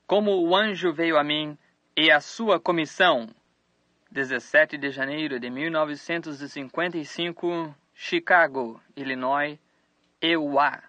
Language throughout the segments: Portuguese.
Como o anjo veio a mim e a sua comissão. 17 de janeiro de 1955, Chicago, Illinois, EUA.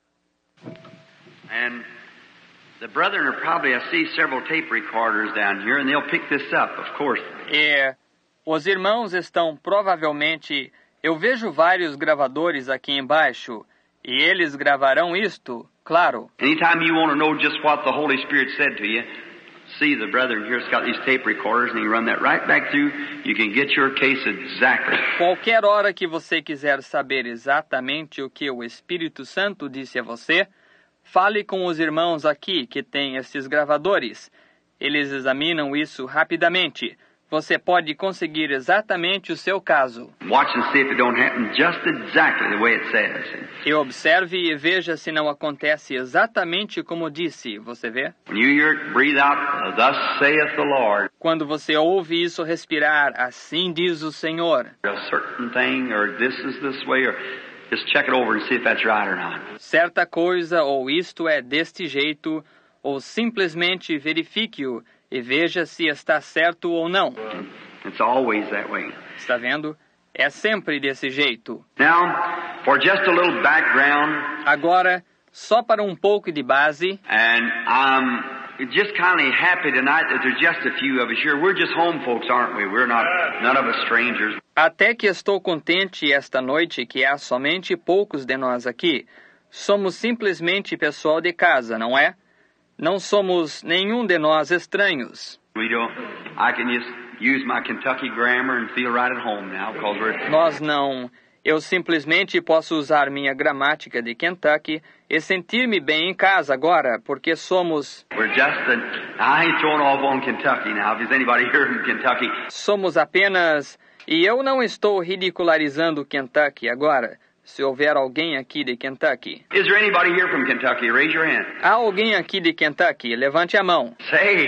And the brethren are probably, I see several tape recorders down here, and they'll pick this up, of course. E os irmãos estão provavelmente... Eu vejo vários gravadores aqui embaixo, e eles gravarão isto, claro. Anytime you want to know just what the Holy Spirit said to you, see the brethren here's got these tape recorders, and you run that right back through, you can get your case exactly. Qualquer hora que você quiser saber exatamente o que o Espírito Santo disse a você, fale com os irmãos aqui que têm esses gravadores. Eles examinam isso rapidamente. Você pode conseguir exatamente o seu caso. Watch and see if it don't happen just exactly the way it says. E observe e veja se não acontece exatamente como disse, você vê? When you hear it breathe out, thus saith the Lord. Quando você ouve isso respirar, assim diz o Senhor. A certain thing, or this is this way, or just check it over and see if that's right or not. Certa coisa, ou isto é deste jeito, ou simplesmente verifique-o e veja se está certo ou não. It's always that way. Está vendo? É sempre desse jeito. Now, for just a little background. Agora, só para um pouco de base. And I'm just kind of happy tonight that there's just a few of us here. We're just home folks, aren't we? We're not, none of us strangers. Até que estou contente esta noite que há somente poucos de nós aqui. Somos simplesmente pessoal de casa, não é? Não somos nenhum de nós estranhos. We don't. I can just use my Kentucky grammar and feel right at home now because we're. Nós não. Eu simplesmente posso usar minha gramática de Kentucky e sentir-me bem em casa agora, porque somos... We're just I ain't throwing off on Kentucky now. If there's anybody here from Kentucky. Somos apenas... E eu não estou ridicularizando Kentucky agora. Se houver alguém aqui de Kentucky. Is there anybody here from Kentucky? Raise your hand. Há alguém aqui de Kentucky? Levante a mão. Say,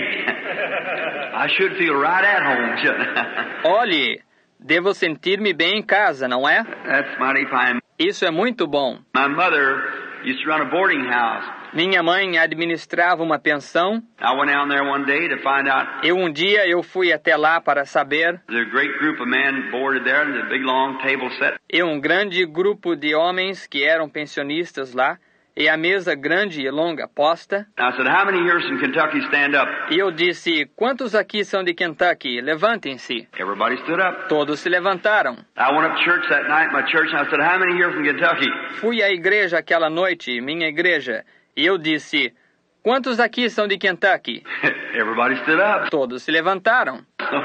I should feel right at home, shouldn't I? Olhe, devo sentir-me bem em casa, não é? That's mighty fine. Isso é muito bom. My mother used to run a boarding house. Minha mãe administrava uma pensão. I went down there one day to find out. Um dia eu fui até lá para saber. There's a great group of men boarded there, and a big long table set. Um grande grupo de homens que eram pensionistas lá, e a mesa grande e longa posta. I said, "How many here from Kentucky stand up?" E eu disse, quantos aqui são de Kentucky? Levantem-se. Everybody stood up. Todos se levantaram. I went up to church that night, my church, and I said, "How many here from Kentucky?" Fui à igreja aquela noite, minha igreja. E eu disse, quantos aqui são de Kentucky? Everybody stood up. Todos se levantaram.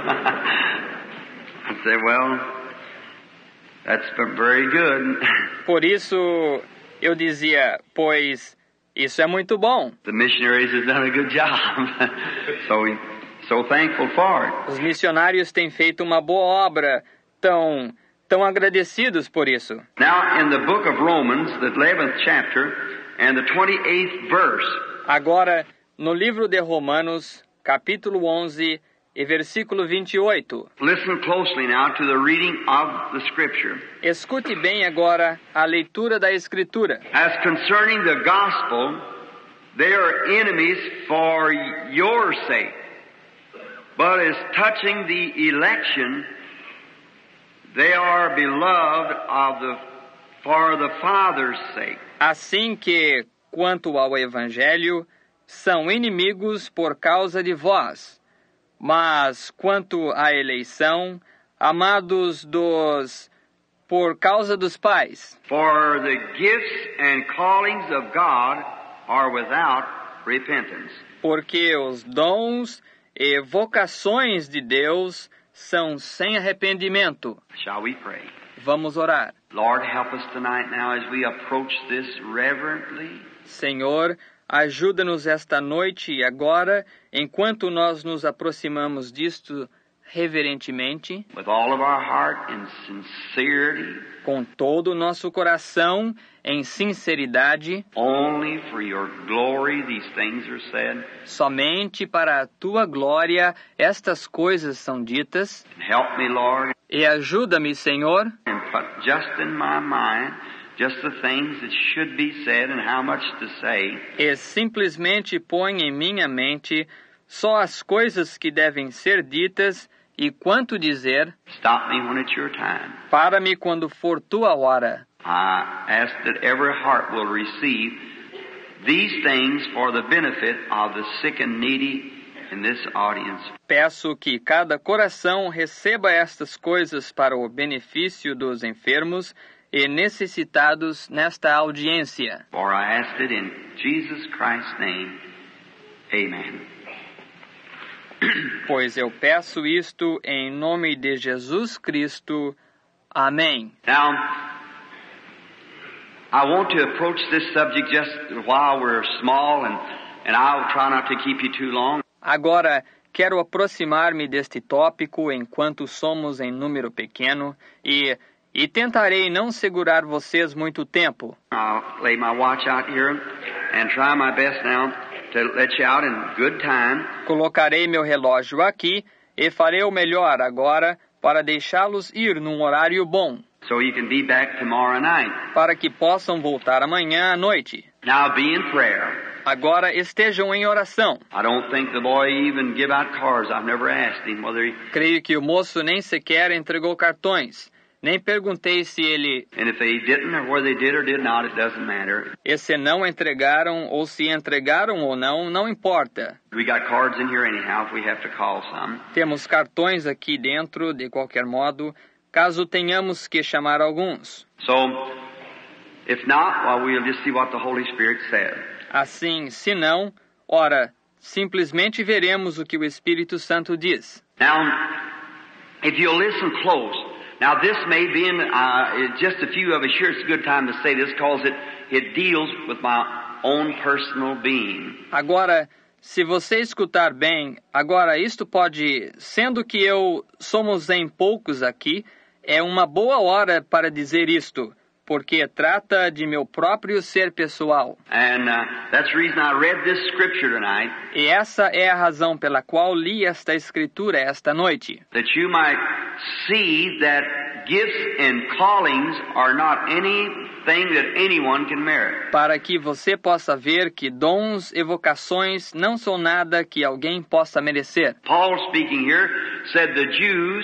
I said, well, that's very good. Por isso, eu dizia, pois, isso é muito bom. The missionaries have done a good job. So thankful for it. Os missionários têm feito uma boa obra, tão agradecidos por isso. Now, in the book of Romans, the 11th chapter, and the 28th verse. Agora, no livro de Romanos, capítulo 11 e versículo 28. Listen closely now to the reading of the scripture. Escute bem agora a leitura da Escritura. As concerning the gospel, they are enemies for your sake. But as touching the election, they are beloved for the Father's sake. Assim que, quanto ao Evangelho, são inimigos por causa de vós, mas quanto à eleição, amados por causa dos pais. For the gifts and callings of God are without repentance. Porque os dons e vocações de Deus são sem arrependimento. Shall we pray? Vamos orar. Lord, help us tonight now as we approach this reverently. Senhor, ajuda-nos esta noite e agora, enquanto nós nos aproximamos disto reverentemente, with all of our heart and sincerity, com todo o nosso coração, em sinceridade, only for your glory these things are said. Somente para a tua glória estas coisas são ditas. Help me, Lord. E ajuda-me, Senhor. And put just in my mind just the things that should be said and how much to say. E simplesmente põe em minha mente só as coisas que devem ser ditas e quanto dizer. Stop me when it's your time. Para-me quando for tua hora. I ask that every heart will receive these things for the benefit of the sick and needy in this audience. Peço que cada coração receba estas coisas para o benefício dos enfermos e necessitados nesta audiência. For I ask it in Jesus Christ's name. Amen. Pois eu peço isto em nome de Jesus Cristo. Amém. Now, I want to approach this subject just while we're small, and I'll try not to keep you too long. Agora, quero aproximar-me deste tópico enquanto somos em número pequeno e tentarei não segurar vocês muito tempo. I'll lay my watch out here and try my best now to let you out in good time. Colocarei meu relógio aqui e farei o melhor agora para deixá-los ir num horário bom. So you can be back tomorrow night. Para que possam voltar amanhã à noite. Now be in prayer. Agora estejam em oração. I don't think the boy even give out cards. I've never asked him whether he... Creio que o moço nem sequer entregou cartões. Nem perguntei se ele... And if they didn't or whether they did or did not, it doesn't matter. E se não entregaram ou se entregaram ou não, não importa. We got cards in here anyhow if we have to call some. Temos cartões aqui dentro, de qualquer modo, caso tenhamos que chamar alguns. So, if not, well, we'll just see what the Holy Spirit says. Assim, se não, ora, simplesmente veremos o que o Espírito Santo diz. Now, if you'll listen close, now this may be in just a few of us here. It's a good time to say this because it deals with my own personal being. Agora, se você escutar bem, agora isto pode, sendo que somos em poucos aqui, é uma boa hora para dizer isto, porque trata de meu próprio ser pessoal. And that's the reason I read this scripture tonight. E essa é a razão pela qual li esta escritura esta noite. That you might see that gifts and callings are not anything that anyone can merit. Para que você possa ver que dons e vocações não são nada que alguém possa merecer. Paul speaking here said the Jews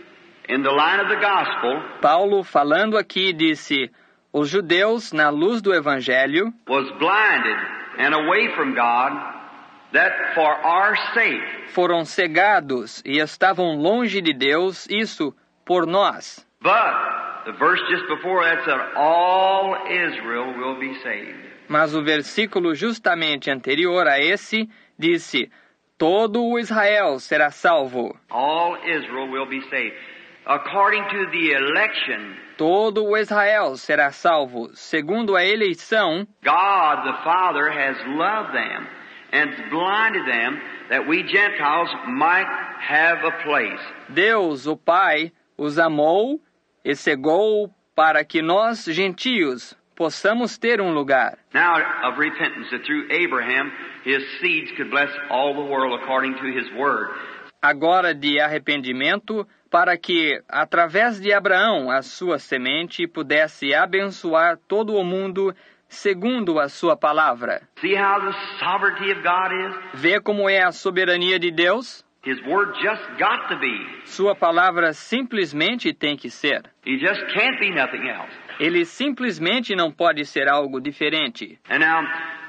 in the line of the gospel, Paulo, falando aqui, disse, os judeus, na luz do Evangelho, was blinded and away from God, that for our sake, foram cegados e estavam longe de Deus, isso por nós. but the verse just before that said, all Israel will be saved. Mas o versículo justamente anterior a esse disse, todo o Israel será salvo. All Israel will be saved. According to the election, todo o Israel será salvo. Segundo a eleição, God the Father has loved them and blinded them that we Gentiles might have a place. Deus, o Pai, os amou e cegou para que nós, gentios, possamos ter um lugar. Now of repentance, that through Abraham his seeds could bless all the world according to his word. Agora de arrependimento, para que, através de Abraão, a sua semente pudesse abençoar todo o mundo segundo a sua palavra. See how the sovereignty of God is? Vê como é a soberania de Deus? His word just got to be. Sua palavra simplesmente tem que ser. He just can't be nothing else. Ele simplesmente não pode ser algo diferente. And now,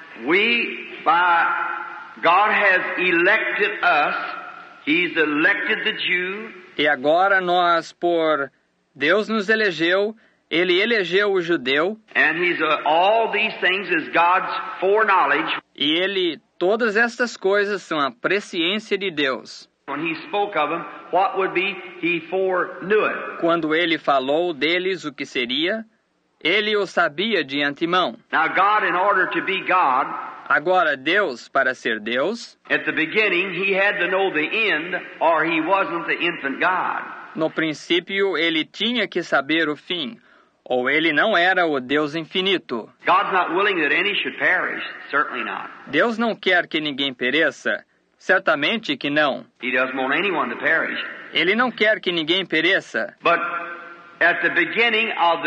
God has elected us. He's elected the Jew. E agora Deus nos elegeu, Ele elegeu o judeu. And he's all these things is God's foreknowledge. E todas estas coisas são a presciência de Deus. When he spoke of them, what would be, he foreknew it. Quando Ele falou deles o que seria, Ele o sabia de antemão. Now God, in order to be God, agora Deus, para ser Deus, at the beginning, he had to know the end, or he wasn't the infant God. No princípio, Ele tinha que saber o fim, ou Ele não era o Deus infinito. God's not willing that any should perish, certainly not. Deus não quer que ninguém pereça, certamente que não. He doesn't want anyone to perish. Ele não quer que ninguém pereça. But At the beginning of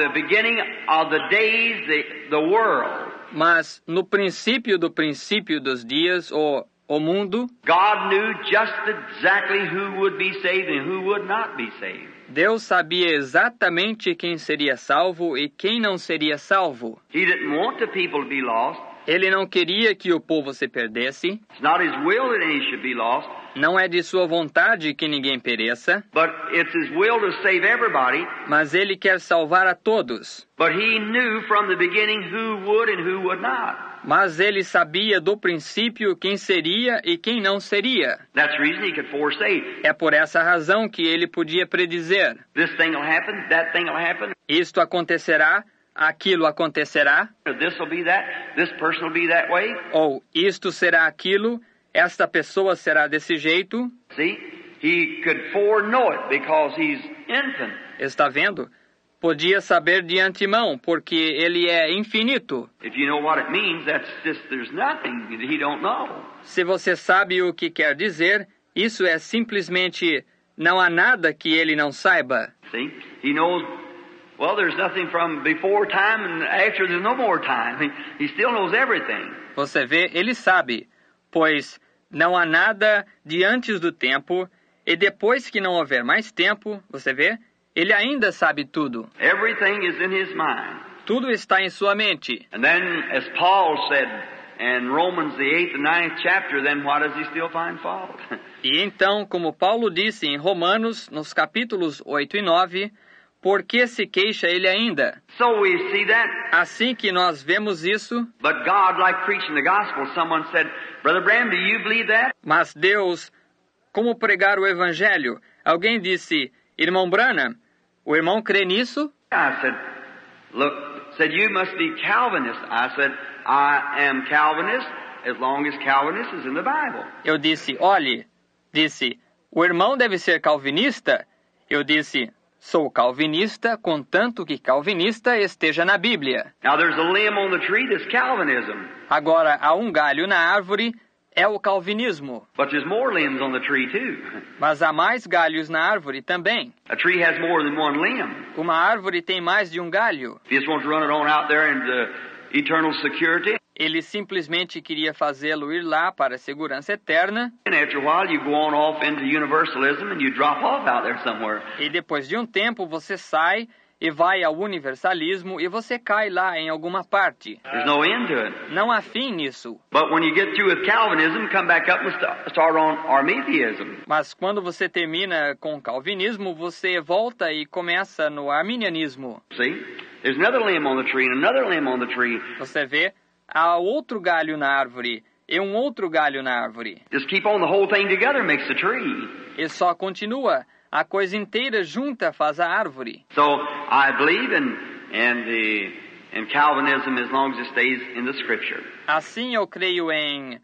the days, the world. Mas no princípio dos dias, o mundo, God knew just exactly who would be saved and who would not be saved. Deus sabia exatamente quem seria salvo e quem não seria salvo. He didn't want the people to be lost. Ele não queria que o povo se perdesse. It's not His will that any should be lost. Não é de sua vontade que ninguém pereça. But it's His will to save everybody. Mas Ele quer salvar a todos. But He knew from the beginning who would and who would not. Mas Ele sabia do princípio quem seria e quem não seria. That's the reason He could foresay. É por essa razão que Ele podia predizer. This thing will happen, that thing will happen. Isto acontecerá, aquilo acontecerá. This will be that, this person will be that way. Ou isto será aquilo, esta pessoa será desse jeito. See, He could foreknow it because He's infinite. Está vendo? Podia saber de antemão, porque Ele é infinito. If you know what it means, that's just, there's nothing that He don't know. Se você sabe o que quer dizer, isso é simplesmente não há nada que Ele não saiba. See, He knows, well, there's nothing from before time and after there's no more time. He still knows everything. Você vê, Ele sabe, pois não há nada de antes do tempo, e depois que não houver mais tempo, você vê, Ele ainda sabe tudo. Everything is in His mind. Tudo está em sua mente. And then, as Paul said in Romans, the 8th and 9th chapter, then why does he still find fault? E então, como Paulo disse em Romanos, nos capítulos 8 e 9, por que se queixa ele ainda? So we see that. Assim que nós vemos isso, But God, like preaching the gospel, someone said, Brother Bram, do you believe that? mas Deus, como pregar o evangelho? Alguém disse, Irmão Branham, o irmão crê nisso? I said, look, said you must be Calvinist. I said, I am Calvinist as long as Calvinist is in the Bible. Eu disse, olhe, o irmão deve ser calvinista? Eu disse, sou calvinista, contanto que calvinista esteja na Bíblia. Now there's a limb on the tree that's Calvinism. Agora, há um galho na árvore, é o calvinismo. But there's more limbs on the tree too. Mas há mais galhos na árvore também. A tree has more than one limb. Uma árvore tem mais de um galho. If you just want to run it on out there into eternal security, Ele simplesmente queria fazê-lo ir lá para a segurança eterna. and after a while you go on off into universalism and you drop off out there somewhere. E depois de um tempo você sai e vai ao universalismo e você cai lá em alguma parte. There's no end to it. Não há fim nisso. But when you get through with Calvinism, come back up and start on Arminianism. Mas quando você termina com o calvinismo, você volta e começa no arminianismo. See? There's another limb on the tree and another limb on the tree. Você vê, há outro galho na árvore e um outro galho na árvore. Just keep on the whole thing together makes the tree. E só continua. A coisa inteira junta faz a árvore. So I believe in Calvinism as long as it stays in the Scripture. Assim eu creio em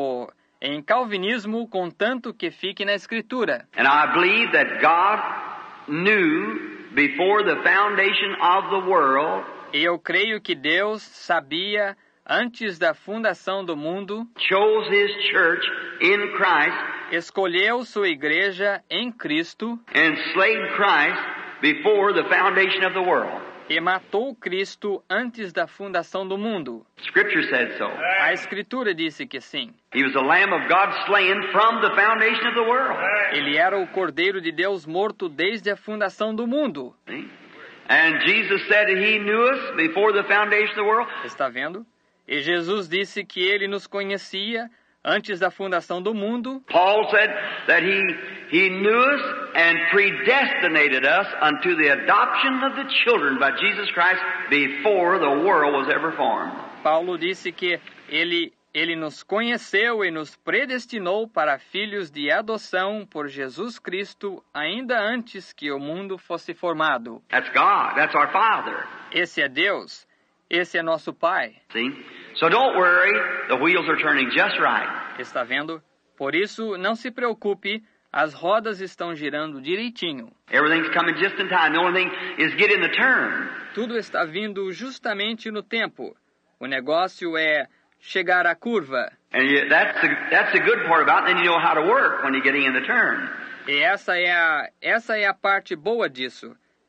calvinismo, contanto que fique na Escritura. And I believe that God knew before the foundation of the world. E eu creio que Deus sabia antes da fundação do mundo, Chose His church in Christ. Escolheu sua igreja em Cristo And slayed Christ before the foundation of the world. e matou Cristo antes da fundação do mundo. Scripture said so. A Escritura disse que sim. He was the Lamb of God slain from the foundation of the world. Ele era o Cordeiro de Deus morto desde a fundação do mundo. See? And Jesus said that He knew us before the foundation of the world. Está vendo? E Jesus disse que Ele nos conhecia antes da fundação do mundo. Paul said that he knew us and predestinated us unto the adoption of the children by Jesus Christ before the world was ever formed. Paulo disse que ele nos conheceu e nos predestinou para filhos de adoção por Jesus Cristo ainda antes que o mundo fosse formado. That's God. That's our Father. Esse é Deus. Esse é nosso Pai. See? So don't worry. The wheels are turning just right. Está vendo? Por isso, não se preocupe. As rodas estão girando direitinho. Everything's coming just in time. The only thing is get in the turn. Tudo está vindo justamente no tempo. O negócio é chegar à curva. And that's the good part about it. Then you know how to work when you're getting in the turn. E essa é a parte boa disso.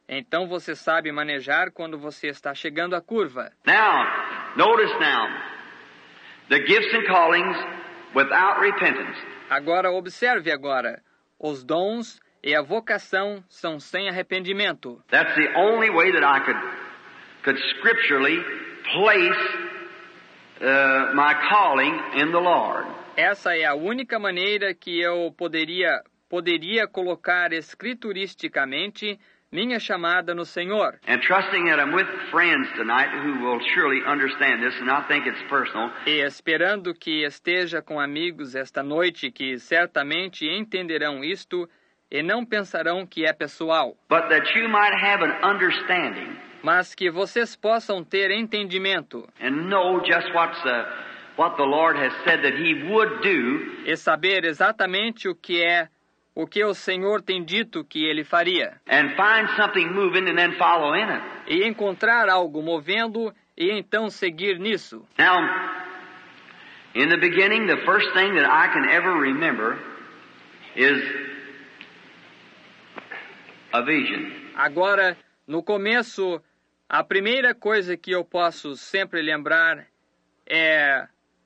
Então você sabe manejar quando você está chegando à curva. Now, notice now, the gifts and callings without repentance. Agora observe agora, os dons e a vocação são sem arrependimento. That's the only way that I could scripturally place my calling in the Lord. Essa é a única maneira que eu poderia colocar escrituristicamente minha chamada no Senhor. And trusting that I'm with friends tonight who will surely understand this and not think it's personal. E esperando que esteja com amigos esta noite que certamente entenderão isto e não pensarão que é pessoal. But that you might have an understanding. Mas que vocês possam ter entendimento. And know just what the Lord has said that He would do. E saber exatamente o que o Senhor tem dito que Ele faria. And find something moving and then follow in it. E encontrar algo movendo e então seguir nisso. Now, in the beginning, the first thing that I can ever remember is a vision. Agora, no começo, a primeira coisa que eu posso sempre lembrar é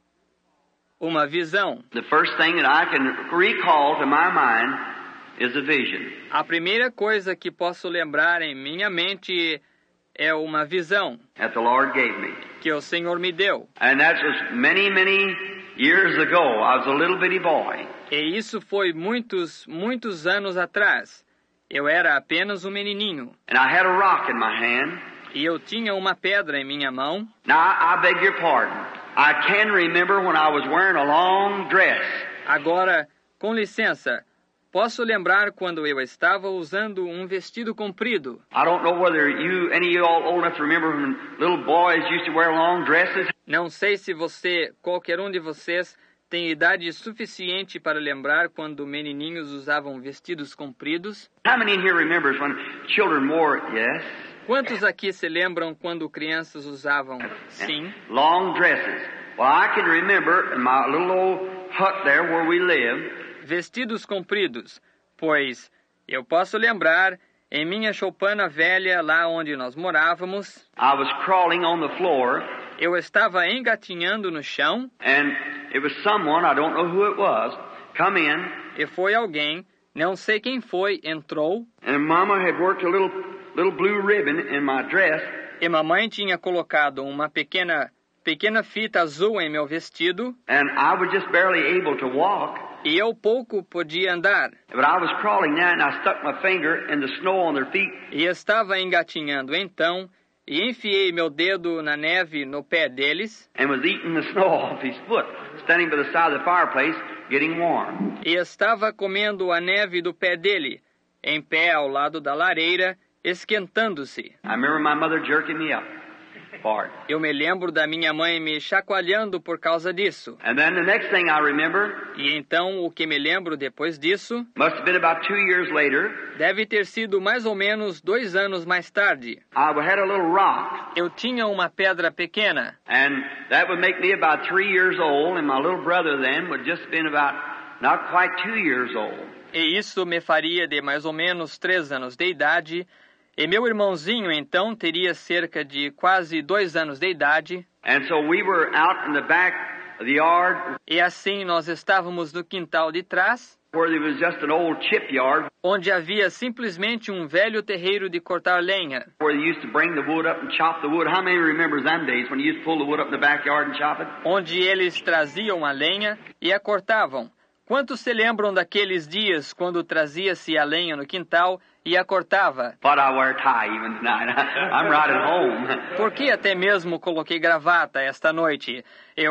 uma visão. The first thing that I can recall to my mind is a vision. A primeira coisa que posso lembrar em minha mente é uma visão That the Lord gave me. que o Senhor me deu. And that was many, many years ago. I was a little bitty boy. E isso foi muitos anos atrás. Eu era apenas um menininho. And I had a rock in my hand. E eu tinha uma pedra em minha mão. Now, I beg your pardon. I can remember when I was wearing a long dress. Agora, com licença, posso lembrar quando eu estava usando um vestido comprido. I don't know whether any of you all old enough to remember when little boys used to wear long dresses. Não sei se qualquer um de vocês, tem idade suficiente para lembrar quando menininhos usavam vestidos compridos. How many in here remembers when children wore, yes? Quantos aqui se lembram quando crianças usavam? Sim. Long dresses. Well, I can remember in my little old hut there where we lived. Vestidos compridos, pois eu posso lembrar em minha choupana velha lá onde nós morávamos. I was crawling on the floor. Eu estava engatinhando no chão. And it was someone, I don't know who it was, come in. E foi alguém, não sei quem foi, entrou. And Mama had worked a little blue ribbon in my dress. E mamãe tinha colocado uma pequena fita azul em meu vestido. And I was just barely able to walk. E eu pouco podia andar. But I was crawling now and I stuck my finger in the snow on their feet. E estava engatinhando então, e enfiei meu dedo na neve no pé deles. And was eating the snow off his foot, standing by the side of the fireplace, getting warm. E estava comendo a neve do pé dele, em pé ao lado da lareira, esquentando-se. I remember my mother jerking me up for it. Eu me lembro da minha mãe me chacoalhando por causa disso. And then the next thing I remember, E então o que me lembro depois disso must have been about 2 years later, deve ter sido mais ou menos 2 anos mais tarde. I had a little rock. Eu tinha uma pedra pequena. And that would make me about 3 years old, and my little brother then would just been about not quite 2 years old. E isso me faria de mais ou menos 3 anos de idade. E meu irmãozinho, então, teria cerca de quase 2 anos de idade. And so we were out in the back of the yard, E assim nós estávamos no quintal de trás, where there was just an old chip yard, onde havia simplesmente um velho terreiro de cortar lenha, where they used to bring the wood up and chop the wood. How many remembers them days when you used to pull the wood up in the backyard and chop it? onde eles traziam a lenha e a cortavam. Quantos se lembram daqueles dias quando trazia-se a lenha no quintal e a cortava? But I wear a tie even tonight. I'm right at home. Por que até mesmo coloquei gravata esta noite?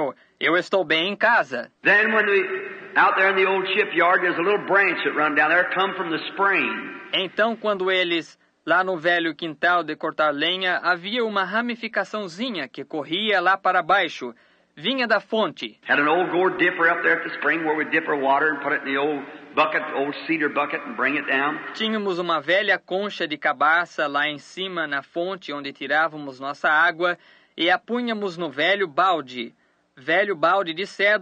Eu estou bem em casa. Then when out there in the old shipyard, there's a little branch that run down there, come from the spring. Então, quando eles, lá no velho quintal de cortar lenha, havia uma ramificaçãozinha que corria lá para baixo. Vinha da fonte. Had an old gourd dipper up there at the spring where we dip our water and put it in the old bucket, old cedar bucket, and bring it down. Tínhamos uma velha concha de cabaça lá em cima na fonte onde tirávamos nossa água e a punhamos no velho balde de cedro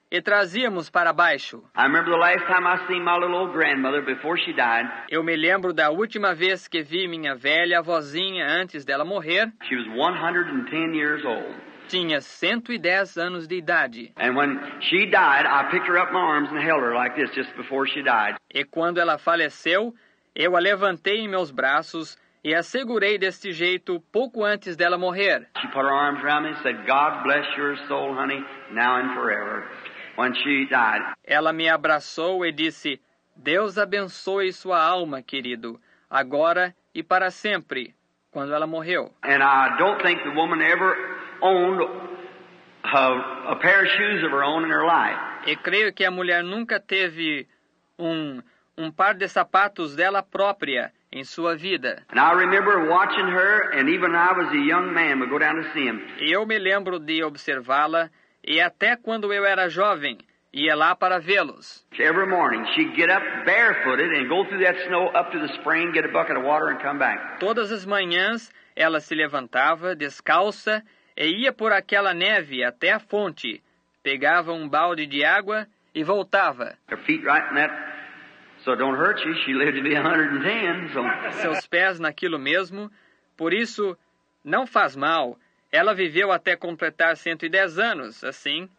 e trazíamos para baixo. I remember the last time I seen my little old grandmother before she died. Eu me lembro da última vez que vi minha velha avózinha antes dela morrer. She was 110 years old. Tinha 110 anos de idade. And when she died, I picked her up in my arms and held her like this just before she died. E quando ela faleceu, eu a levantei em meus braços e a segurei deste jeito pouco antes dela morrer. She put her arms around me and said, God bless your soul, honey, now and forever. When she died. Ela me abraçou e disse, Deus abençoe sua alma, querido, agora e para sempre, quando ela morreu. And I don't think the woman ever owned a pair of shoes of her own in her life. E creio que a mulher nunca teve um par de sapatos dela própria em sua vida. And I remember watching her, and even when I was a young man, would go down to see him. E eu me lembro de observá-la, e até quando eu era jovem, ia lá para vê-los. Every morning, she'd get up barefooted and go through that snow up to the spring, get a bucket of water and come back. Todas as manhãs, ela se levantava, descalça, e ia por aquela neve até a fonte, pegava um balde de água e voltava. Her feet right in that, so it don't hurt you. She lived to be 110, so. Seus pés naquilo mesmo, por isso não faz mal. Ela viveu até completar 110 anos, assim.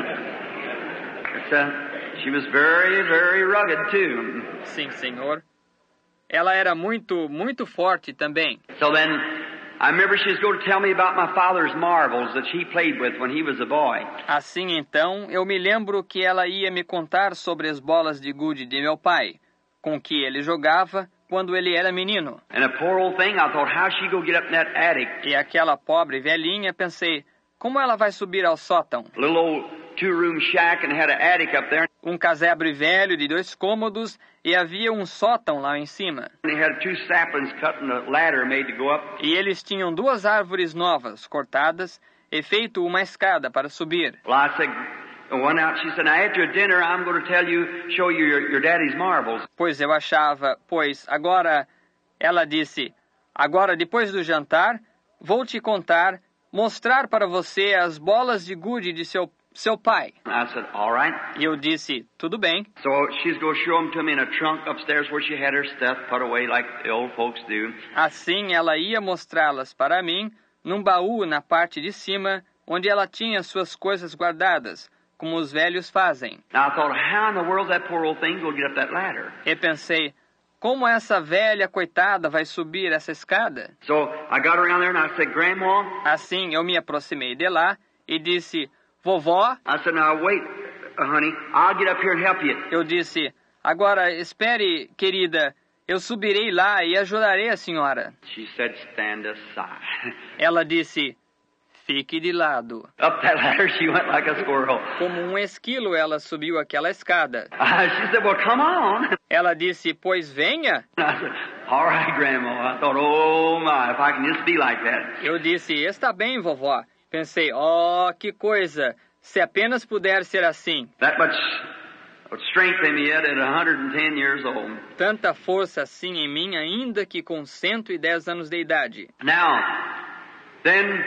She was very, very rugged too. Sim, senhor. Ela era muito, muito forte também. So then, I remember she was going to tell me about my father's marbles that she played with when he was a boy. Assim então, eu me lembro que ela ia me contar sobre as bolas de gude de meu pai, com que ele jogava quando ele era menino. And a poor old thing, I thought, how she go get up in that attic? E aquela pobre velhinha, pensei, como ela vai subir ao sótão? A little old two-room shack and had an attic up there. Um casebre velho de 2 cômodos e havia um sótão lá em cima. And they had 2 saplings cut and a ladder made to go up. E eles tinham 2 árvores novas cortadas e feito uma escada para subir. Well, I said, went out. She said, now after dinner, I'm going to tell you, show you your daddy's marbles. Pois eu achava, agora, ela disse, agora depois do jantar, vou te contar, mostrar para você as bolas de gude de seu pai. I said, all right. E eu disse, tudo bem. So she's going to show them to me in a trunk upstairs where she had her stuff put away like the old folks do. Assim ela ia mostrá-las para mim num baú na parte de cima, onde ela tinha suas coisas guardadas, como os velhos fazem. Now I thought, how in the world that poor old thing will get up that ladder? E pensei, como essa velha coitada vai subir essa escada? So I got around there and I said, Grandma. Assim eu me aproximei de lá e disse, vovó. I said, now wait, honey, I'll get up here and help you. Eu disse, agora espere, querida, eu subirei lá e ajudarei a senhora. She said, stand aside. Ela disse, fique de lado. Up that ladder she went like a squirrel. Como um esquilo ela subiu aquela escada. She said, well, come on. Ela disse, pois venha. I said, all right, Grandma. I thought, oh my, if I can just be like that. Eu disse, está bem, vovó. Pensei, que coisa, se apenas puder ser assim. That much strength in me yet at 110 years old. Tanta força assim em mim, ainda que com 110 anos de idade. Now, then,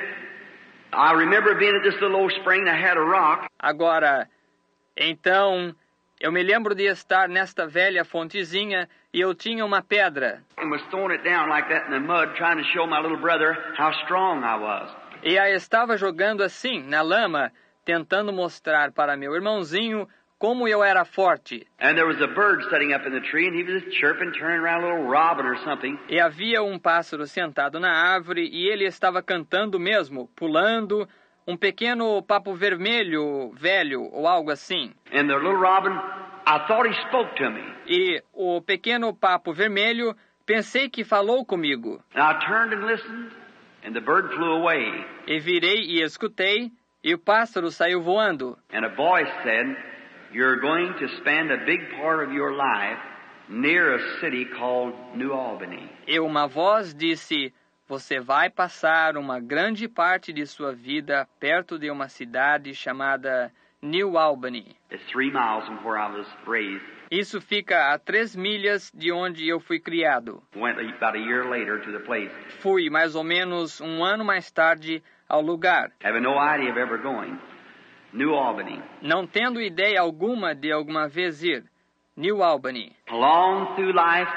I remember being at this little old spring that had a rock. Agora, então, eu me lembro de estar nesta velha fontezinha e eu tinha uma pedra. And was throwing it down like that in the mud, trying to show my little brother how strong I was. E a estava jogando assim, na lama, tentando mostrar para meu irmãozinho como eu era forte. And there was a bird sitting up in the tree, and he was just chirping, turning around, a little robin or something. E havia um pássaro sentado na árvore e ele estava cantando mesmo, pulando, um pequeno papo vermelho velho ou algo assim. And the little robin, I thought he spoke to me. E o pequeno papo vermelho, pensei que falou comigo. And I turned and listened. And the bird flew away. E virei e escutei, e o pássaro saiu voando. And a voice said, you're going to spend a big part of your life near a city called New Albany. E uma voz disse, você vai passar uma grande parte de sua vida perto de uma cidade chamada New Albany. It's 3 miles from where I was raised. Isso fica a 3 milhas de onde eu fui criado. Went about a year later to the place. Fui mais ou menos um ano mais tarde ao lugar. Having no idea of ever going. New Albany. Não tendo ideia alguma de alguma vez ir. New Albany. Along through life,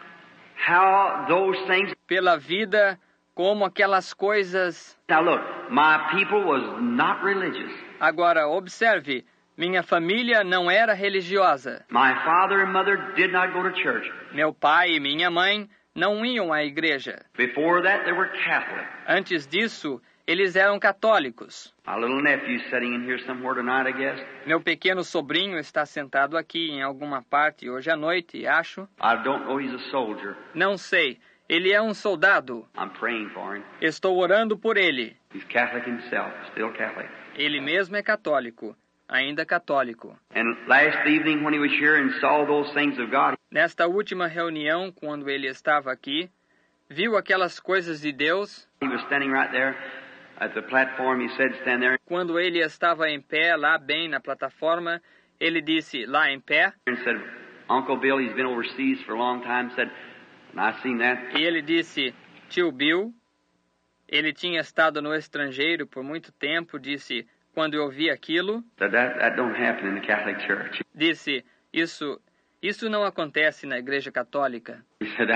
how those things... Pela vida, como aquelas coisas... Now look, my people was not religious. Agora, observe, minha família não era religiosa. My father and mother did not go to church. Meu pai e minha mãe não iam à igreja. Before that, they were Catholic. Antes disso, eles eram católicos. My little nephew's sitting in here somewhere tonight, I guess. Meu pequeno sobrinho está sentado aqui em alguma parte hoje à noite, acho. I don't know, he's a soldier. Não sei. Ele é um soldado. I'm praying for him. Estou orando por ele. He's Catholic himself, still Catholic. Ele mesmo é católico, ainda católico. And last evening when he was here and saw those things of God, Nesta última reunião, quando ele estava aqui, viu aquelas coisas de Deus. he was standing right there at the platform. He said, stand there. Quando ele estava em pé, lá bem na plataforma, ele disse, lá em pé, And said, Uncle Bill, he's been overseas for a long time, said, and I seen that. e ele disse, tio Bill, ele tinha estado no estrangeiro por muito tempo, disse, quando eu vi aquilo, Said that don't happen in the Catholic Church. disse, isso não acontece na igreja católica. He said,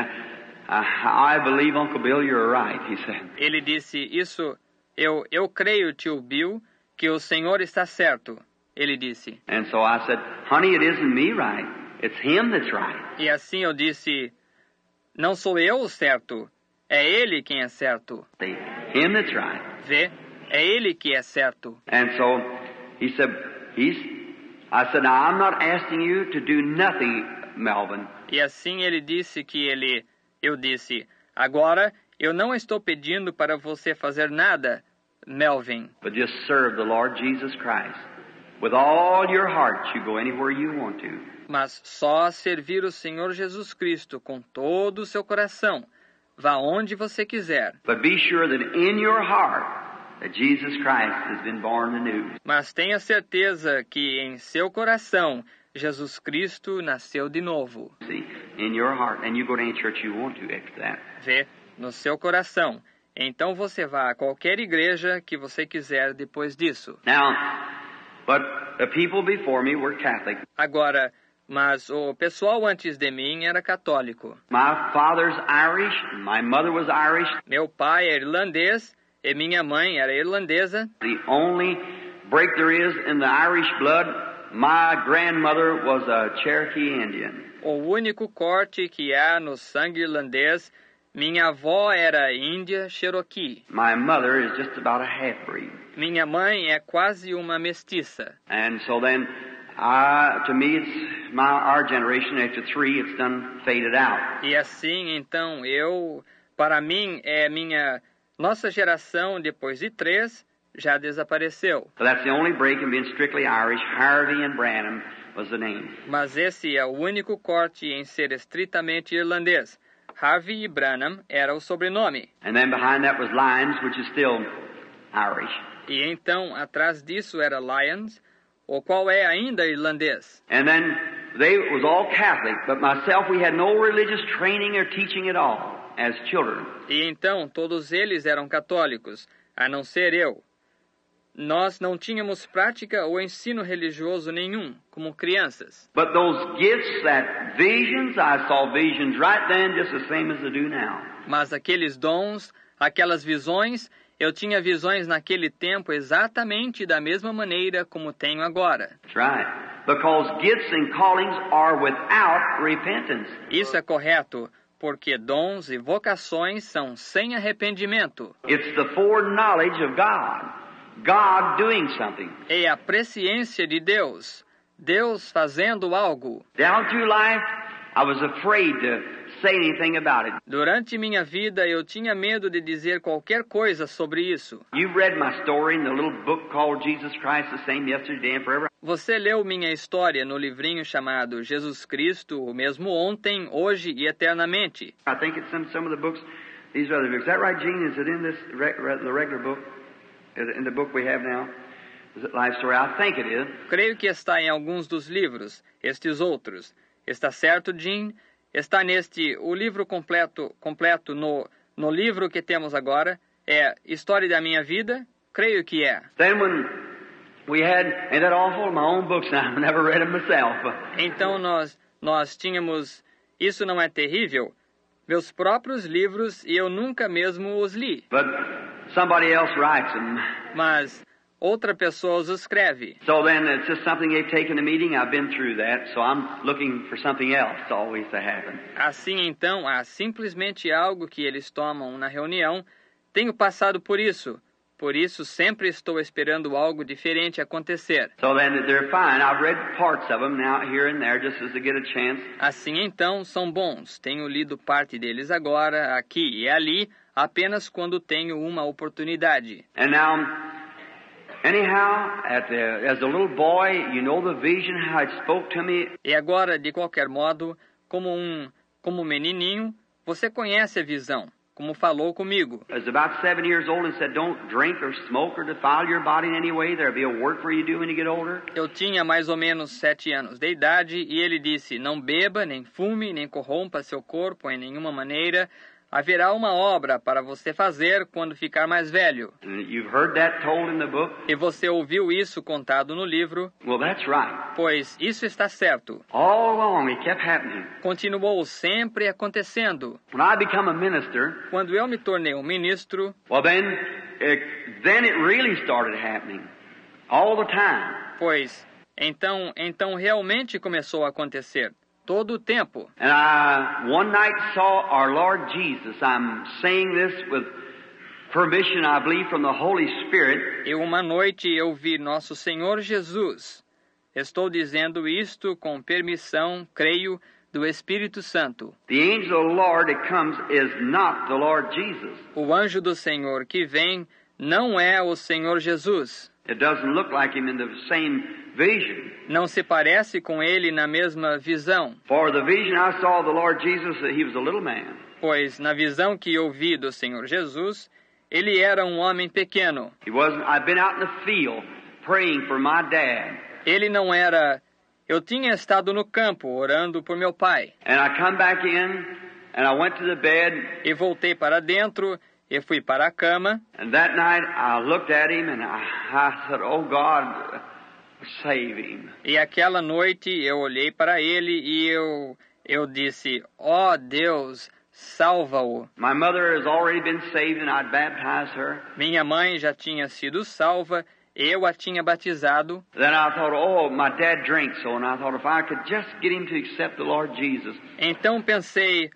I believe, Uncle Bill, you're right, he said. Ele disse, eu creio, tio Bill, que o Senhor está certo. Ele disse. And so I said, honey, it isn't me right. It's him that's right. E assim eu disse, não sou eu o certo, é ele quem é certo. See, him that's right. Vê, é ele que é certo. And so he said, I said, now I'm not asking you to do nothing, Melvin. E assim ele disse eu disse, agora eu não estou pedindo para você fazer nada, Melvin. But just serve the Lord Jesus Christ. With all your heart, you go anywhere you want to. Mas só servir o Senhor Jesus Cristo com todo o seu coração. Vá onde você quiser. But be sure that in your heart, that Jesus Christ has been born anew. Mas tenha certeza que em seu coração, Jesus Cristo nasceu de novo. See, in your heart. And you go to any church you want to after that. Vê, no seu coração. Então você vá a qualquer igreja que você quiser depois disso. Now, but the people before me were Catholic. Agora, mas o pessoal antes de mim era católico. My father's Irish, and my mother was Irish. Meu pai é irlandês e minha mãe era irlandesa. The only break there is in the Irish blood, my grandmother was a Cherokee Indian. O único corte que há no sangue irlandês, minha avó era índia Cherokee. My mother is just about a half-breed. Minha mãe é quase uma mestiça. And so then, to me, it's our generation. After 3, it's done faded out. E assim, então, para mim, nossa geração, depois de 3, já desapareceu. So that's the only break in being strictly Irish. Harvey and Branham was the name. Mas esse é o único corte em ser estritamente irlandês. Harvey e Branham era o sobrenome. And then behind that was Lyons, which is still Irish. E então, atrás disso era Lyons, o qual é ainda irlandês. And then they was all Catholic, but myself, we had no religious training or teaching at all as children. E então, todos eles eram católicos, a não ser eu. Nós não tínhamos prática ou ensino religioso nenhum, como crianças. But those gifts, that visions, I saw visions right then just the same as I do now. Mas aqueles dons, aquelas visões, eu tinha visões naquele tempo exatamente da mesma maneira como tenho agora. That's right. Because gifts and callings are without repentance. Isso é correto, porque dons e vocações são sem arrependimento. It's the foreknowledge of God. God doing something. É a presciência de Deus, Deus fazendo algo. Down through life, I was afraid to say anything about it. Durante minha vida, eu tinha medo de dizer qualquer coisa sobre isso. You've read my story in the little book called Jesus Christ, the same yesterday and forever. Você leu minha história no livrinho chamado Jesus Cristo, o mesmo ontem, hoje e eternamente. I think it's in some of the books, these other books. Is that right, Gene? Is it in this the regular book? In the book we have now? Is it Life Story? I think it is. Creio que está em alguns dos livros, estes outros. Está certo, Jim? Está o livro completo no livro que temos agora. É História da Minha Vida? Creio que é. Then when We had, ain't that awful? My own books, and I've never read them myself. Então nós tínhamos, isso não é terrível? Meus próprios livros e eu nunca mesmo os li. But somebody else writes them. Mas outra pessoa os escreve. So then it's just something they've taken to meeting. I've been through that, so I'm looking for something else always to happen. Assim então, há simplesmente algo que eles tomam na reunião. Tenho passado por isso. Por isso, sempre estou esperando algo diferente acontecer. So then they're fine. I've read parts of them now, here and there, just as I get a chance. Assim então, são bons. Tenho lido parte deles agora, aqui e ali, apenas quando tenho uma oportunidade. And now, anyhow, as a little boy, you know the vision, how it spoke to me. E agora, de qualquer modo, como menininho, você conhece a visão. Como falou comigo. I was about 7 years old and said, don't drink or smoke or defile your body in any way. There'll be a work for you to do when you get older. Eu tinha mais ou menos 7 anos de idade e ele disse, não beba, nem fume, nem corrompa seu corpo em nenhuma maneira. Haverá uma obra para você fazer quando ficar mais velho. And you've heard that told in the book. E você ouviu isso contado no livro. Well, that's right. Pois isso está certo. All along it kept happening. Continuou sempre acontecendo. When I become a minister, Quando eu me tornei um ministro, well then it really started happening. All the time. pois então realmente começou a acontecer. Todo o tempo. And I one night saw our Lord Jesus. I'm saying this with permission, I believe, from the Holy Spirit. E uma noite eu vi nosso Senhor Jesus. Estou dizendo isto com permissão, creio, do Espírito Santo. The angel of the Lord that comes is not the Lord Jesus. O anjo do Senhor que vem não é o Senhor Jesus. It doesn't look like him in the same vision. Não se parece com ele na mesma visão. For the vision I saw of the Lord Jesus, that he was a little man. Pois na visão que eu vi do Senhor Jesus, ele era um homem pequeno. He wasn't. I've been out in the field praying for my dad. Ele não era... Eu tinha estado no campo orando por meu pai. And I come back in and I went to the bed. E voltei para dentro e fui para a cama. And that night I looked at him and I said, "Oh God, save him." E aquela noite eu olhei para ele e eu disse, ó Deus, salva-o. My mother has already been saved and I'd baptized her. Minha mãe já tinha sido salva, eu a tinha batizado. Then I thought, oh, my dad drinks so, and I thought if I could just get him to accept the Lord Jesus. Então pensei,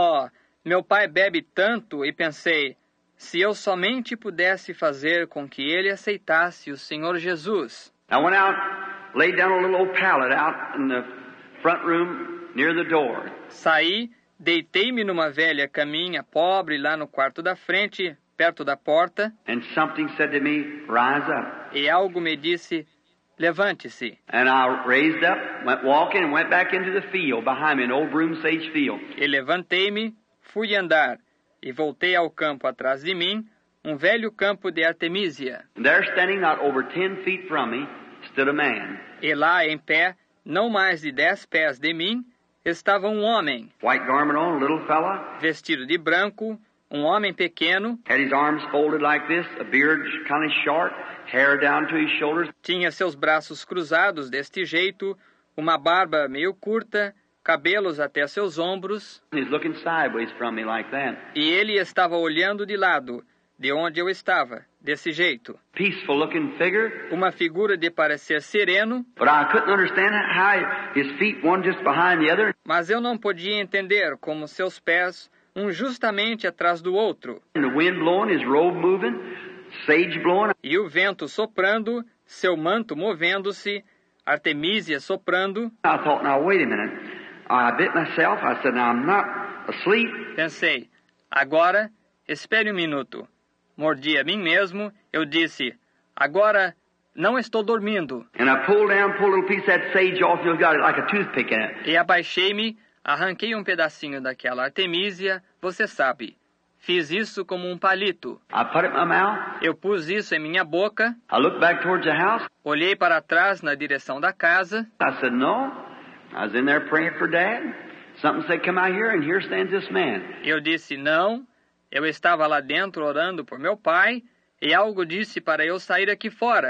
meu pai bebe tanto, e pensei, se eu somente pudesse fazer com que ele aceitasse o Senhor Jesus. I went out, laid down a little old pallet out in the front room near the door. Saí, deitei-me numa velha caminha pobre lá no quarto da frente, perto da porta. And something said to me, rise up. E algo me disse, levante-se. And I raised up, went walking, and went back into the field behind me, an old broom sage field. E levantei-me, fui andar, e voltei ao campo atrás de mim, um velho campo de artemísia. And there, standing not over 10 feet from me, stood a man. E lá em pé, não mais de 10 pés de mim, estava um homem. White garment on, a little fella. Vestido de branco, um homem pequeno. Had his arms folded like this, a beard kind of short, hair down to his shoulders. Tinha seus braços cruzados deste jeito, uma barba meio curta, cabelos até seus ombros. He's looking sideways from me like that. E ele estava olhando de lado, de onde eu estava, desse jeito. Peaceful looking figure. Uma figura de parecer sereno. But I couldn't understand how his feet, one just behind the other. Mas eu não podia entender como seus pés, um justamente atrás do outro. And the wind blowing, his robe moving, sage blowing. E o vento soprando, seu manto movendo-se, artemísia soprando. I thought, now wait a minute. I bit myself. I said, now I'm not asleep. Pensei, agora, espere um minuto. Mordi a mim mesmo, eu disse, agora não estou dormindo. And I pulled a little piece of that sage off, you got it like a toothpick in it. E abaixei-me, arranquei um pedacinho daquela artemísia, você sabe. Fiz isso como um palito. I put it in my mouth. Eu pus isso em minha boca. I looked back towards the house. Olhei para trás na direção da casa. I said, no. I was in there praying for Dad. Something said, come out here, and here stands this man. Eu disse não. Eu estava lá dentro orando por meu pai, e algo disse para eu sair aqui fora.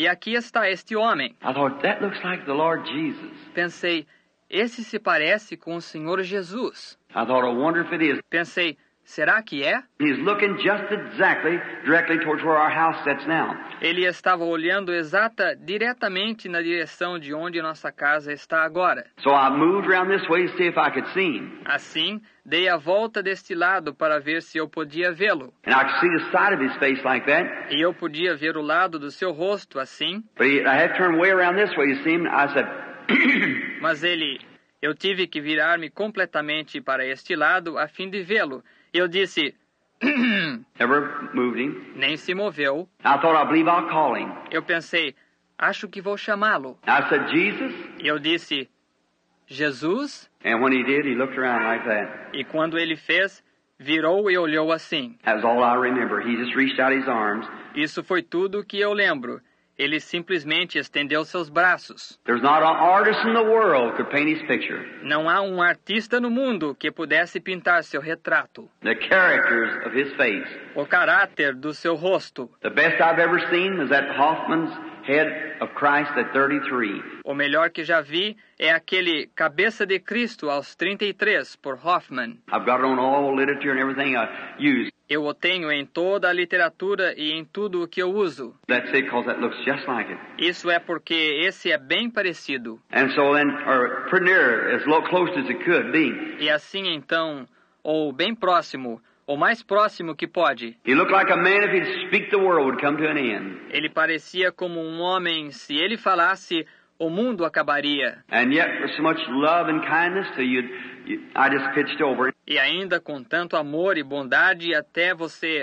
e aqui está este homem. I thought, that looks like the Lord Jesus. Pensei, esse se parece com o Senhor Jesus. I thought, I wonder if it is. Pensei, será que é? He's looking just exactly directly towards where our house sits now. Ele estava olhando diretamente na direção de onde nossa casa está agora. So I moved around this way to see if I could see him. Assim, dei a volta deste lado para ver se eu podia vê-lo. And I could see the side of his face like that. E eu podia ver o lado do seu rosto assim. But I had to turn way around this way to see him. I said, Mas eu tive que virar-me completamente para este lado a fim de vê-lo. Eu disse, never moved him. nem se moveu. I thought, I believe I'll call him. Eu pensei, acho que vou chamá-lo. I said, Jesus? E eu disse, Jesus? And when he did, he looked around like that. E quando ele fez, virou e olhou assim. That was all I remember. He just reached out his arms. Isso foi tudo que eu lembro. Ele simplesmente estendeu seus braços. There's not an artist in the world could paint his picture. Não há um artista no mundo que pudesse pintar seu retrato. The characters of his face. O caráter do seu rosto. The best I've ever seen was that Hoffman's head of Christ at 33. O melhor que já vi é aquele Cabeça de Cristo aos 33, por Hoffman. I've got it on all literature and everything I use. Eu o tenho em toda a literatura e em tudo o que eu uso. That's it, because that looks just like it. Isso é porque esse é bem parecido. And so then, or pretty near, as close as it could be. E assim então, ou bem próximo, o mais próximo que pode. He looked like a man if he'd speak the world would come to an end. Ele parecia como um homem, se ele falasse, o mundo acabaria. And yet, with so much love and kindness to you, I just pitched over. E ainda com tanto amor e bondade, até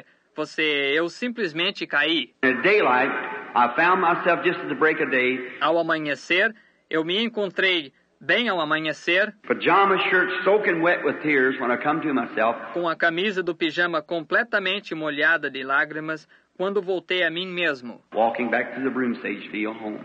eu simplesmente caí. In daylight, I found myself just at the break of day. Ao amanhecer, eu me encontrei bem ao amanhecer, Pajama shirt soaking wet with tears when I come to myself. com a camisa do pijama completamente molhada de lágrimas, quando voltei a mim mesmo. Walking back to the broom stage field home.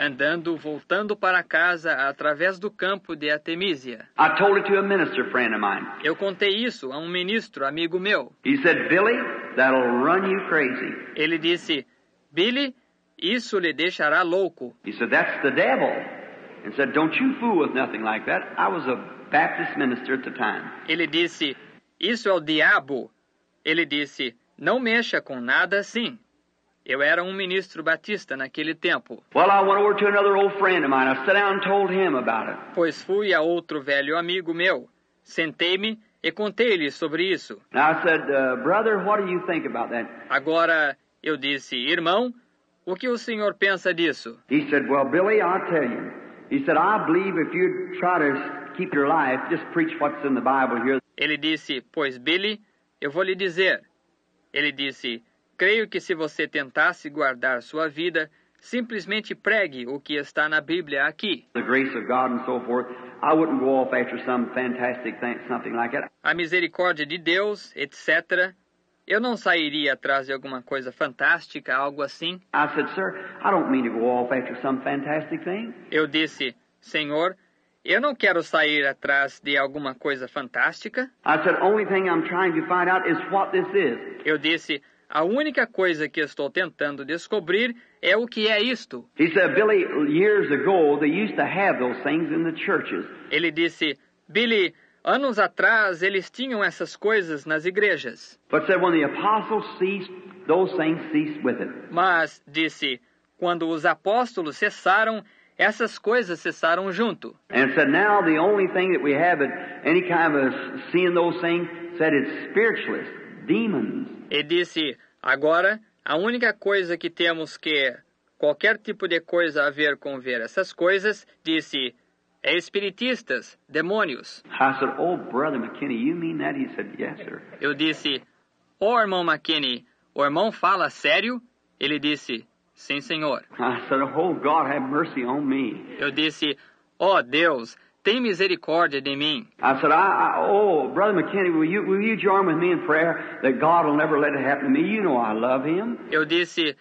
Voltando para casa através do campo de Artemisia. I told it to a minister friend of mine. Eu contei isso a um ministro amigo meu. He said, Billy, that'll run you crazy. Ele disse, Billy, isso lhe deixará louco. He said, that's the devil. And said, don't you fool with nothing like that. I was a Baptist minister at the time. Ele disse, isso é o diabo. Ele disse, não mexa com nada assim. Eu era um ministro batista naquele tempo. Well, I went over to another old friend of mine. I sat down and told him about it. Pois fui a outro velho amigo meu. Sentei-me e contei-lhe sobre isso. And I said, brother, what do you think about that? Agora, eu disse, irmão, o que o senhor pensa disso? He said, well, Billy, I'll tell you. He said, I believe if you try to keep your life, just preach what's in the Bible here. Ele disse, pois Billy, eu vou lhe dizer. Ele disse, creio que se você tentasse guardar sua vida, simplesmente pregue o que está na Bíblia aqui. The grace of God and so forth. I wouldn't go off after some fantastic thing, something like that. A misericórdia de Deus, etc. Eu não sairia atrás de alguma coisa fantástica, algo assim. I said, sir, I don't mean to go off after some fantastic thing. Eu disse, Senhor, eu não quero sair atrás de alguma coisa fantástica. I said, only thing I'm trying to find out is what this is. Eu disse, a única coisa que estou tentando descobrir é o que é isto. He said, Billy, years ago, they used to have those things in the churches. Ele disse, Billy, anos atrás eles tinham essas coisas nas igrejas. But said, when the apostles ceased, those things ceased with it. Mas, disse, quando os apóstolos cessaram, essas coisas cessaram junto. And said, now the only thing that we have at any kind of seeing those things, said it's spiritualists, demons. E disse, agora, a única coisa que temos que qualquer tipo de coisa a ver com ver essas coisas, disse, é espiritistas, demônios. I said, oh, Brother McKinney, you mean that? He said, yes, sir. Eu disse, irmão McKinney, o irmão fala sério? Ele disse, sim, senhor. I said, oh, God, have mercy on me. Eu disse, Deus, tem misericórdia de mim. I said, oh, Brother McKinney, will you join with me in prayer that God will never let it happen to me? You know I love him. Eu disse,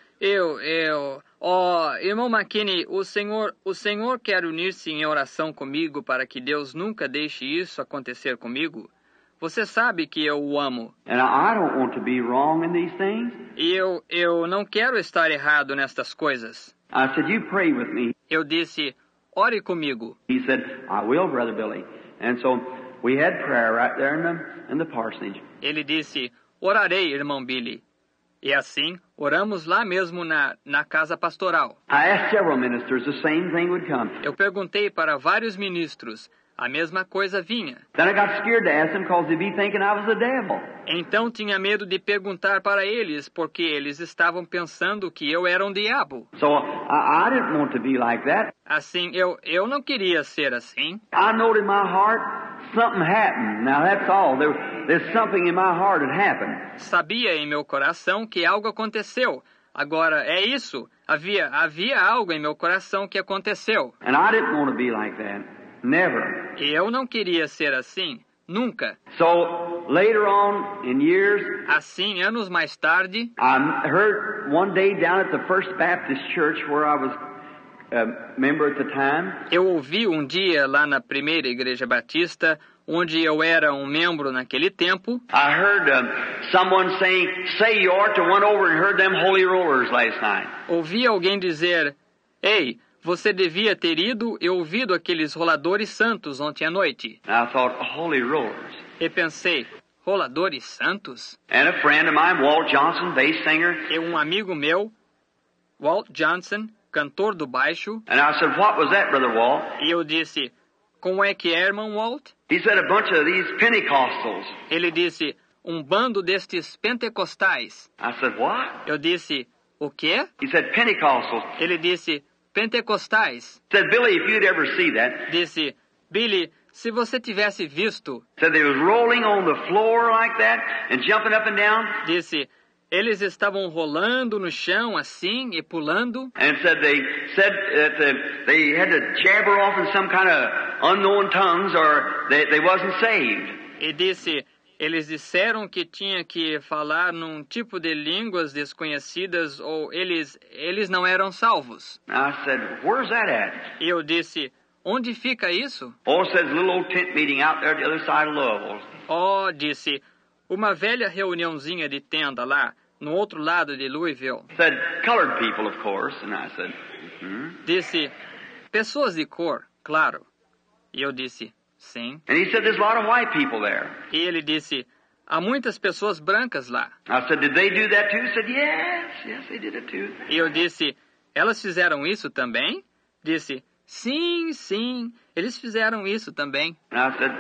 irmão McKinney, o Senhor quer unir-se em oração comigo para que Deus nunca deixe isso acontecer comigo? Você sabe que eu o amo. And I don't want to be wrong in these things. E eu não quero estar errado nestas coisas. I said, you pray with me. Eu disse, ore comigo. He said, I will, Brother Billy. And so we had prayer right there in the parsonage. Ele disse, orarei, irmão Billy. E assim, oramos lá mesmo na casa pastoral. I asked several ministers, the same thing would come. Eu perguntei para vários ministros, a mesma coisa vinha. Then I got scared to ask them because they'd be thinking I was the devil. Então tinha medo de perguntar para eles, porque eles estavam pensando que eu era um diabo. So I didn't want to be like that. Assim, eu não queria ser assim. I knowed in my heart something happened. Now that's all. There's something in my heart that happened. Sabia em meu coração que algo aconteceu. Agora, é isso. Havia algo em meu coração que aconteceu. And I didn't want to be like that. Never. E eu não queria ser assim. Nunca. So later on in years, Assim, anos mais tarde, I heard one day down at the First Baptist Church where I was a member at the time. eu ouvi um dia lá na primeira igreja batista, onde eu era um membro naquele tempo, I heard someone saying, say you ought to went over and heard them holy rollers last night. ouvi alguém dizer, ei, você devia ter ido e ouvido aqueles roladores santos ontem à noite. And I thought, holy rollers. E pensei, roladores santos? And a friend of mine, Walt Johnson, bass singer, E um amigo meu, Walt Johnson, cantor do baixo, and I said, what was that, Brother Walt? e eu disse, como é que é, irmão Walt? He said, a bunch of these Pentecostals. Ele disse, um bando destes pentecostais. I said, what? Eu disse, o quê? He said, Pentecostals. Ele disse, pentecostais. Said, Billy, if you'd ever see that, Disse, Billy, se você tivesse visto, said they was rolling on the floor like that and jumping up and down, disse, eles estavam rolando no chão assim e pulando, and said that they had to jabber off in some kind of unknown tongues or they wasn't saved. e disse, eles disseram que tinha que falar num tipo de línguas desconhecidas ou eles não eram salvos. I said, where's that at? E eu disse, onde fica isso? Oh, it says a little old tent meeting out there at the other side of Louisville. Oh, disse, uma velha reuniãozinha de tenda lá, no outro lado de Louisville. Said, colored people, of course. And I said, Disse, pessoas de cor, claro. E eu disse, sim. And he said, there's a lot of white people there. E ele disse, há muitas pessoas brancas lá. I said, did they do that too? He said, yes, they did it too. E eu disse, elas fizeram isso também? Disse, sim, eles fizeram isso também. And I said,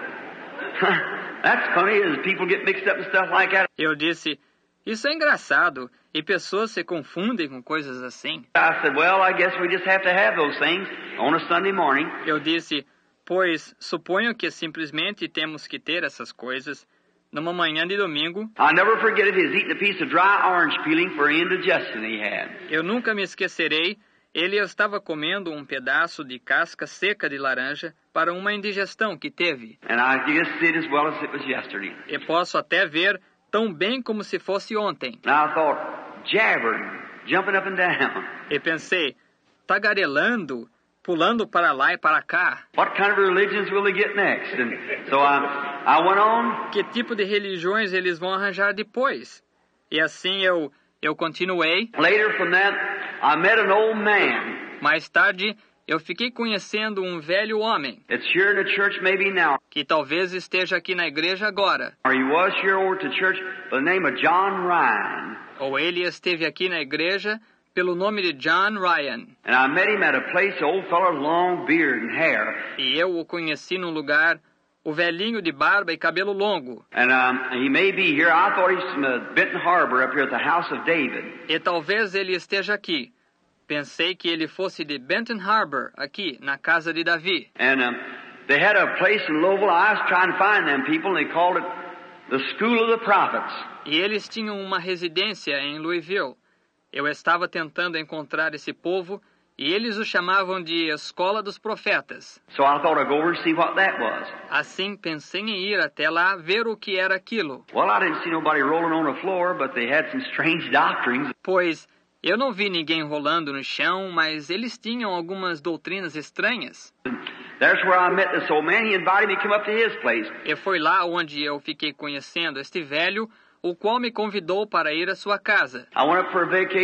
that's funny as people get mixed up and stuff like that. Eu disse, isso é engraçado, e pessoas se confundem com coisas assim. I said, well, I guess we just have to have those things on a Sunday morning. Eu disse, pois suponho que simplesmente temos que ter essas coisas numa manhã de domingo. I'll never forget it. He was eating a piece of dry orange peeling for indigestion he had. Eu nunca me esquecerei, ele estava comendo um pedaço de casca seca de laranja para uma indigestão que teve. And I just see it as well as it was yesterday. E posso até ver tão bem como se fosse ontem. And I thought, jabbering, jumping up and down. E pensei, tagarelando, pulando para lá e para cá. What kind of religions will they get next? And so I went on. Que tipo de religiões eles vão arranjar depois? E assim eu continuei. Later from that, I met an old man. Mais tarde, eu fiquei conhecendo um velho homem, It's here in the church maybe now. que talvez esteja aqui na igreja agora. Or he was here over to church by the name of John Ryan. Ou ele esteve aqui na igreja pelo nome de John Ryan. And I met him at a place, the old fellow, long beard and hair. E eu o conheci num lugar, o velhinho de barba e cabelo longo. And he may be here. I thought he's from Benton Harbor up here at the House of David. E talvez ele esteja aqui. Pensei que ele fosse de Benton Harbor, aqui, na casa de Davi. And they had a place in Louisville. I was trying to find them people, and they called it the School of the Prophets. E eles tinham uma residência em Louisville. Eu estava tentando encontrar esse povo e eles o chamavam de Escola dos Profetas. So I thought I'd go over and see what that was. Assim, pensei em ir até lá ver o que era aquilo. Well, I didn't see nobody rolling on the floor, but they had some strange doctrines. Pois eu não vi ninguém rolando no chão, mas eles tinham algumas doutrinas estranhas. There's where I met this old man. He invited me to come up to his place. E foi lá onde eu fiquei conhecendo este velho, o qual me convidou para ir à sua casa. I went up for a vacation.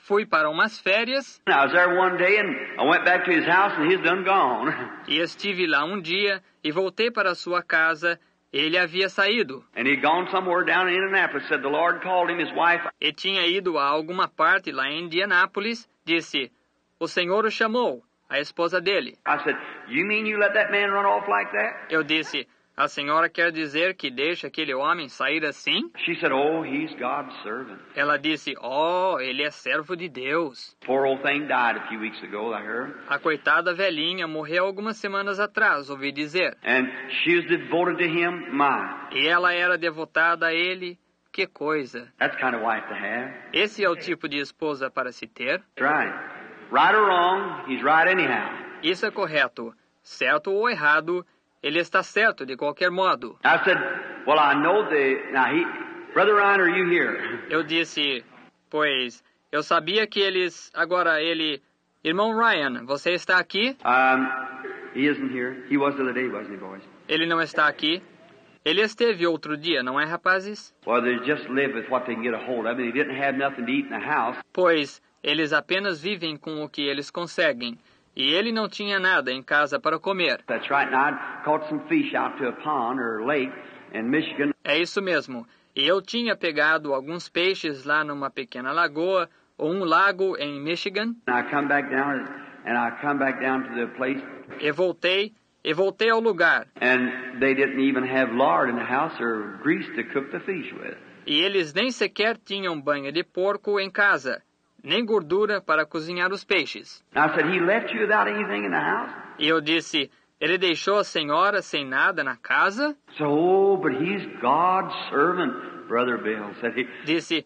fui para umas férias. I was there one day and I went back to his house and he's done gone. E estive lá um dia e voltei para sua casa. Ele havia saído. And he'd gone somewhere down in Indianapolis. Said the Lord called him, his wife. E tinha ido a alguma parte lá em Indianápolis. Disse, o Senhor o chamou, a esposa dele. I said, you mean you let that man run off like that? Eu disse, a senhora quer dizer que deixa aquele homem sair assim? She said, oh, he's God's servant. Ela disse, oh, ele é servo de Deus. Poor old thing died a few weeks ago, I heard. A coitada velhinha morreu algumas semanas atrás, ouvi dizer. And she was devoted to him, my. E ela era devotada a ele. Que coisa. That's the kind of wife to have. Esse é o tipo de esposa para se ter. That's right. Right or wrong, he's right anyhow. Isso é correto. Certo ou errado, ele está certo de qualquer modo. I said, well, I know Brother Ryan, are you here? Eu disse, pois, eu sabia que agora ele, irmão Ryan, você está aqui? He isn't here. He was the other day, wasn't he, boys? Ele não está aqui. Ele esteve outro dia, não é, rapazes? Well, they just live with what they can get a hold of. They didn't have nothing to eat in the house. Pois, eles apenas vivem com o que eles conseguem. E ele não tinha nada em casa para comer. That's right. Now, I caught some fish out to a pond or lake in Michigan. É isso mesmo. E eu tinha pegado alguns peixes lá numa pequena lagoa ou um lago em Michigan. And I come back down to the place. E voltei ao lugar. And they didn't even have lard in the house or grease to cook the fish with. E eles nem sequer tinham banha de porco em casa, nem gordura para cozinhar os peixes. I said, he left you without anything in the house? E eu disse, ele deixou a senhora sem nada na casa? So, but he's God's servant, Brother Bill, said he. Disse,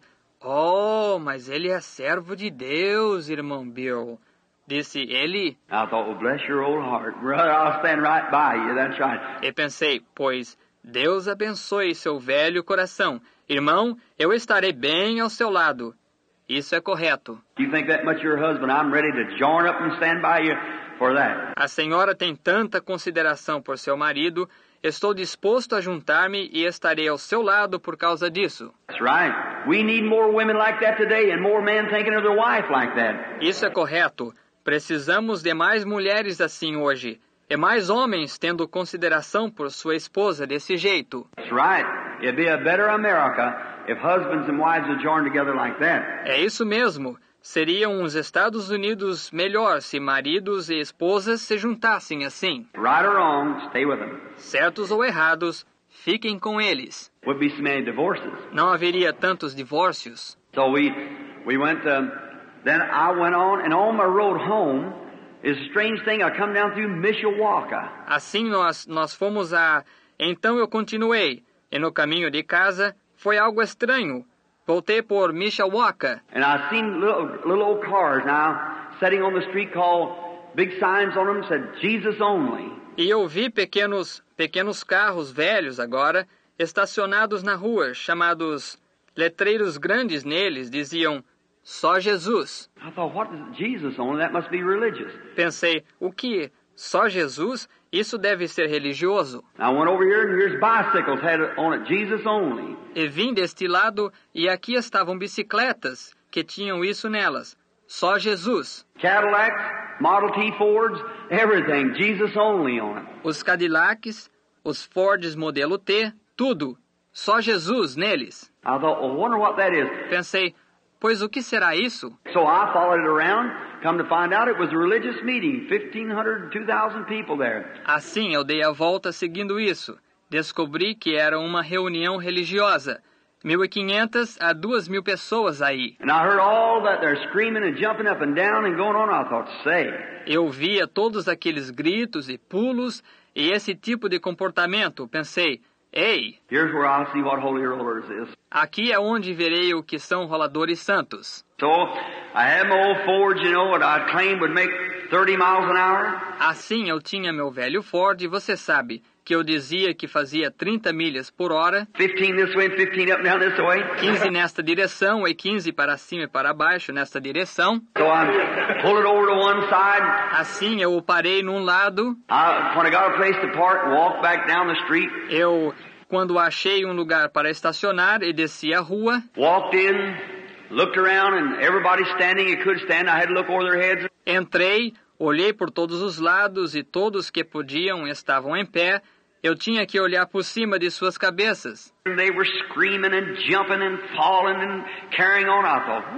oh, mas ele é servo de Deus, irmão Bill. Disse ele. I thought, well, bless your old heart. Brother, I'll stand right by you, that's right. E pensei, pois, Deus abençoe seu velho coração. Irmão, eu estarei bem ao seu lado. Isso é correto. You think that much of your husband, I'm ready to join up and stand by you for that. A senhora tem tanta consideração por seu marido, estou disposto a juntar-me e estarei ao seu lado por causa disso. That's right. We need more women like that today and more men thinking of their wife like that. Isso é correto. Precisamos de mais mulheres assim hoje. E mais homens tendo consideração por sua esposa desse jeito. That's right. It'd be a better America if husbands and wives would join together like that. É isso mesmo. Seriam os Estados Unidos melhor se maridos e esposas se juntassem assim. Right or wrong, stay with them. Certos ou errados, fiquem com eles. Would be so many divorces. Não haveria tantos divórcios. So we went. Then I went on my road home. It's a strange thing. I come down through Mishawaka. Assim nós fomos a. Então eu continuei. E no caminho de casa foi algo estranho. Voltei por Mishawaka. And I seen little old cars now sitting on the street, called big signs on them said Jesus only. E eu vi pequenos carros velhos agora estacionados na rua, chamados letreiros grandes neles, diziam só Jesus. I thought, what is Jesus only? That must be religious. Pensei, o que? Só Jesus? Isso deve ser religioso. I went over here and here's bicycles had on it Jesus only. E vim deste lado e aqui estavam bicicletas que tinham isso nelas. Só Jesus. Cadillacs, Model T Fords, everything, Jesus only on it. Os Cadillacs, os Fords modelo T, tudo. Só Jesus neles. I thought, well, wonder what that is. Pensei, pois o que será isso? So I followed it around, come to find out it was a religious meeting, 1,500 to 2,000 people there. Assim eu dei a volta seguindo isso. Descobri que era uma reunião religiosa. 1.500 a 2.000 pessoas aí. And I heard all that they're screaming and jumping up and down and going on. I thought, say. Eu via todos aqueles gritos e pulos e esse tipo de comportamento. Pensei, ei, Here's where I'll see what holy rollers is. Aqui é onde verei o que são roladores santos. So I had my old Ford, that I claimed would make 30 miles an hour. Assim eu tinha meu velho Ford e você sabe que eu dizia que fazia 30 milhas por hora, 15 this way and 15 up and down this way. 15 nesta direção e 15 para cima e para baixo nesta direção. So I pulled it over to one side. Assim eu o parei num lado. When I got a place to park, walked back down the street. Quando achei um lugar para estacionar e desci a rua, Walked in, looked around and everybody standing that could stand. I had to look over their heads. Entrei, olhei por todos os lados e todos que podiam estavam em pé. Eu tinha que olhar por cima de suas cabeças. They were screaming and jumping and falling and carrying on. I thought,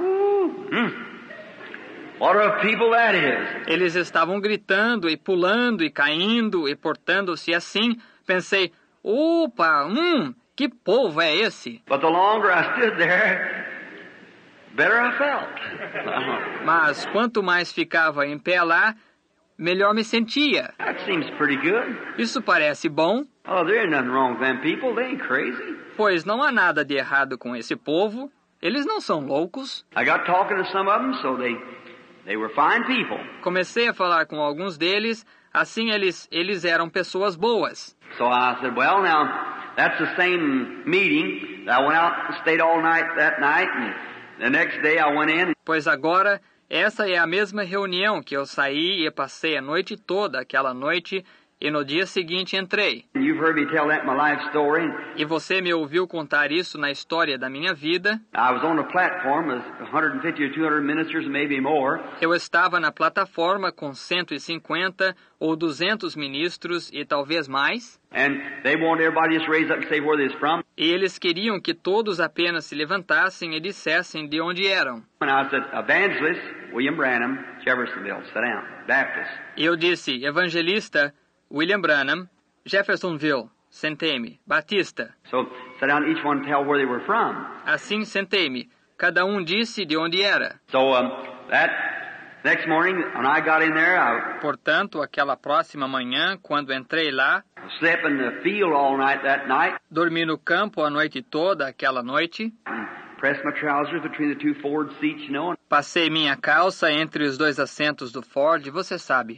what a people that is. Eles estavam gritando e pulando e caindo e portando-se assim. Pensei, opa, que povo é esse? But the longer I stood there, better I felt. Mas quanto mais ficava em pé lá, melhor me sentia. That seems pretty good. Isso parece bom. Oh, there ain't nothing wrong with them people. They ain't crazy. Pois não há nada de errado com esse povo. Eles não são loucos. I got talking to some of them, so they were fine people. Comecei a falar com alguns deles, assim eles eram pessoas boas. So I said, well, now, that's the same meeting. I went out and stayed all night that night, and the next day I went in. Pois agora, essa é a mesma reunião que eu saí e passei a noite toda aquela noite, e no dia seguinte entrei. You've heard me tell that in my life story. E você me ouviu contar isso na história da minha vida. I was on a platform with 150 or 200 ministers, maybe more. Eu estava na plataforma com 150 ou 200 ministros e talvez mais. And they wanted everybody just raise up and say where they're from. E eles queriam que todos apenas se levantassem e dissessem de onde eram. And I said, Evangelist William Branham, Jeffersonville, sit down, Baptist. E eu disse, evangelista William Branham, Jeffersonville, sentei-me, Batista. So sit down, each one tell where they were from. Assim sentei-me. Cada disse de onde era. So that next morning, when I got in there, Portanto, aquela próxima manhã, quando entrei lá, slept in the field all night that night. Dormi no campo a noite toda aquela noite. Pressed my trousers between the two Ford seats, you know. Passei minha calça entre os dois assentos do Ford, você sabe.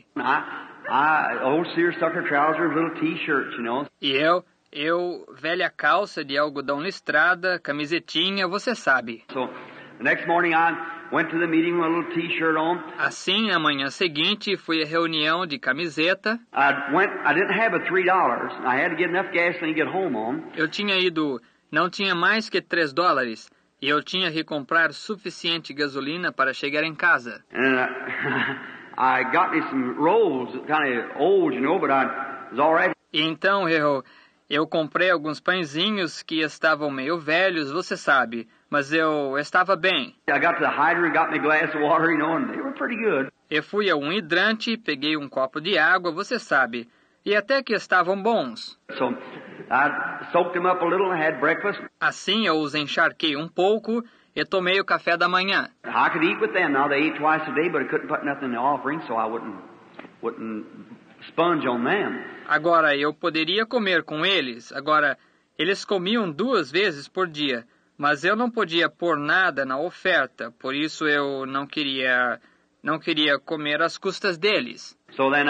Old seersucker trousers, little t-shirts, you know. E eu, velha calça de algodão listrada, camisetinha, você sabe. So, the next morning I went to the meeting with a little t-shirt on. Assim, na manhã seguinte, fui à reunião de camiseta. I didn't have a $3. I had to get enough gasoline to get home on. Eu tinha ido, não tinha mais que $3, e eu tinha que comprar suficiente gasolina para chegar em casa. And I got me some rolls, kind of old, you know, but I was all right. E então eu comprei alguns pãezinhos que estavam meio velhos, você sabe, mas eu estava bem. I got to the hydrant, got me a glass of water, you know, and they were pretty good. Eu fui a um hidrante, peguei um copo de água, você sabe, e até que estavam bons. So I soaked them up a little and had breakfast. Assim eu os encharquei um pouco e tomei o café da manhã. I could eat with them. Now they ate twice a day, but I couldn't put nothing in the offering, so I wouldn't sponge on them. Agora eu poderia comer com eles. Agora eles comiam 2 vezes por dia, mas eu não podia pôr nada na oferta, por isso eu não queria comer às custas deles. So then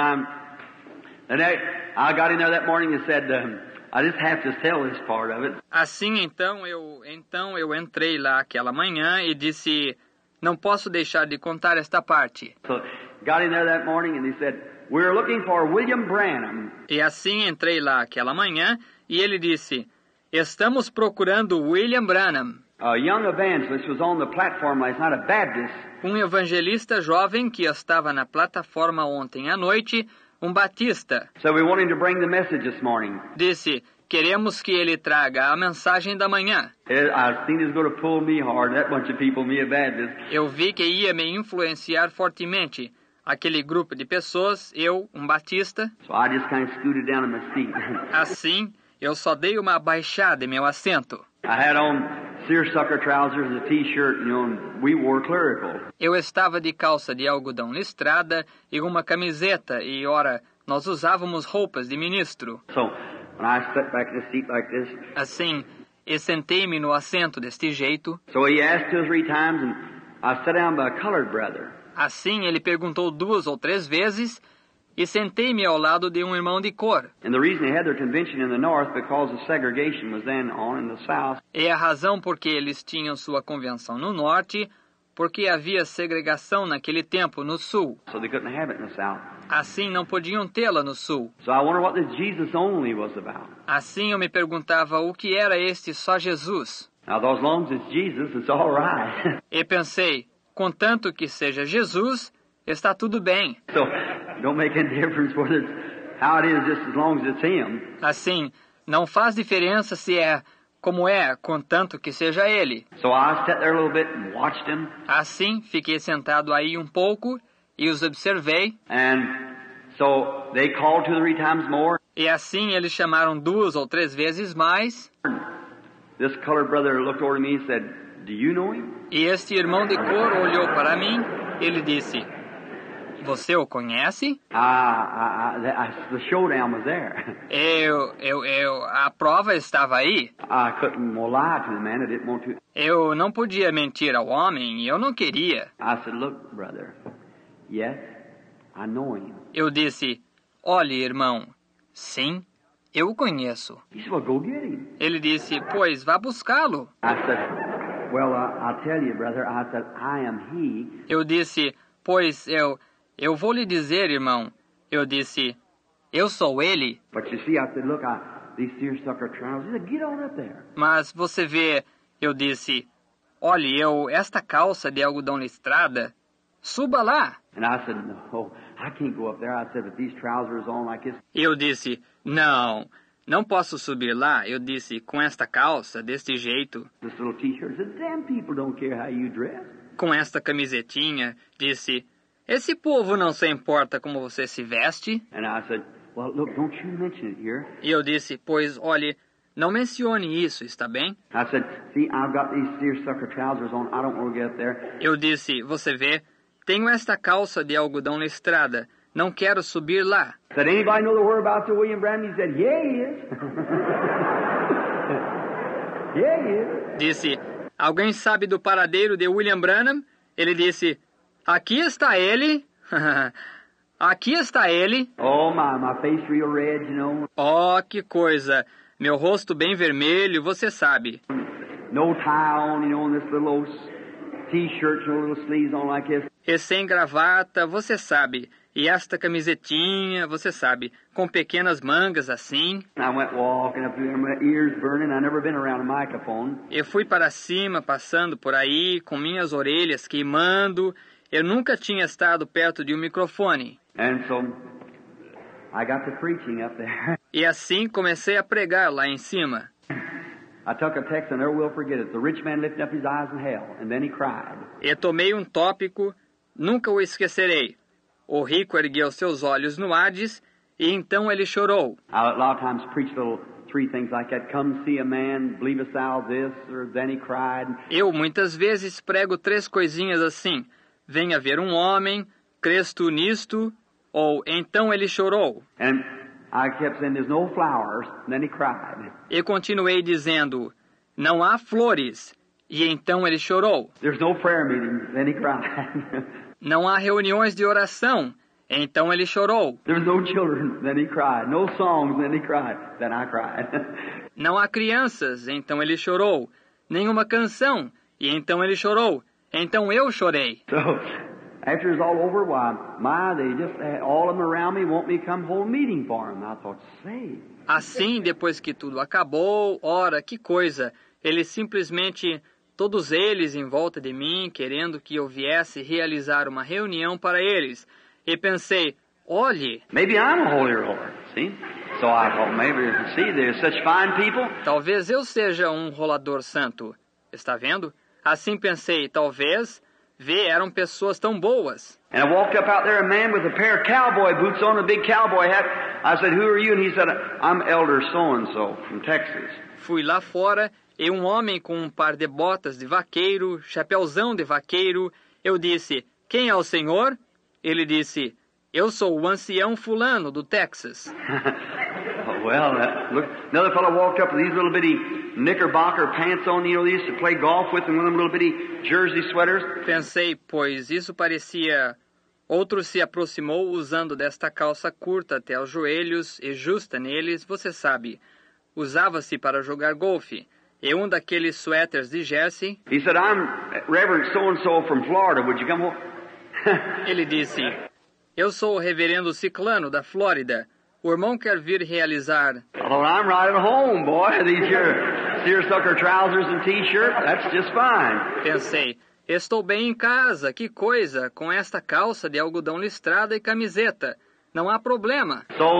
I got in there that morning and said, I just have to tell this part of it. Assim então eu entrei lá aquela manhã e disse, não posso deixar de contar esta parte. So got in there that morning and he said, we're looking for William Branham. E assim entrei lá aquela manhã e ele disse, estamos procurando William Branham. A young evangelist was on the platform last night, a Baptist. Um evangelista jovem que estava na plataforma ontem à noite, um batista. So we want him to bring the message this morning. Disse, queremos que ele traga a mensagem da manhã. I seen he's going to pull me hard, that bunch of people, me a Baptist. Eu vi que ia me influenciar fortemente. Aquele grupo de pessoas, eu, um batista. So I just kind of scooted down in my seat. Assim, eu só dei uma baixada em meu assento. I had on seersucker trousers and a t-shirt, you know, and we wore clerical. Eu estava de calça de algodão listrada e uma camiseta e, ora, nós usávamos roupas de ministro. So when I sat back in the seat like this. Assim, e sentei-me no assento deste jeito. So he asked 2 or 3 times and I sat down by a colored brother. Assim, ele perguntou 2 ou 3 vezes e sentei-me ao lado de um irmão de cor. And the reason they had their convention in the north because the segregation was then on in the south. E a razão por que eles tinham sua convenção no norte, porque havia segregação naquele tempo no sul. So they couldn't have it in the south. Assim não podiam tê-la no sul. So I wonder what this Jesus only was about. Assim eu me perguntava o que era este só Jesus. Now, as long as it's Jesus, it's all right. E pensei, contanto que seja Jesus, está tudo bem. So, don't make any difference whether it's how it is, just as long as it's Him. Assim, não faz diferença se é como é, contanto que seja Ele. So I sat there a little bit and watched Him. Assim, fiquei sentado aí um pouco e os observei. And so they called 2 or 3 times more. E assim eles chamaram 2 ou 3 vezes mais. This colored brother looked over to me and said, "Do you know him?" E este irmão de cor olhou para mim. Ele disse, você o conhece? The showdown was there. A prova estava aí. I couldn't lie to the man. I didn't want to. Eu não podia mentir ao homem e eu não queria. I said, "Look, brother. Yes, I know him." Eu disse, olhe, irmão, sim, eu o conheço. He said, "Well, go get him." Ele disse, pois vá buscá-lo. I said, "Well, I'll tell you, brother." I said, "I am he." Eu disse, pois eu vou lhe dizer, irmão. Eu disse, eu sou ele. But you see, I said, "Look, these seersucker trousers." He said, "Get on up there." Mas você vê, eu disse, olhe, esta calça de algodão listrada, suba lá. And I said, "No, I can't go up there." I said, "If these trousers on like this." Eu disse, não posso subir lá. Eu disse, com esta calça, deste jeito. This little t-shirt. I said, "Damn people don't care how you dress." Com esta camisetinha, disse, esse povo não se importa como você se veste. And I said, "Well, look, don't you mention it here." E eu disse, pois, olhe, não mencione isso, está bem? I said, "See, I've got these seersucker trousers on. I don't want to get up there." Eu disse, você vê, tenho esta calça de algodão listrada. Não quero subir lá. Said, "Anybody know the whereabouts of William Branham?" He said, "Yeah, he is." Yeah, he is. Disse, alguém sabe do paradeiro de William Branham? Ele disse, aqui está ele. Aqui está ele. Oh, my face real red, you know. Oh, que coisa. Meu rosto bem vermelho, você sabe. No tie on, you know, this little old t-shirt, no little sleeves on like this. E sem gravata, você sabe. E esta camisetinha, você sabe, com pequenas mangas assim. I went walking up there, my ears burning. I never been around a microphone. Eu fui para cima, passando por aí, com minhas orelhas queimando. Eu nunca tinha estado perto de um microfone. And so I got to preaching up there. E assim comecei a pregar lá em cima. I took a text and never will forget it. The rich man lifted up his eyes in hell, and then he cried. E tomei um tópico, nunca o esquecerei. O rico ergueu seus olhos no Hades, e então ele chorou. I a lot of times preach little 3 things like that. Come see a man, believest thou this, or then he cried. Eu muitas vezes prego 3 coisinhas assim. Venha ver um homem, crês tu nisto, ou então ele chorou. And I kept saying, "There's no flowers," and then he cried. E continuei dizendo, não há flores, e então ele chorou. There's no prayer meetings, then he cried. Não há reuniões de oração, então ele chorou. There's no children, then he cried. No songs, then he cried. Then I cried. Não há crianças, então ele chorou. Nenhuma canção, e então ele chorou. Então eu chorei. So, after it's all over, why, they just, all of them around me want me to come hold a meeting for them. I thought, say. Assim, depois que tudo acabou, ora, que coisa. Eles simplesmente, todos eles em volta de mim, querendo que eu viesse realizar uma reunião para eles. E pensei, olhe. Maybe I'm a holy roller, see? So I thought, maybe, see, there's such fine people. Talvez eu seja um rolador santo. Está vendo? Assim pensei, talvez, eram pessoas tão boas. And I walked up out there, a man with a pair of cowboy boots on, a big cowboy hat. I said, "Who are you?" And he said, "I'm Elder so-and-so from Texas." Fui lá fora e um homem com um par de botas de vaqueiro, chapéuzão de vaqueiro. Eu disse, quem é o senhor? Ele disse, eu sou o ancião fulano do Texas. Well, look, another fellow walked up with these little bitty knickerbocker pants on, you know, they used to play golf with, and one of them little bitty jersey sweaters. Pensei, pois isso parecia... Outro se aproximou usando desta calça curta até os joelhos e justa neles, você sabe. Usava-se para jogar golfe. E um daqueles suéteres de jersey. He said, "I'm Reverend so-and-so from Florida. Would you come home?" Ele disse, eu sou o reverendo Ciclano da Flórida. O irmão quer vir realizar. I thought, I'm right at home, boy. These seersucker trousers and t-shirt, that's just fine. Pensei, estou bem em casa, que coisa, com esta calça de algodão listrada e camiseta. Não há problema. So,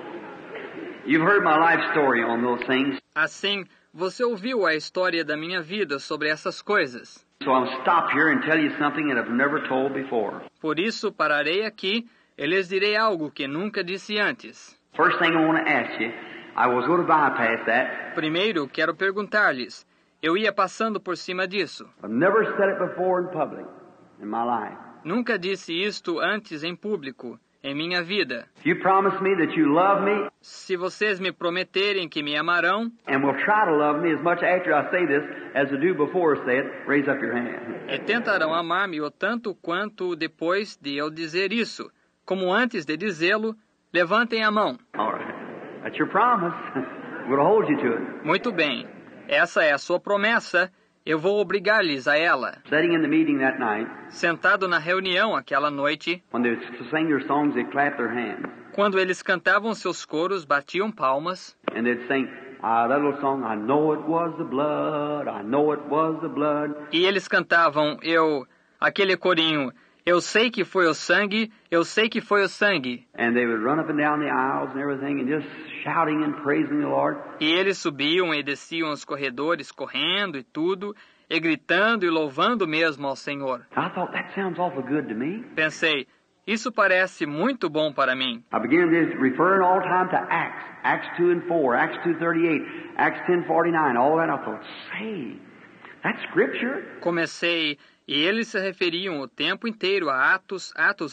you've heard my life story on those things. Assim, você ouviu a história da minha vida sobre essas coisas. So I'll stop here and tell you something that I've never told before. Por isso, pararei aqui e lhes direi algo que nunca disse antes. First thing I want to ask you, I was going to bypass that. Primeiro, quero perguntar-lhes. Eu ia passando por cima disso. I've never said it before in public in my life. Nunca disse isto antes em público, em minha vida. If you promise me that you love me, Se vocês me prometerem que me amarão, and will try to love me as much after I say this as I do before I say it, raise up your hand. e tentarão amar-me o tanto quanto depois de eu dizer isso, como antes de dizê-lo, levantem a mão. All right. That's your promise. I'm going to hold you to it. Muito bem. Essa é a sua promessa. Eu vou obrigar-lhes a ela. Sitting in the meeting that night, Sentado na reunião aquela noite, when they sing their songs, they clap their hands. quando eles cantavam seus coros, batiam palmas, And they'd sing that little song, I know it was the blood, I know it was the blood. e eles cantavam, aquele corinho, eu sei que foi o sangue, eu sei que foi o sangue. And they would run up and down the aisles and everything and just shouting and praising the Lord. E eles subiam e desciam os corredores, correndo e tudo, e gritando e louvando mesmo ao Senhor. I thought, that sounds awful good to me. Pensei, isso parece muito bom para mim. I began this referring all the time to Acts 2 and 4, Acts 2:38, Acts 10:49, all that. I thought, say, that's scripture. Comecei, e eles se referiam o tempo inteiro a Atos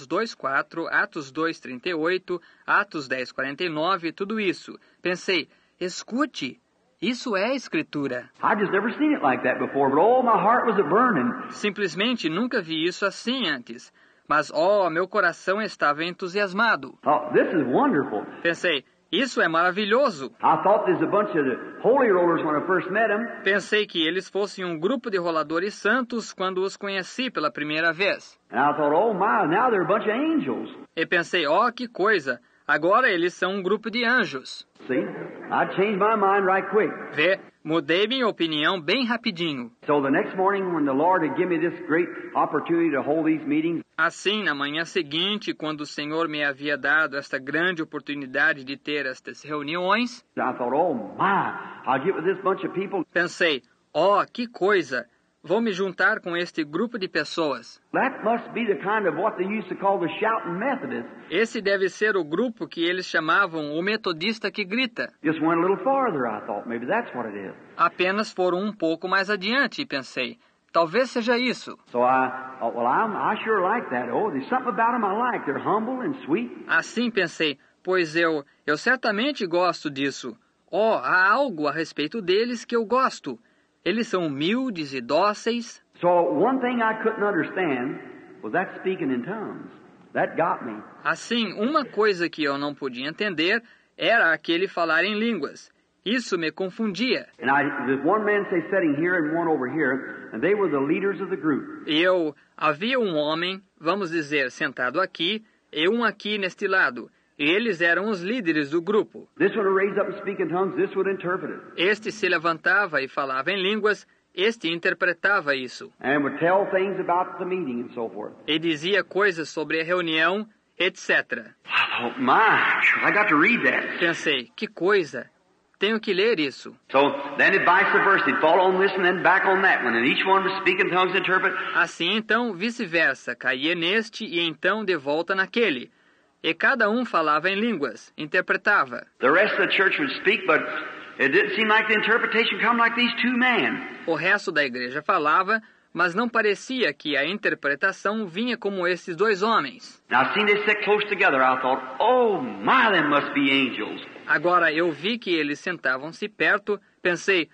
2:4, Atos 2:38, Atos 10:49, tudo isso. Pensei, escute, isso é Escritura. I just never seen it like that before, but oh, my heart was a-burning. Simplesmente nunca vi isso assim antes. Mas, meu coração estava entusiasmado. Thought, this is wonderful. Pensei, isso é maravilhoso. I thought there's a bunch of holy rollers when I first met them. Pensei que eles fossem um grupo de roladores santos quando os conheci pela primeira vez. And I thought, oh my, now they're a bunch of angels. E pensei, que coisa, agora eles são um grupo de anjos. See, I changed my mind right quick. Vê, mudei minha opinião bem rapidinho. So the next morning when the Lord had given me this great opportunity to hold these meetings, Assim, na manhã seguinte, quando o Senhor me havia dado esta grande oportunidade de ter estas reuniões, I thought, oh my, I'll get with this bunch of people. pensei, que coisa, vou me juntar com este grupo de pessoas. That must be the kind of what they used to call the shouting Methodist. Esse deve ser o grupo que eles chamavam o metodista que grita. Just went a little farther, I thought. Maybe that's what it is. Apenas foram um pouco mais adiante, pensei. Talvez seja isso. So I thought, well, I sure like that. Oh, there's something about them I like. They're humble and sweet. Assim pensei, pois eu certamente gosto disso. Há algo a respeito deles que eu gosto. Eles são humildes e dóceis. So one thing I couldn't understand was that speaking in tongues. That got me. Assim, uma coisa que eu não podia entender era aquele falar em línguas. Isso me confundia. And there's one man say sitting here and one over here, and they were the leaders of the group. Havia um homem, vamos dizer, sentado aqui, e um aqui neste lado. E eles eram os líderes do grupo. This one would raise up and speak in tongues, this would interpret it. Este se levantava e falava em línguas, este interpretava isso. And would tell things about the meeting and so forth. E dizia coisas sobre a reunião, etc. Oh my, I got to read that. Pensei, que coisa! Tenho que ler isso. So then it vice versa. He'd fall on this and then back on that one. And each one would speak in tongues and interpret. Assim então, vice-versa, caía neste e então de volta naquele. E cada um falava em línguas, interpretava. The rest of the church would speak, but it didn't seem like the interpretation come like these two men. O resto da igreja falava, mas não parecia que a interpretação vinha como esses dois homens. Now I seen they sit close together. I thought, oh my, they must be angels. Agora eu vi que eles sentavam-se perto, pensei,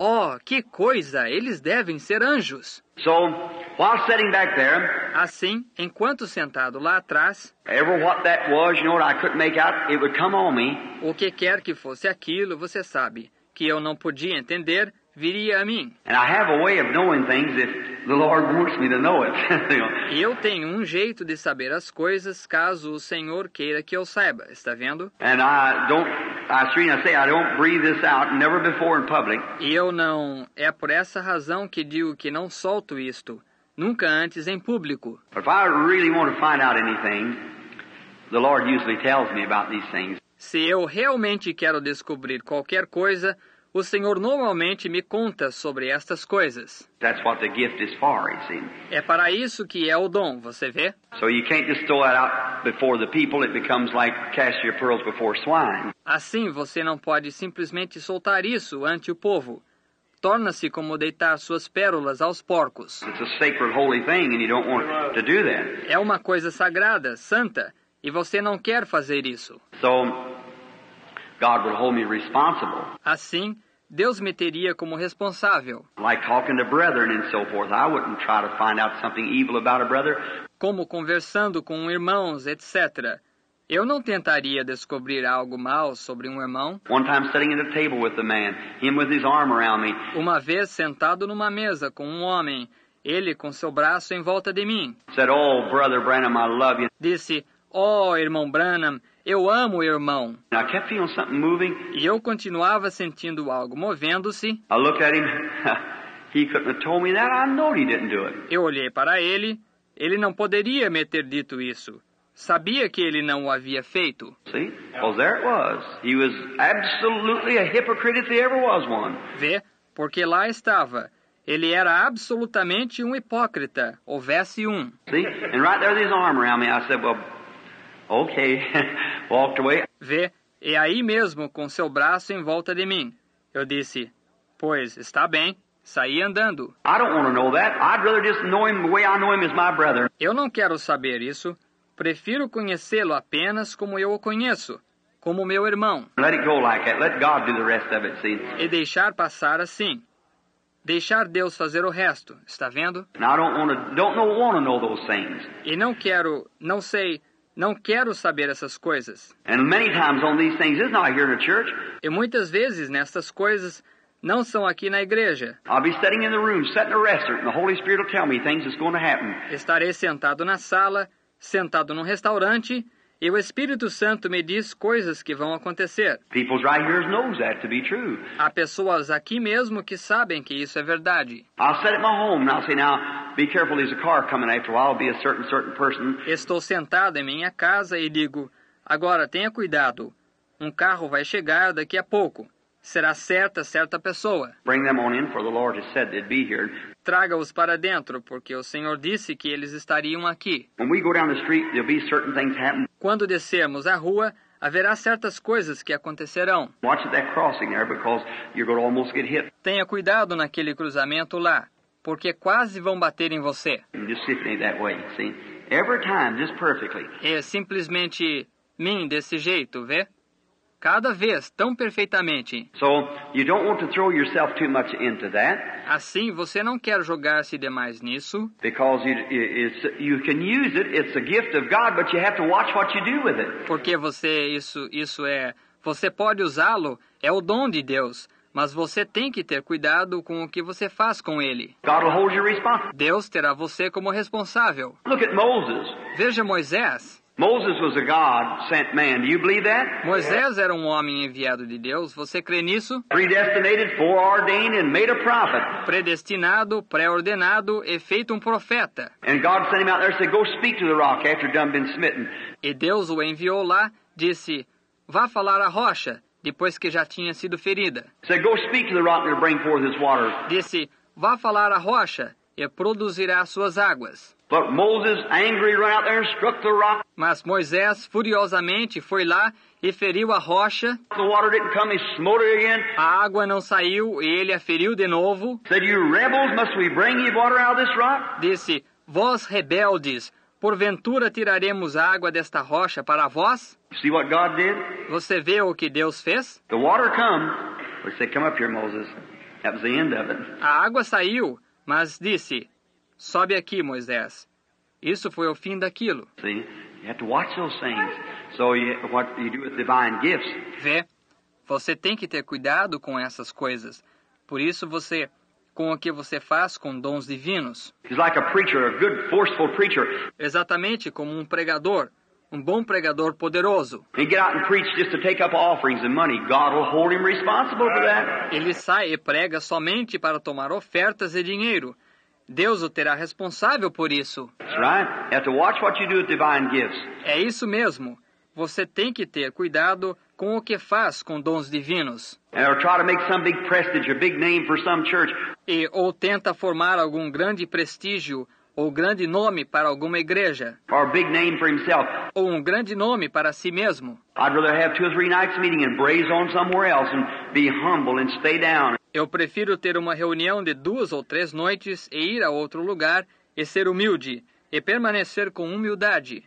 que coisa, eles devem ser anjos. So, while sitting back there, Assim, enquanto sentado lá atrás, ever what that was, you know what I couldn't make out, it would come on me. o que quer que fosse aquilo, você sabe, que eu não podia entender, viria a mim. And I have a way of knowing things if the Lord wants me to know it. E eu tenho um jeito de saber as coisas caso o Senhor queira que eu saiba, está vendo? And I don't breathe this out, never before in public. E eu não... É por essa razão que digo que não solto isto, nunca antes em público. But if I really want to find out anything, the Lord usually tells me about these things. Se eu realmente quero descobrir qualquer coisa, o Senhor normalmente me conta sobre estas coisas. That's what the gift is for, you see. É para isso que é o dom, você vê? So you can't just throw that out before the people. It becomes like cast your pearls before swine. Assim, você não pode simplesmente soltar isso ante o povo. Torna-se como deitar suas pérolas aos porcos. It's a sacred, holy thing, and you don't want to do that. É uma coisa sagrada, santa, e você não quer fazer isso. So God would hold me responsible. Assim, Deus me teria como responsável. Like talking to brethren and so forth. I wouldn't try to find out something evil about a brother. Como conversando com irmãos, etc. Eu não tentaria descobrir algo mal sobre um irmão. One time sitting at a table with a man, him with his arm around me. Uma vez sentado numa mesa com um homem, ele com seu braço em volta de mim. Said, "Oh, Brother Branham, I love you." Disse, "Oh, irmão Branham, eu amo o irmão." And I kept feeling something moving. E eu continuava sentindo algo movendo-se. I looked at him. He couldn't have told me that. I know he didn't do it. Eu olhei para ele. Ele não poderia me ter dito isso. Sabia que ele não o havia feito. See? Well, there it was. He was absolutely a hypocrite if there ever was one. Vê? Porque lá estava. Ele era absolutamente um hipócrita. Houvesse um. See? And right there with his arm around me, I said, well, okay. Walked away. Vê? E aí mesmo, com seu braço em volta de mim. Eu disse, pois, está bem. Saí andando. I don't want to know that. I'd rather just know him the way I know him as my brother. Eu não quero saber isso. Prefiro conhecê-lo apenas como eu o conheço, como meu irmão. Let it go like that. Let God do the rest of it, see? E deixar passar assim. Deixar Deus fazer o resto, está vendo? And I don't want to know those things. E não quero saber essas coisas. And many times on these things, it's not here in the church. E muitas vezes nestas coisas não são aqui na igreja. I'll be sitting in the room, sitting in a restaurant, and the Holy Spirit will tell me things that's going to happen. Estarei sentado na sala, sentado num restaurante, e o Espírito Santo me diz coisas que vão acontecer. People's right here knows that to be true. Há pessoas aqui mesmo que sabem que isso é verdade. I'll sit at my home and I'll say, now, be careful, there's a car coming after a while. It'll be a certain person. Estou sentado em minha casa e digo, agora tenha cuidado, um carro vai chegar daqui a pouco. Será certa pessoa. Bring them on in, for the Lord has said they'd be here. Traga-os para dentro, porque o Senhor disse que eles estariam aqui. When we go down the street, there'll be certain things happen. Quando descermos a rua, haverá certas coisas que acontecerão. Watch that crossing there, because you're going to almost get hit. Tenha cuidado naquele cruzamento lá, porque quase vão bater em você. And just sit ain't that way, see? Every time, just perfectly. É simplesmente mim desse jeito, vê? Cada vez, tão perfeitamente. So, you don't want to throw yourself too much into that. Assim, você não quer jogar-se demais nisso. Because you can use it. It's a gift of God, but you have to watch what you do with it. Porque você pode usá-lo, é o dom de Deus. Mas você tem que ter cuidado com o que você faz com ele. God will hold you responsible. Deus terá você como responsável. Look at Moses. Veja Moisés. Moses was a God-sent man. Do you believe that? Moisés era um homem enviado de Deus. Você crê nisso? Predestinated, foreordained, and made a prophet. Predestinado, pré-ordenado e feito um profeta. And God sent him out there and said, go speak to the rock after done been smitten. E Deus o enviou lá, disse, vá falar à rocha, depois que já tinha sido ferida. Said, go speak to the rock and it'll bring forth its water. Disse, vá falar à rocha e produzirá suas águas. But Moses, angry, ran out there and struck the rock. Mas Moisés, furiosamente, foi lá e feriu a rocha. The water didn't come, he smote it again. A água não saiu e ele a feriu de novo. Said, you rebels, must we bring you water out of this rock? Disse, vós rebeldes, porventura tiraremos água desta rocha para vós? See what God did? Você vê o que Deus fez? The water come. He said, come up here, Moses. That was the end of it. A água saiu, mas disse, sobe aqui, Moisés. Isso foi o fim daquilo. See, you have to watch those things. So what you do with divine gifts. Vê, você tem que ter cuidado com essas coisas, por isso com o que você faz com dons divinos. He's like a preacher, a good, forceful preacher. Exatamente como um pregador, um bom pregador poderoso. He'd get out and preach just to take up offerings and money. God will hold him responsible for that. Ele sai e prega somente para tomar ofertas e dinheiro. Deus o terá responsável por isso. That's right. You have to watch what you do with divine gifts. É isso mesmo. Você tem que ter cuidado com o que faz com dons divinos. Or try to make some big prestige, a big name for some church. Ou tenta formar algum grande prestígio ou grande nome para alguma igreja. Or a big name for himself. Ou um grande nome para si mesmo. I'd rather have 2 or 3 nights meeting and braze on somewhere else and be humble and stay down. Eu prefiro ter uma reunião de 2 ou 3 noites e ir a outro lugar e ser humilde e permanecer com humildade.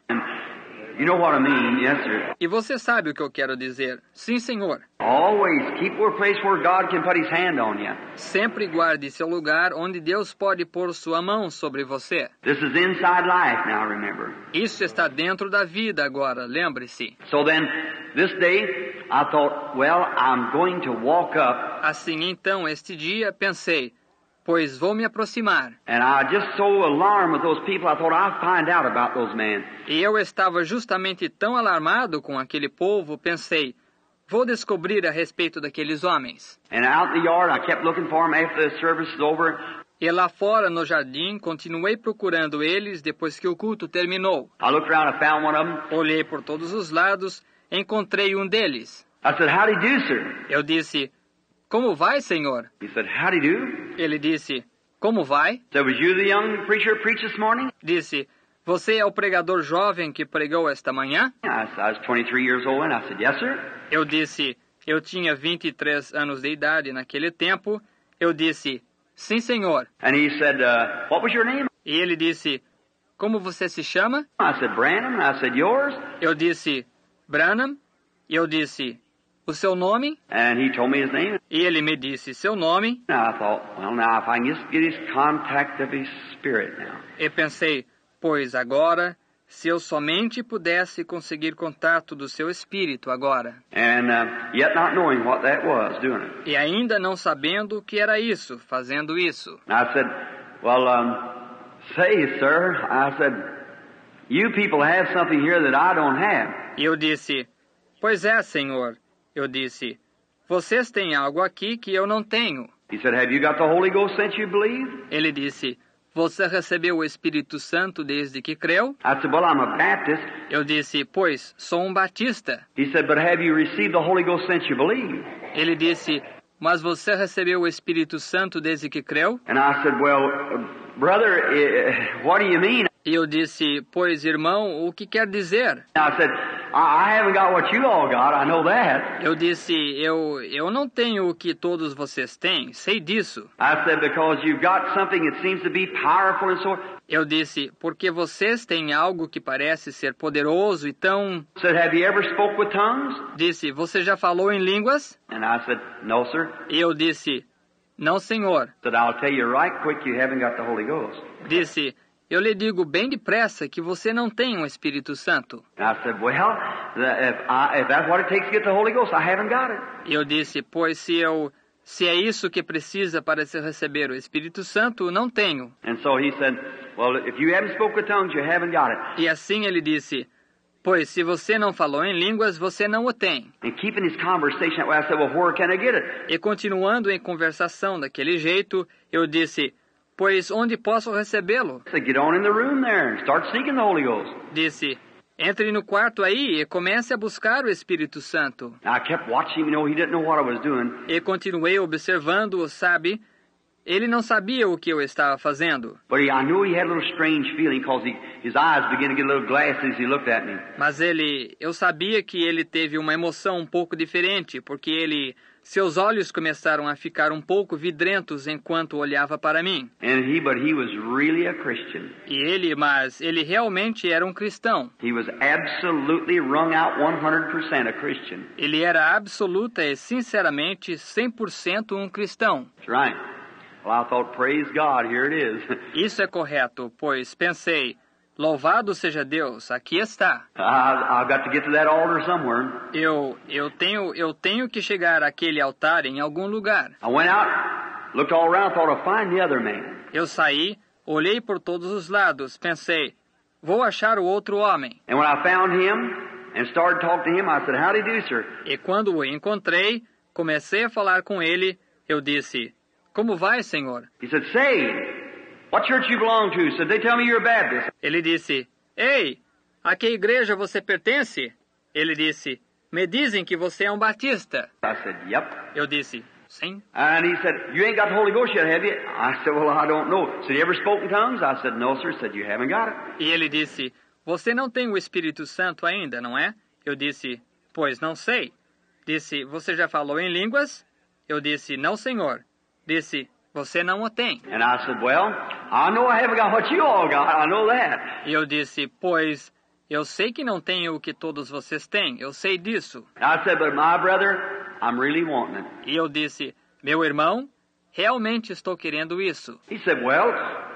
You know what I mean, yes, sir. E você sabe o que eu quero dizer. Sim, Senhor. Always keep a place where God can put His hand on you. Sempre guarde seu lugar onde Deus pode pôr sua mão sobre você. This is inside life now, remember. Isso está dentro da vida agora, lembre-se. So then, this day, I thought, well, I'm going to walk up. Assim então, este dia, pensei, pois vou me aproximar. And I just so alarmed with those people, I thought I'd find out about those men. E eu estava justamente tão alarmado com aquele povo, pensei, vou descobrir a respeito daqueles homens. And out in the yard, I kept looking for them after the service was over. E lá fora, no jardim, continuei procurando eles depois que o culto terminou. I looked around, I found one of them. Olhei por todos os lados, encontrei um deles. I said, "How do you do, sir?" Eu disse, como vai, Senhor? He said, "How do you do?" Ele disse, como vai? I said, "Was you the young preacher who preached this morning?" Disse, você é o pregador jovem que pregou esta manhã? I was 23 years old, and I said, "Yes, sir." Eu disse, eu tinha 23 anos de idade naquele tempo. Eu disse, sim, Senhor. And he said, "What was your name?" E ele disse, como você se chama? I said, "Branham." And I said, "Yours?" Eu disse, Branham. E eu disse, o seu nome? And he told me his name. E ele me disse seu nome. Now I thought, well, now if I can just get his contact of his spirit now. E pensei, pois agora, se eu somente pudesse conseguir contato do seu espírito agora. And yet not knowing what that was, doing it. E ainda não sabendo o que era isso, fazendo isso. I said, well, say, sir, I said, you people have something here that I don't have. E eu disse, pois é, Senhor. Eu disse, vocês têm algo aqui que eu não tenho. He said, have you got the Holy Ghost since you believed? Ele disse, você recebeu o Espírito Santo desde que creu? I said, well, I'm a Baptist. Eu disse, pois, sou um batista. He said, but have you received the Holy Ghost since you believed? Ele disse, mas você recebeu o Espírito Santo desde que creu? And I said, well, brother, what do you mean? E eu disse, pois, irmão, o que quer dizer? I said, I haven't got what you all got, I know that. Eu disse, eu não tenho o que todos vocês têm, sei disso. I said, because you've got something that seems to be powerful and so. Eu disse, porque vocês têm algo que parece ser poderoso e tão... Said, have you ever spoke with tongues? Disse, você já falou em línguas? And I said, no, sir. E eu disse, não, senhor. Said, I'll tell you right quick, you haven't got the Holy Ghost. Disse, eu lhe digo bem depressa que você não tem um Espírito Santo. And I said, well, if that's what it takes to get the Holy Ghost, I haven't got it. E eu disse, pois se é isso que precisa para se receber o Espírito Santo, não tenho. And so he said, well, if you haven't spoken with tongues, you haven't got it. E assim ele disse, pois se você não falou em línguas, você não o tem. And keeping his conversation that way, I said, well, where can I get it? E continuando em conversação daquele jeito, eu disse, pois onde posso recebê-lo? I said, get on in the room there and start seeking the Holy Ghost. Disse, entre no quarto aí e comece a buscar o Espírito Santo. I kept watching him, he didn't know what I was doing. E continuei observando-o, sabe? Ele não sabia o que eu estava fazendo. But I knew he had a little strange feeling because his eyes began to get a little glassy as he looked at me. Mas eu sabia que ele teve uma emoção um pouco diferente, porque seus olhos começaram a ficar um pouco vidrentos enquanto olhava para mim. But he was really a Christian. Mas ele realmente era um cristão. He was absolutely wrung out 100% a Christian. Ele era absoluta e sinceramente 100% um cristão. That's right. Well, I thought, praise God, here it is. Isso é correto, pois pensei, louvado seja Deus, aqui está. I've got to get to that altar somewhere. Eu tenho que chegar àquele altar em algum lugar. I went out Looked all around, thought I'd find the other man. Eu saí, olhei por todos os lados, pensei, vou achar o outro homem. And when I found him and started talking to him, I said, "How do you do, sir?" E quando o encontrei, comecei a falar com ele, eu disse, como vai, senhor? He said, "Say, what church you belong to?" Said, "They tell me you're a Baptist." Ele disse, ei, a que igreja você pertence? Ele disse, me dizem que você é um batista. I said, "Yep." Eu disse, sim. And he said, "You ain't got the Holy Ghost yet, have you?" I said, "Well, I don't know." Said, "You ever spoke in tongues?" I said, "No, sir." Said, "You haven't got it." E ele disse, você não tem o Espírito Santo ainda, não é? Eu disse, pois não sei. Disse, você já falou em línguas? Eu disse, não, senhor. Disse, você não o tem. And I said, "Well, I know I haven't got what you all got. I know that." E eu disse, pois eu sei que não tenho o que todos vocês têm. Eu sei disso. I said, "But my brother, I'm really wanting it." E eu disse, meu irmão, realmente estou querendo isso. He said, "Well,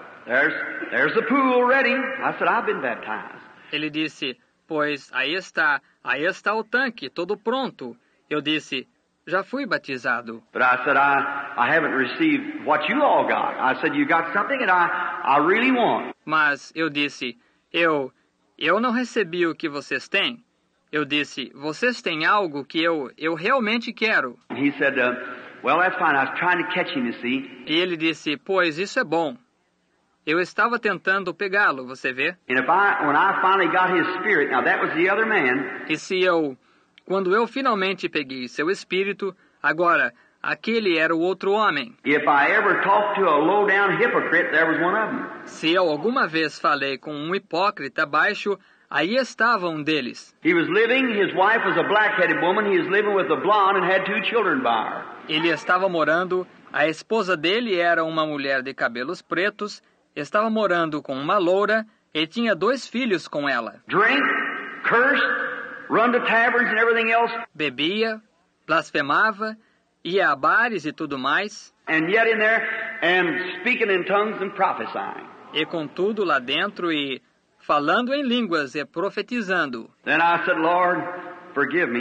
there's the pool ready." I said, "I've been baptized." Ele disse, pois aí está o tanque, todo pronto. Eu disse, já fui batizado. But I said, I haven't received what you all got. I said, "You got something that I really want." Mas eu disse, eu não recebi o que vocês têm. Eu disse, vocês têm algo que eu realmente quero. And he said, "Well, that's fine. I was trying to catch him, you see." E ele disse, pois isso é bom. Eu estava tentando pegá-lo, você vê? And when I finally got his spirit, now that was the other man. E quando eu finalmente peguei seu espírito, agora, aquele era o outro homem. If I ever talked to a low-down hypocrite, there was one of them. Se eu alguma vez falei com um hipócrita baixo, aí estava um deles. He was living, his wife was a black-headed woman, he was living with a blonde and had 2 children by her. Ele estava morando, a esposa dele era uma mulher de cabelos pretos, estava morando com uma loura e tinha 2 filhos com ela. Drink, curse, run to taverns and everything else. Bebia, blasfemava, ia a bares e tudo mais. And yet in there, and speaking in tongues and prophesying. E contudo lá dentro e falando em línguas e profetizando. Then I said, "Lord, forgive me."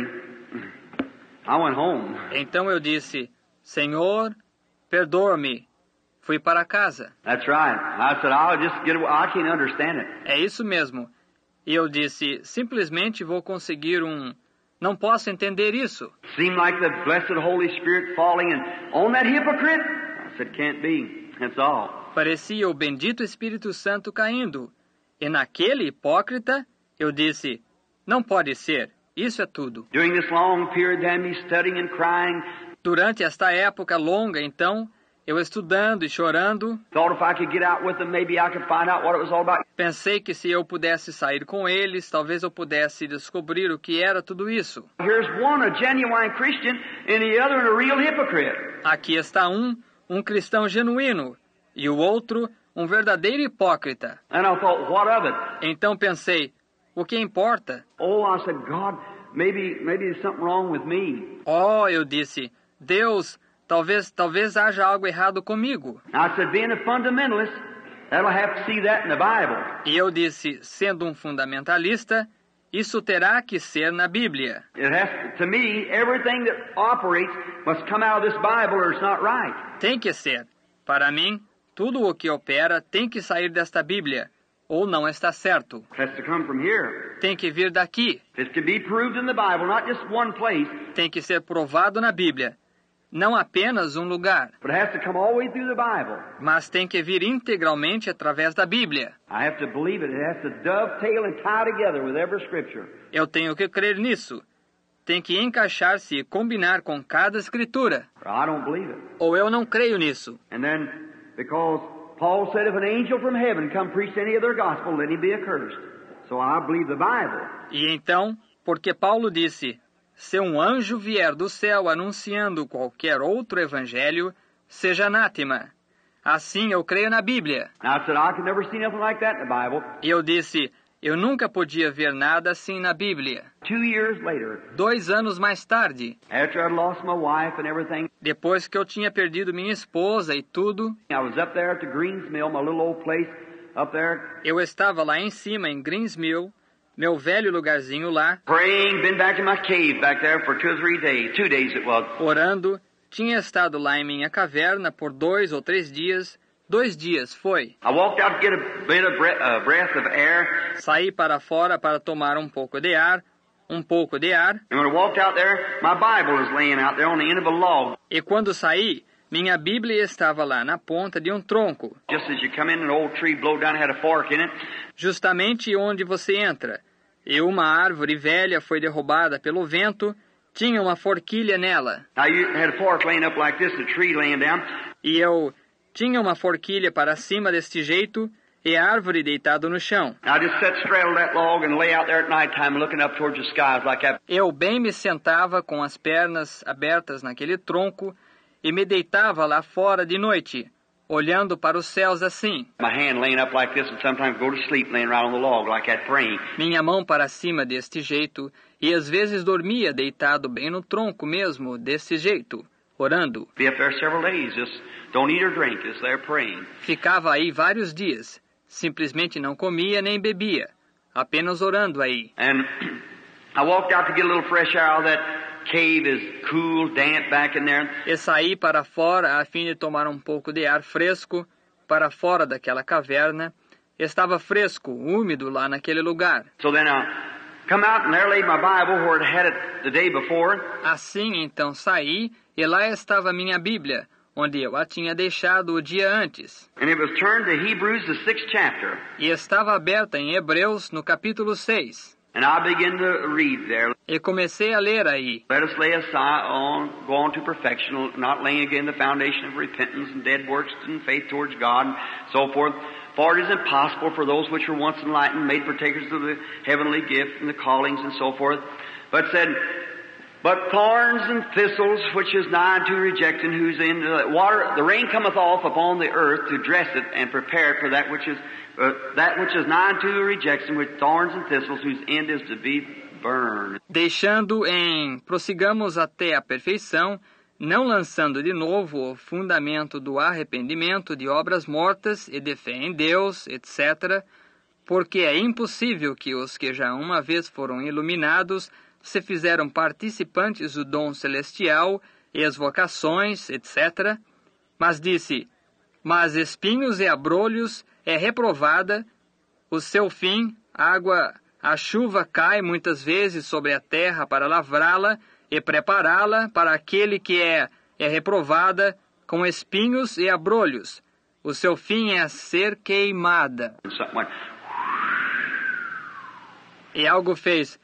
I went home. Então eu disse, Senhor, perdoa-me. Fui para casa. That's right. I said, "I'll just get away. I can't understand it." É isso mesmo. E eu disse, simplesmente vou conseguir Não posso entender isso. Seemed like the blessed Holy Spirit falling on that hypocrite. I said, "Can't be. That's all." Parecia o bendito Espírito Santo caindo. E naquele hipócrita, eu disse, não pode ser. Isso é tudo. During this long period, then me studying and crying. Durante esta época longa, então, eu estudando e chorando, Thought if I could get out with them, maybe I could find out what it was all about. pensei que se eu pudesse sair com eles, talvez eu pudesse descobrir o que era tudo isso. Here's one, a genuine Christian, and the other, a real hypocrite. Aqui está um cristão genuíno, e o outro, um verdadeiro hipócrita. And I thought, what of it? Então pensei, o que importa? Oh, I said, "God, maybe there's something wrong with me." Oh, eu disse, Deus, talvez haja algo errado comigo. I said, being a fundamentalist, that'll have to see that in the Bible. E eu disse, sendo um fundamentalista, isso terá que ser na Bíblia. It has to me, everything that operates must come out of this Bible or it's not right. Tem que ser. Para mim, tudo o que opera tem que sair desta Bíblia, ou não está certo. It has to come from here. Tem que vir daqui. It can be proved in the Bible, not just one place. Tem que ser provado na Bíblia. Não apenas um lugar, But it has to come all the way through the Bible. mas tem que vir integralmente através da Bíblia. I have to believe it. It has to dovetail and tie together with every scripture. Eu tenho que crer nisso. Tem que encaixar-se e combinar com cada escritura. Or I don't believe it. Ou eu não creio nisso. And then, because Paul said if an angel from heaven come preach any other gospel, let him be accursed. So I believe the Bible. E então, porque Paulo disse, se um anjo vier do céu anunciando qualquer outro evangelho, seja anátema. Assim eu creio na Bíblia. And I said, I could never see nothing like that in the Bible. E eu disse, eu nunca podia ver nada assim na Bíblia. 2 years later, 2 anos mais tarde, after I'd lost my wife and everything, depois que eu tinha perdido minha esposa e tudo, I was up there at the Greens Mill, my little old place up there, eu estava lá em cima, em Greens Mill, meu velho lugarzinho lá, praying, been back in my cave back there for 2 or 3 days. 2 days it was. orando. tinha estado lá em minha caverna por 2 ou 3 dias. 2 dias foi. I walked out to get a bit of breath of air. Saí para fora para tomar um pouco de ar. And when I walked out there, my Bible was laying out there on the end of a log. E quando saí, minha Bíblia estava lá na ponta de um tronco. Just as you come in, an old tree blowed down, had a fork in it. Justamente onde você entra. E uma árvore velha foi derrubada pelo vento, tinha uma forquilha nela. Now you had a fork laying up like this, a tree laying down. E eu tinha uma forquilha para cima deste jeito e a árvore deitado no chão. Eu bem me sentava com as pernas abertas naquele tronco e me deitava lá fora de noite, olhando para os céus assim. Minha mão para cima deste jeito e às vezes dormia deitado bem no tronco mesmo, desse jeito, orando. Ficava aí vários dias. Simplesmente não comia nem bebia, apenas orando aí. And I walked out to get a little fresh air out of that cave, is cool, damp back in there. E saí para fora a fim de tomar um pouco de ar fresco para fora daquela caverna. Estava fresco, úmido lá naquele lugar. So then I come out and there laid my Bible where it had it the day before. Assim então saí e lá estava minha Bíblia, onde eu a tinha deixado o dia antes. And it was turned to Hebrews, the 6th chapter. E estava aberta em Hebreus, no capítulo 6. And I began to read there. E comecei a ler aí. Let us lay aside, go on to perfection, not laying again the foundation of repentance and dead works and faith towards God, and so forth. For it is impossible for those which were once enlightened, made partakers of the heavenly gift and the callings and so forth. But said, but thorns and thistles, which is nigh to rejection, whose in the water, the rain cometh off upon the earth to dress it and prepare it for that which is nigh to rejection, with thorns and thistles, whose end is to be burned. Prossigamos até a perfeição, não lançando de novo o fundamento do arrependimento de obras mortas e de fé em Deus, etc., porque é impossível que os que já uma vez foram iluminados se fizeram participantes do dom celestial e as vocações, etc. Mas disse, mas espinhos e abrolhos é reprovada, o seu fim, a chuva cai muitas vezes sobre a terra para lavrá-la e prepará-la para aquele que é reprovada com espinhos e abrolhos. O seu fim é ser queimada. E algo fez.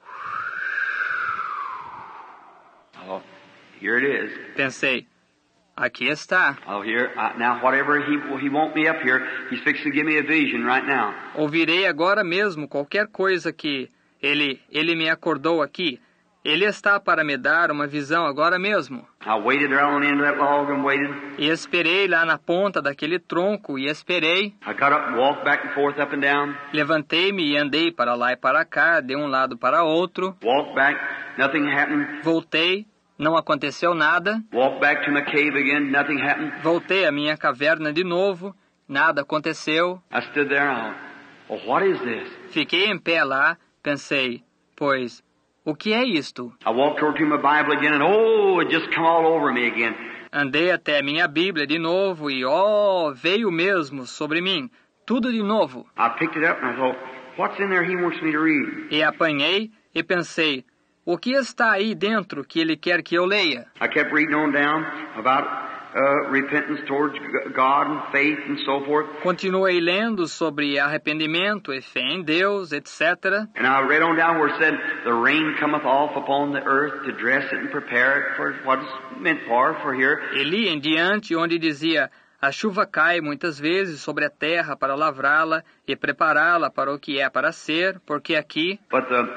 Oh, here it is. Pensei, aqui está. Oh, here now, whatever he won't me up here, he's fixing to give me a vision right now. Ouvirei agora mesmo qualquer coisa que ele me acordou aqui. Ele está para me dar uma visão agora mesmo. I waited there on the end of that log and waited. E esperei lá na ponta daquele tronco e esperei. I got up and walked back and forth, up and down. Levantei-me e andei para lá e para cá, de um lado para outro. Walked back, nothing happened. Voltei, não aconteceu nada. Walked back to my cave again, nothing happened. Voltei à minha caverna de novo, nada aconteceu. I stood there and oh, what is this? Fiquei em pé lá, pensei, pois, o que é isto? I walked over to my Bible again and it just come all over me again. Andei até a minha Bíblia de novo e veio mesmo sobre mim, tudo de novo. I picked it up and I thought, what's in there he wants me to read? E apanhei e pensei, o que está aí dentro que ele quer que eu leia? I kept reading on down about repentance towards God and faith and so forth. Continuei lendo sobre arrependimento e fé em Deus, etc. And I read on down where it said, the rain cometh off upon the earth to dress it and prepare it for what it's meant for here. E li em diante onde dizia, a chuva cai muitas vezes sobre a terra para lavrá-la e prepará-la para o que é para ser, porque aqui... But the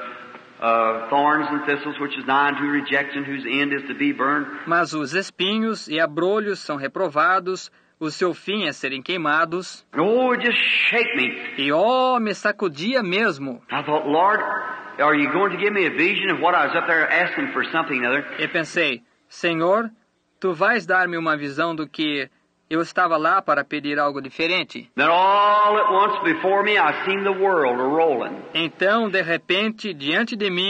thorns and thistles, which is nigh unto rejection, whose end is to be burned. Mas os espinhos e abrolhos são reprovados, o seu fim é serem queimados. Oh, it just shake me. E me sacudia mesmo. I thought, Lord, are you going to give me a vision of what I was up there asking for something or other? E pensei, Senhor, tu vais dar-me uma visão do que eu estava lá para pedir algo diferente. Then all at once before me I seen the world a-rolling. Então, de repente, diante de mim,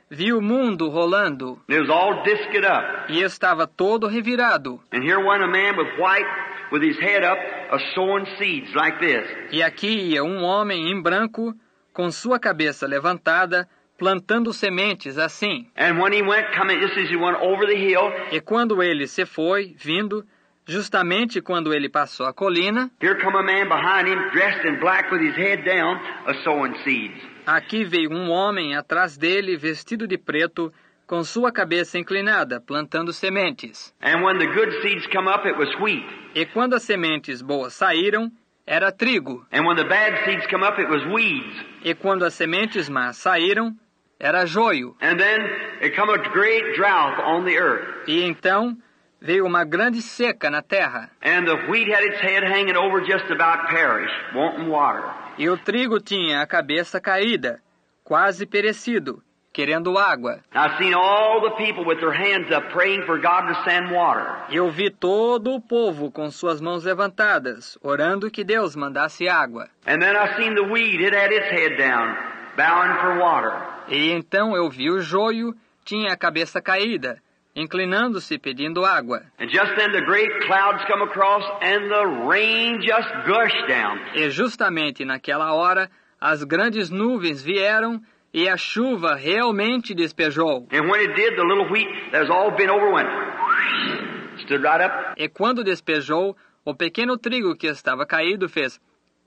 vi o mundo rolando, and it was all disked up. e estava todo revirado. And here went a man with white, with his head up, sowing seeds like this. E aqui ia um homem em branco, com sua cabeça levantada, plantando sementes assim. And when he went, coming, just as he went over the hill, E quando ele se foi, vindo, justamente quando ele passou a colina, here come a man behind him, dressed in black with his head down, sowing seeds. aqui veio um homem atrás dele, vestido de preto, com sua cabeça inclinada, plantando sementes. And when the good seeds come up, it was wheat. E quando as sementes boas saíram, era trigo. And when the bad seeds come up, it was weeds. E quando as sementes más saíram, era joio. And then it come a great drought on the earth. E então veio uma grande seca na terra. And the wheat had its head hanging over, just about perish, wanting water. E o trigo tinha a cabeça caída, quase perecido, querendo água. I've seen all the people with their hands up praying for God to send water. Eu vi todo o povo com suas mãos levantadas, orando que Deus mandasse água. And then I seen the weed, it had its head down, bowing for water. E então eu vi o joio, tinha a cabeça caída, inclinando-se pedindo água. And just then the great clouds come across and the rain just gushed down. E justamente naquela hora, as grandes nuvens vieram e a chuva realmente despejou. And when it did, the little wheat that was all bent over went, stood right up. E quando despejou, o pequeno trigo que estava caído fez...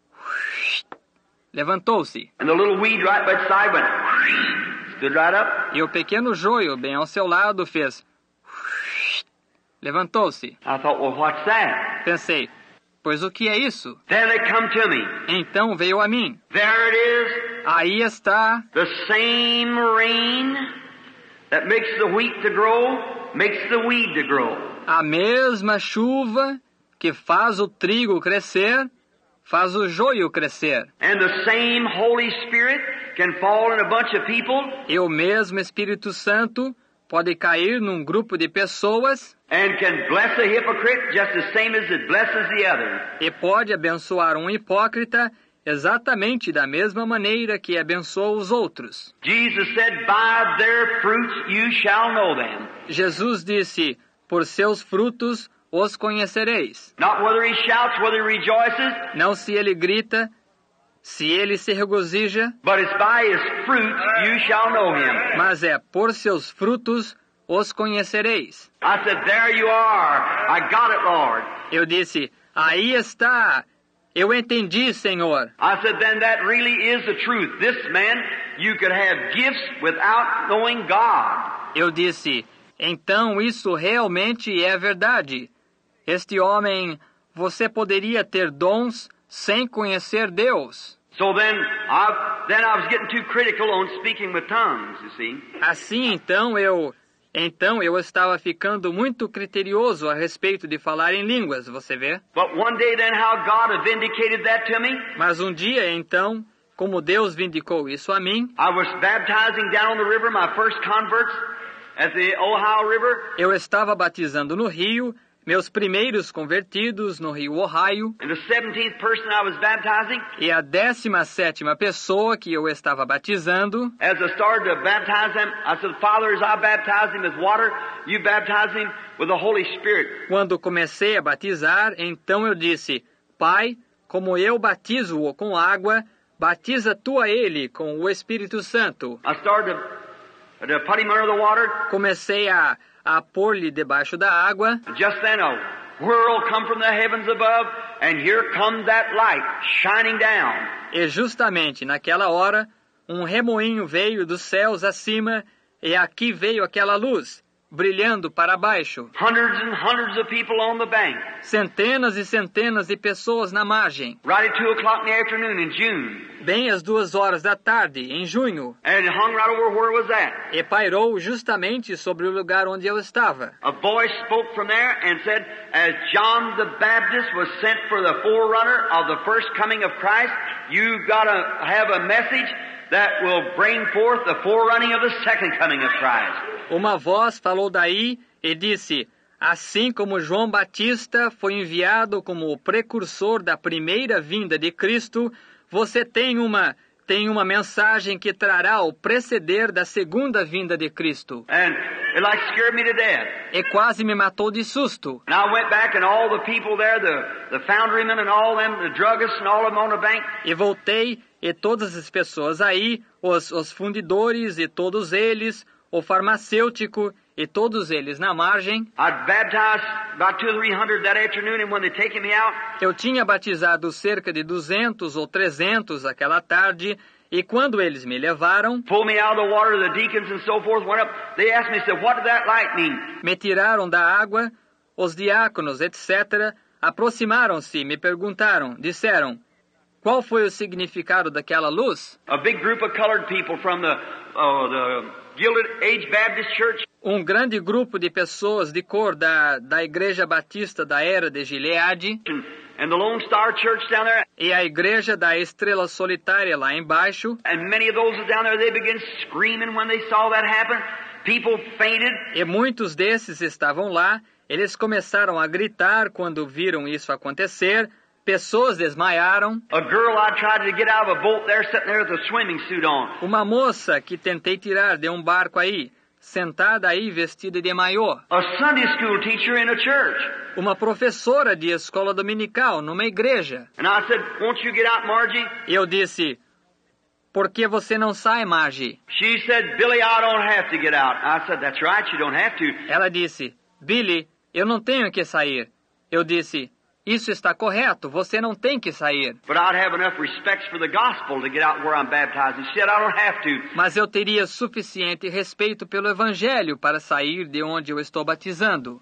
levantou-se. And the little weed right by the side went, stood right up. E o pequeno joio bem ao seu lado fez... levantou-se. I thought, well, what's that? Pensei, pois o que é isso? Then it come to me. Então veio a mim. There it is, Aí está the same rain that makes the wheat to grow, makes the weed to grow. a mesma chuva que faz o trigo crescer, faz o joio crescer. And the same Holy Spirit can fall in a bunch of people E o mesmo Espírito Santo pode cair num grupo de pessoas and can bless a hypocrite just the same as it blesses the other. e pode abençoar um hipócrita exatamente da mesma maneira que abençoa os outros. Jesus said, by their fruits you shall know them. Jesus disse, por seus frutos os conhecereis. Not whether he shouts, whether he rejoices, Não se ele grita, se ele se regozija, but it's by his fruits you shall know him. mas é por seus frutos os conhecereis. I said, there you are. I got it, Lord. Eu disse, aí está. Eu entendi, Senhor. I said, then that really is the truth. This man, you could have gifts without knowing God. Eu disse, então isso realmente é verdade. Este homem, você poderia ter dons sem conhecer Deus. So then I was getting too critical on speaking with tongues, you see. Assim, então eu estava ficando muito criterioso a respeito de falar em línguas, você vê? But one day then how God had vindicated that to me, Mas um dia, então, como Deus vindicou isso a mim, I was baptizing down on the river, my first converts at the Ohio River, eu estava batizando no rio, meus primeiros convertidos no rio Ohio, and the 17th person I was baptizing, e a 17ª pessoa que eu estava batizando, as I started to baptize them, I said, Father, as I baptize him with water, you baptize him with the Holy Spirit. quando comecei a batizar, então eu disse, Pai, como eu batizo-o com água, batiza tu a ele com o Espírito Santo. I started to put him under the water. Comecei a pôr-lhe debaixo da água, Just then a whirl come from the heavens above, and here comes that light shining down. e justamente naquela hora, um remoinho veio dos céus acima, e aqui veio aquela luz, brilhando para baixo. Hundreds and hundreds of people on the bank. Centenas e centenas de pessoas na margem, Right at 2 o'clock in the afternoon in June. bem às 2 da tarde, em junho, And it hung right over where it was at. e pairou justamente sobre o lugar onde eu estava. A voice spoke from there and said, as John the Baptist was sent for the forerunner of the first coming of Christ, you gotta have a message that will bring forth the forerunning of the second coming of Christ. Uma voz falou daí e disse, assim como João Batista foi enviado como o precursor da primeira vinda de Cristo, você tem uma tem uma mensagem que trará o preceder da segunda vinda de Cristo. And it like scared me to death. E quase me matou de susto. And I went back and all the people there, the foundrymen and all them, the druggists and all of them on the bank. E voltei, e todas as pessoas aí, os fundidores e todos eles, o farmacêutico e todos eles na margem. I'd baptized about 200 or 300 that afternoon, and when they taken me out, Eu tinha batizado cerca de 200 ou 300 aquela tarde, e quando eles me levaram, pulled me out of the water, the deacons and so forth went up. They asked me, said, what did that light mean? me tiraram da água, os diáconos, etc., aproximaram-se e me perguntaram, disseram, qual foi o significado daquela luz? A big group of colored people from the Gilded Age Baptist Church. Um grande grupo de pessoas de cor da Igreja Batista da Era de Gileade And the Lone Star Church down there, e a Igreja da Estrela Solitária lá embaixo. and many of those down there, they began screaming when they saw that happen. People fainted. E muitos desses estavam lá. Eles começaram a gritar quando viram isso acontecer. Pessoas desmaiaram. A girl I tried to get out of a boat there, sitting there with a swimming suit on. Uma moça que tentei tirar de um barco aí, sentada aí vestida de maiô. A Sunday school teacher in a church. Uma professora de escola dominical numa igreja. And I said, won't you get out, Margie? E eu disse, por que você não sai, Margie? She said, Billy, I don't have to get out. I said, that's right, you don't have to. Ela disse, Billy, eu não tenho que sair. Eu disse, isso está correto, você não tem que sair. But I'd have enough respect for the gospel to get out where I'm baptizing. She said, I don't have to. Mas eu teria suficiente respeito pelo Evangelho para sair de onde eu estou batizando.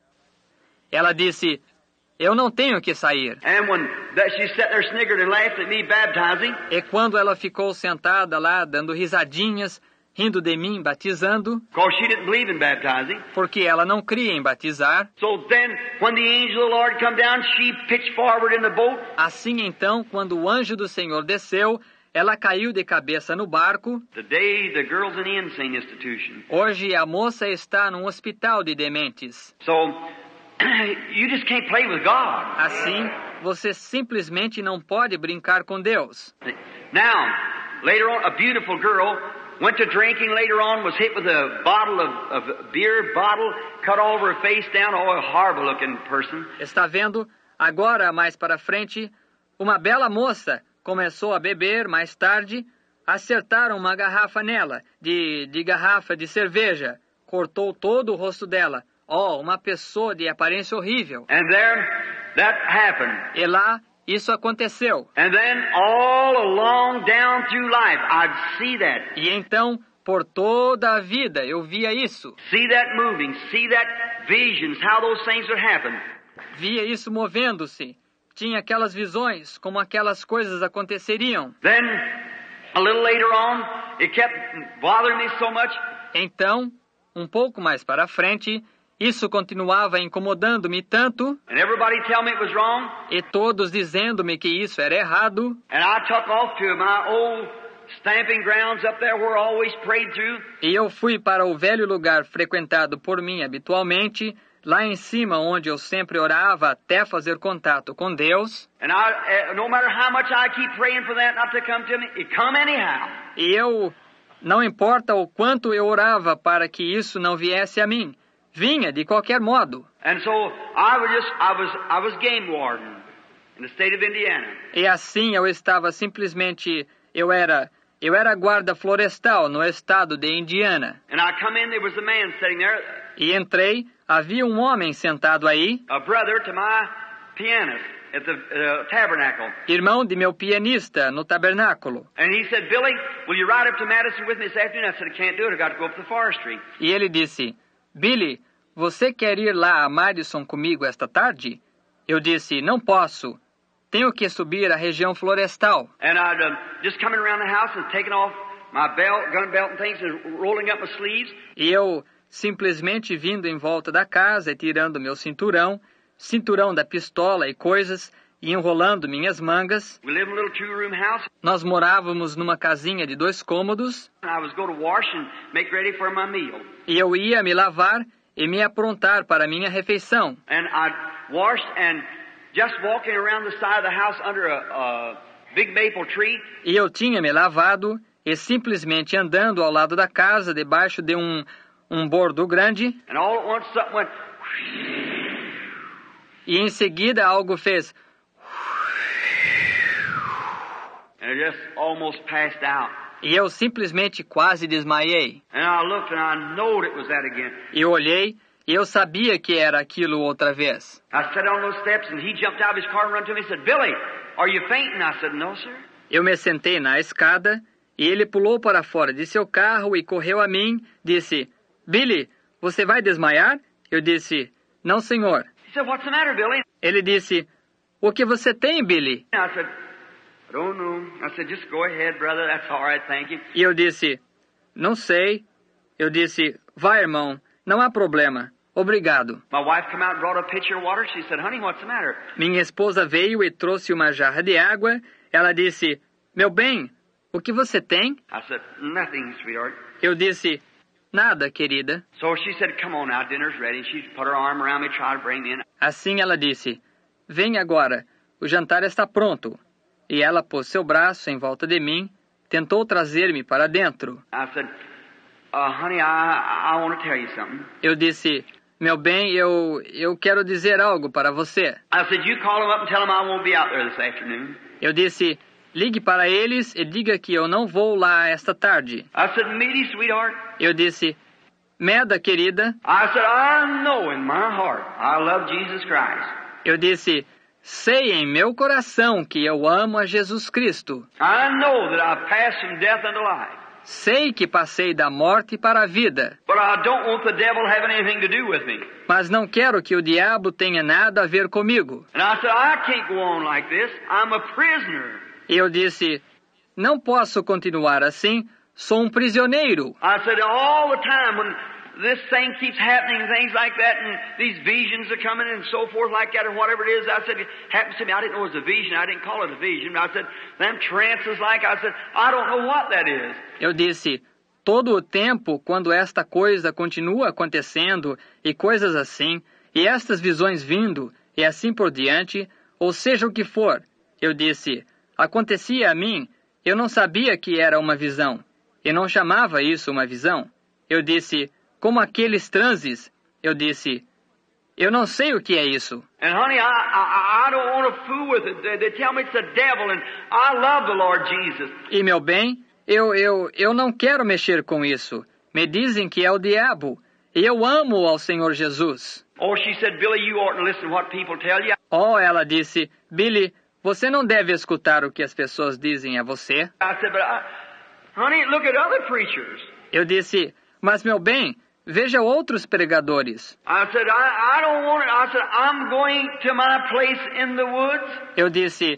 Ela disse, eu não tenho que sair. And when she sat there sniggered and laughed at me baptizing, E quando ela ficou sentada lá, dando risadinhas, rindo de mim, batizando, because she didn't believe in baptizing. porque ela não cria em batizar, So then, when the angel of the Lord come down, she pitched forward in the boat. assim então, quando o anjo do Senhor desceu, ela caiu de cabeça no barco. Today, the girl's in the insane institution. Hoje a moça está num hospital de dementes. So, you just can't play with God. Assim, você simplesmente não pode brincar com Deus. Now, later on, a beautiful girl went to drinking later on, was hit with a bottle of beer bottle, cut all over her face down, oh, a horrible looking person. Está vendo? Agora, mais para frente, uma bela moça começou a beber, mais tarde, acertaram uma garrafa nela, de garrafa de cerveja, cortou todo o rosto dela. Oh, uma pessoa de aparência horrível. And there, that happened. E lá, isso aconteceu. And then all along down through life, I'd see that. E então, por toda a vida, eu via isso. See that moving, see that visions, how those things would happen. Via isso movendo-se. Tinha aquelas visões, como aquelas coisas aconteceriam. Then, a little later on, it kept bothering me so much. Então, um pouco mais para frente, isso continuava incomodando-me tanto, And everybody tell me it was wrong. e todos dizendo-me que isso era errado, And I took off to my old stamping grounds up there where I always prayed through. e eu fui para o velho lugar frequentado por mim habitualmente, lá em cima onde eu sempre orava até fazer contato com Deus, And no matter how much I keep praying for that not to come to me, it come anyhow. e eu, não importa o quanto eu orava para que isso não viesse a mim, vinha de qualquer modo. And so I was game warden in the state of Indiana. E assim eu estava simplesmente, eu era guarda florestal no estado de Indiana. And I come in, there was a man sitting there, E entrei, havia um homem sentado aí, a brother to my pianist at the tabernacle. irmão de meu pianista no tabernáculo. And he said, Billy, will you ride up to Madison with me this afternoon? I said, I can't do it. I got to go up to the forestry. E ele disse, Billy, você quer ir lá a Madison comigo esta tarde? Eu disse, não posso. Tenho que subir a região florestal. And I'd just coming around the house and taking off my belt, gun belt and things and rolling up my sleeves. E eu simplesmente vindo em volta da casa e tirando meu cinturão da pistola e coisas, e enrolando minhas mangas. We lived in a little two-room house. Nós morávamos numa casinha de 2 cômodos, And I was going to wash and make ready for my meal. e eu ia me lavar e me aprontar para a minha refeição. And I washed and just walking around the side of the house under a big maple tree. E eu tinha me lavado e simplesmente andando ao lado da casa, debaixo de um bordo grande. And all at once something went, E em seguida algo fez. and it just almost passed out. E eu simplesmente quase desmaiei. And I looked and I knowed it was that again. E eu olhei e eu sabia que era aquilo outra vez. I sat on those steps and he jumped out of his car and ran to me and said, Billy, are you fainting? I said, no, sir. Eu me sentei na escada e ele pulou para fora de seu carro e correu a mim, disse, Billy, você vai desmaiar? Eu disse, não, senhor. He said, what's the matter, Billy? Ele disse, o que você tem, Billy? I said, I don't know. I said, just go ahead, brother. That's all right, thank you. E eu disse, não sei. Eu disse, vai, irmão, não há problema. Obrigado. My wife come out and brought a pitcher of water. She said, honey, what's the matter? Minha esposa veio e trouxe uma jarra de água. Ela disse, meu bem, o que você tem? I said, nothing, sweetheart. Eu disse, nada, querida. So she said, come on now, dinner's ready. And she put her arm around me, tried to bring me in. Assim ela disse, vem agora, o jantar está pronto. E ela pôs seu braço em volta de mim, tentou trazer-me para dentro. I said, honey, I want to tell you something. Eu disse, meu bem, eu quero dizer algo para você. I said, you call them up and tell them I won't be out there this afternoon. Eu disse, ligue para eles e diga que eu não vou lá esta tarde. I said, Meaty, sweetheart. Eu disse, Meda, querida. I said, I know in my heart I love Jesus Christ. Eu disse, sei em meu coração que eu amo a Jesus Cristo. I know that I've passed from death unto life. Sei que passei da morte para a vida. But I don't want the devil having anything to do with me. Mas não quero que o diabo tenha nada a ver comigo. And I said, I can't go on like this. I'm a prisoner. E eu disse, não posso continuar assim, sou um prisioneiro. I said, all the time when this thing keeps happening, things like that, and these visions are coming and so forth like that, or whatever it is, I said, it happens to me. I didn't know it was a vision. I didn't call it a vision. I said, them trances like, I said, I don't know what that is. Eu disse, todo o tempo, quando esta coisa continua acontecendo, e coisas assim, e estas visões vindo, e assim por diante, ou seja o que for, eu disse, acontecia a mim, eu não sabia que era uma visão, e não chamava isso uma visão. Eu disse, como aqueles transes, eu disse, eu não sei o que é isso. And honey, I don't want to fool with it. They tell me it's the devil, and I love the Lord Jesus. E meu bem, eu não quero mexer com isso. Me dizem que é o diabo, e eu amo ao Senhor Jesus. Oh, she said, Billy, you ought to listen to what people tell you. Oh, ela disse, Billy, você não deve escutar o que as pessoas dizem a você. I said, but honey, look at other preachers. Eu disse, mas meu bem, veja outros pregadores. I said, I don't want it. I said, I'm going to my place in the woods. Eu disse,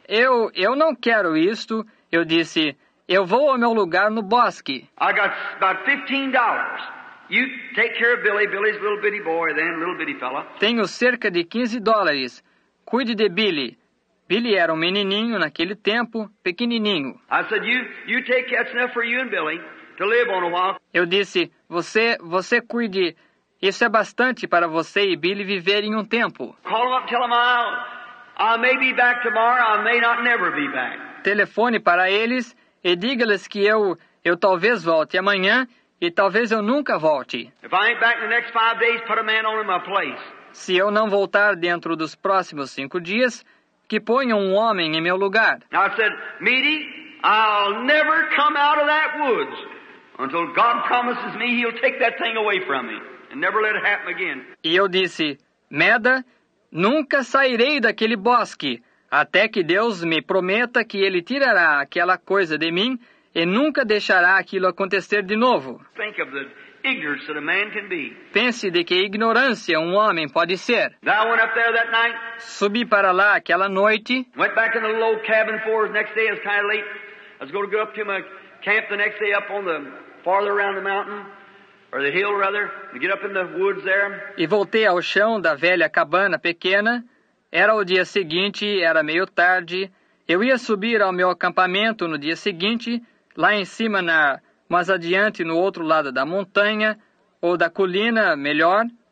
eu não quero isto. Eu disse, eu vou ao meu lugar no bosque. I got about $15. You take care of Billy. Billy's a little bitty boy then, little bitty fella. Tenho cerca de $15. Cuide de Billy. Billy era um menininho naquele tempo, pequenininho. I said, you take, that's enough for you and Billy to live on a while. Eu disse, você cuide. Isso é bastante para você e Billy viverem um tempo. Call him up, tell him I may be back tomorrow. I may not never be back. Telefone para eles e diga-lhes que eu talvez volte amanhã e talvez eu nunca volte. If I ain't back in the next 5 days, put a man on in my place. Se eu não voltar dentro dos próximos 5 dias, que ponham um homem em meu lugar. I said, Meaty, I'll never come out of that woods until God promises me He'll take that thing away from me and never let it happen again. E eu disse, Meda, nunca sairei daquele bosque, até que Deus me prometa que Ele tirará aquela coisa de mim e nunca deixará aquilo acontecer de novo. Think of the ignorance that a man can be. Pense de que ignorância um homem pode ser. I went up there that night, Subi para lá aquela noite, went back in the little cabin for the next day. It was kind of late. I was going to go up to my camp the next day up on the farther around the mountain, or the hill rather, to get up in the woods there. e voltei ao chão da velha cabana pequena. Era o dia seguinte, era meio tarde. Eu ia subir ao meu acampamento no dia seguinte, lá em cima, mas adiante no outro lado da montanha, ou da colina, melhor.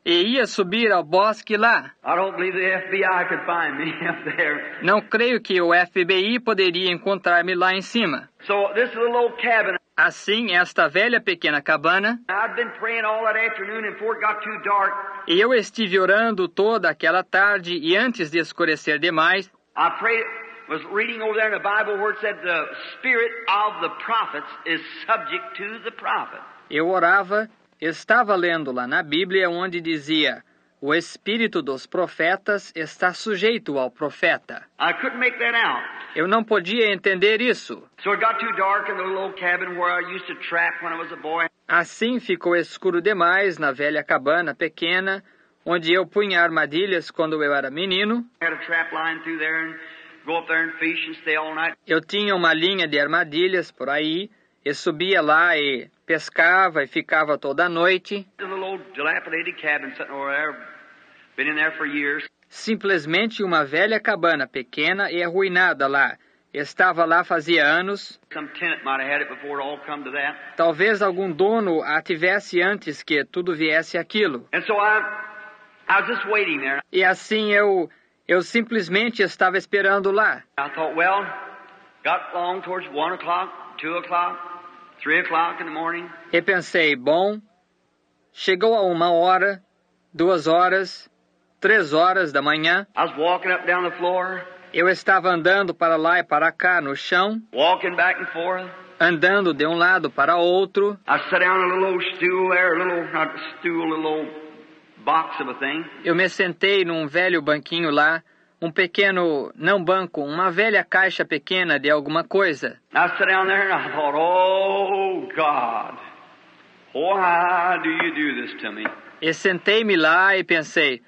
e ia subir ao bosque lá. I don't believe the FBI could find me up there. Não creio que o FBI poderia encontrar-me lá em cima. So this little old cabin, Assim, esta velha pequena cabana, I'd been praying all that afternoon and before it got too dark, e eu estive orando toda aquela tarde e antes de escurecer demais, I prayed, was reading over there in the Bible where it said the spirit of the prophets is subject to the prophet. eu orava, estava lendo lá na Bíblia onde dizia: o espírito dos profetas está sujeito ao profeta. I couldn't make that out. Eu não podia entender isso. So it got too dark in the little old cabin where I used to trap when I was a boy. Assim ficou escuro demais na velha cabana pequena, onde eu punha armadilhas quando eu era menino. I had a trap line through there and go up there and fish and stay all night. Eu tinha uma linha de armadilhas por aí, e subia lá e pescava e ficava toda a noite. The little old dilapidated cabin sitting over there, been in there for years. Simplesmente uma velha cabana pequena e arruinada lá. Estava lá fazia anos. Some tenant might have had it before it all come to that. Talvez algum dono a tivesse antes que tudo viesse aquilo. And so I was just waiting there. E assim eu simplesmente estava esperando lá. I thought, well, got along towards 1 o'clock, 2 o'clock, 3 o'clock in the morning. E pensei, bom, chegou a 1 hora, 2 horas, 3 horas da manhã. I was walking up down the floor, Eu estava andando para lá e para cá no chão, walking back and forth. andando de um lado para outro. I sat down on a little old stool there, not a stool, a little old box of a thing. Eu me sentei num velho banquinho lá, um pequeno, não banco, uma velha caixa pequena de alguma coisa. I sat down there and I thought, oh God, why do you do this to me? E sentei-me lá e pensei,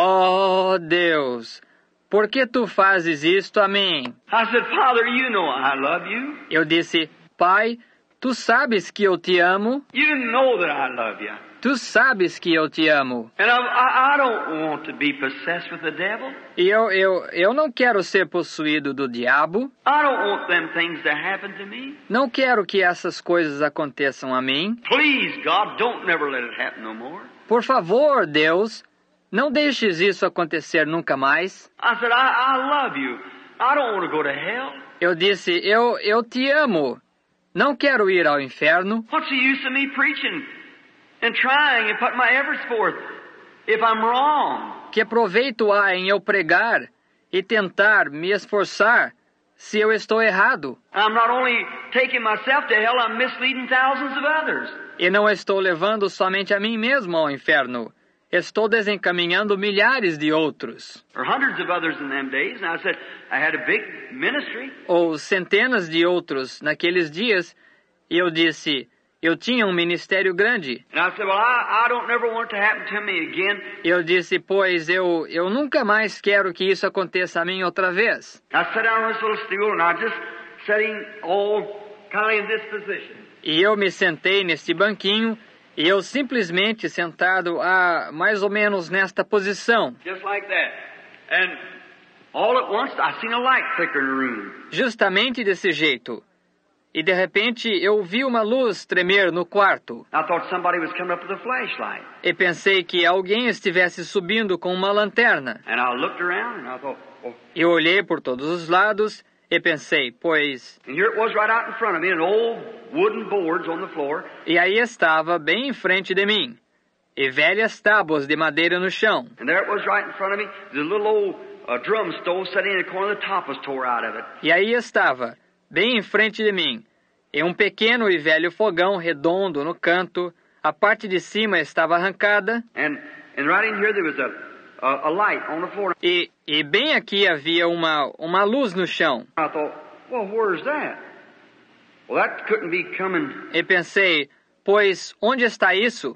oh Deus, por que tu fazes isto a mim? I said, Father, you know I love you. Eu disse, Pai, tu sabes que eu te amo, You know that I love you. tu sabes que eu te amo. And I don't want to be possessed with the devil. E eu não quero ser possuído do diabo, I don't want them things to happen to me. não quero que essas coisas aconteçam a mim. Please, God, don't never let it happen no more. Por favor, Deus, não deixes isso acontecer nunca mais. I said, I love you. I don't want to go to hell. Eu disse, eu te amo. Não quero ir ao inferno. What's the use of me preaching and trying and putting my efforts forth if I'm wrong? Que proveito há em eu pregar e tentar me esforçar se eu estou errado? I'm not only taking myself to hell, I'm misleading thousands of others. E não estou levando somente a mim mesmo ao inferno. Estou desencaminhando milhares de outros. Or hundreds of others in them days. And I said, I had a big ministry. Ou centenas de outros naqueles dias. E eu disse, eu tinha um ministério grande. And I said, well, I don't never want it to happen to me again. Eu disse, pois eu nunca mais quero que isso aconteça a mim outra vez. I sat down on this little stool and I just sitting all kind of in this position. E eu me sentei nesse banquinho, e eu simplesmente sentado mais ou menos nesta posição. Just like that. And all at once I seen a light flicker in the room. Justamente desse jeito. E de repente eu vi uma luz tremer no quarto. I thought somebody was coming up with a flashlight. E pensei que alguém estivesse subindo com uma lanterna. And I looked around and I thought, oh. Eu olhei por todos os lados e pensei, pois... And here it was right out in front of me, and old wooden boards on the floor. E aí estava bem em frente de mim. E velhas tábuas de madeira no chão. And there it was right in front of me. The little old drum stove set in the corner, the top was tore out of it. E aí estava, bem em frente de mim, e um pequeno e velho fogão redondo no canto, a parte de cima estava arrancada. And right in here there was a light on the floor. E bem aqui havia uma luz no chão. I thought, well, where's that? Well, that couldn't be coming. E pensei, pois onde está isso?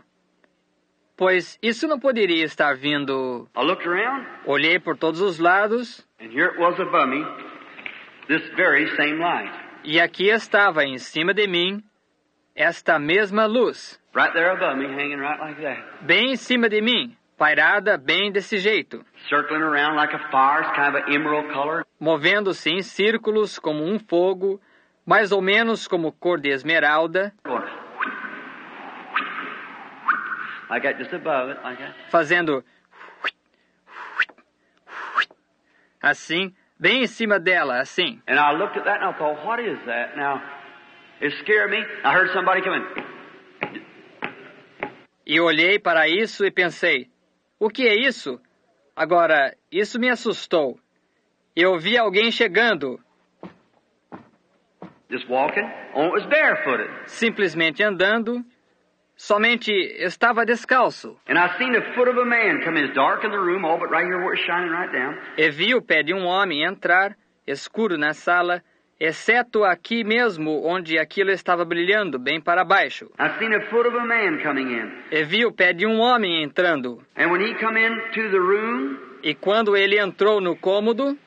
Pois isso não poderia estar vindo. I looked around. Olhei por todos os lados. And here it was above me, this very same light. E aqui estava em cima de mim esta mesma luz. Right there above me, hanging right like that. Bem em cima de mim, pairada bem desse jeito. Circling around like a fire, it's kind of an emerald color. Movendo-se em círculos como um fogo, mais ou menos como cor de esmeralda. Like that, just above it, like that. fazendo assim, bem em cima dela, assim. And I looked at that and I thought, what is that? Now, it scared me. I heard somebody coming. E olhei para isso e pensei, o que é isso? Agora, isso me assustou. Eu vi alguém chegando, Just walking. Oh, it was barefooted. simplesmente andando, somente estava descalço. And I seen the foot of a man come in. It's dark in the room, all but right here where it's shining right down. E vi o pé de um homem entrar, escuro na sala, exceto aqui mesmo onde aquilo estava brilhando, bem para baixo. I seen the foot of a man coming in. E vi o pé de um homem entrando. And when he come into the room, E quando ele entrou no cômodo,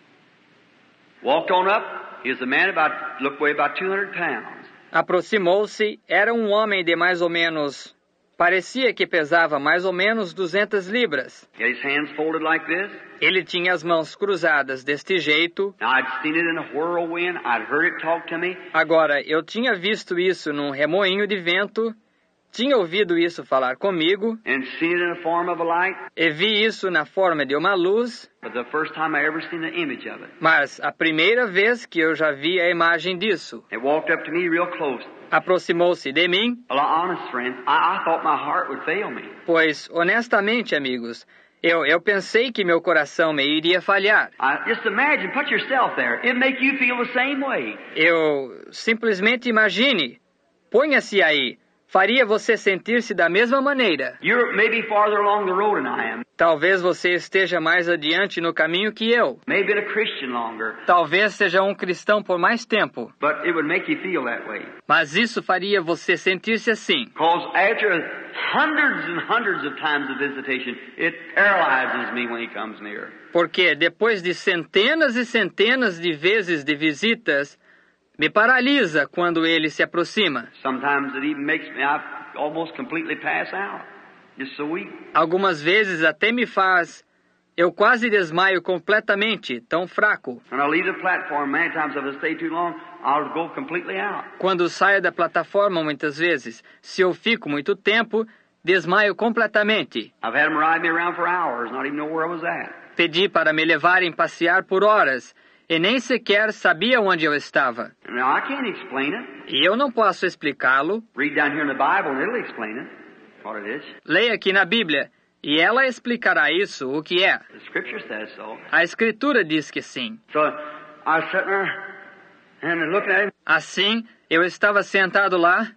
walked on up, he was a man looked weigh about 200 pounds. aproximou-se, era um homem de mais ou menos, parecia que pesava mais ou menos 200 libras. He had his hands folded like this. Ele tinha as mãos cruzadas deste jeito. Now I'd seen it in a whirlwind. I'd heard it talk to me. Agora, eu tinha visto isso num remoinho de vento, tinha ouvido isso falar comigo, And seen it in the form of a light. e vi isso na forma de uma luz, But the first time I ever seen the image of it. mas a primeira vez que eu já vi a imagem disso. It walked up to me real close. Aproximou-se de mim, Well, honest friend, I thought my heart would fail me. pois, honestamente, amigos, eu pensei que meu coração me iria falhar. Just imagine, put yourself there. It'd make you feel the same way. Eu simplesmente imagine, ponha-se aí, faria você sentir-se da mesma maneira. You're maybe farther along the road than I am. Talvez você esteja mais adiante no caminho que eu. Maybe been a Christian longer. Talvez seja um cristão por mais tempo. But it would make you feel that way. Mas isso faria você sentir-se assim. Because after hundreds and hundreds of times of visitation, it paralyzes me when he comes near. Porque depois de centenas e centenas de vezes de visitas, me paralisa quando ele se aproxima. Sometimes it even makes me almost completely pass out. Just so weak. Algumas vezes até me faz... Eu quase desmaio completamente, tão fraco. When I leave the platform, many times if I stay too long, I'll go completely out. Quando saio da plataforma, muitas vezes, se eu fico muito tempo, desmaio completamente. I've had them ride me around for hours, not even know where I was at. Pedi para me levarem passear por horas, e nem sequer sabia onde eu estava. Now, I can't explain it. E eu não posso explicá-lo. Read down here in the Bible and it'll explain it. What it is. Leia aqui na Bíblia, e ela explicará isso, o que é. The Scripture says so. A Escritura diz que sim. So, I was sitting there and looking at him. Assim, eu estava sentado lá,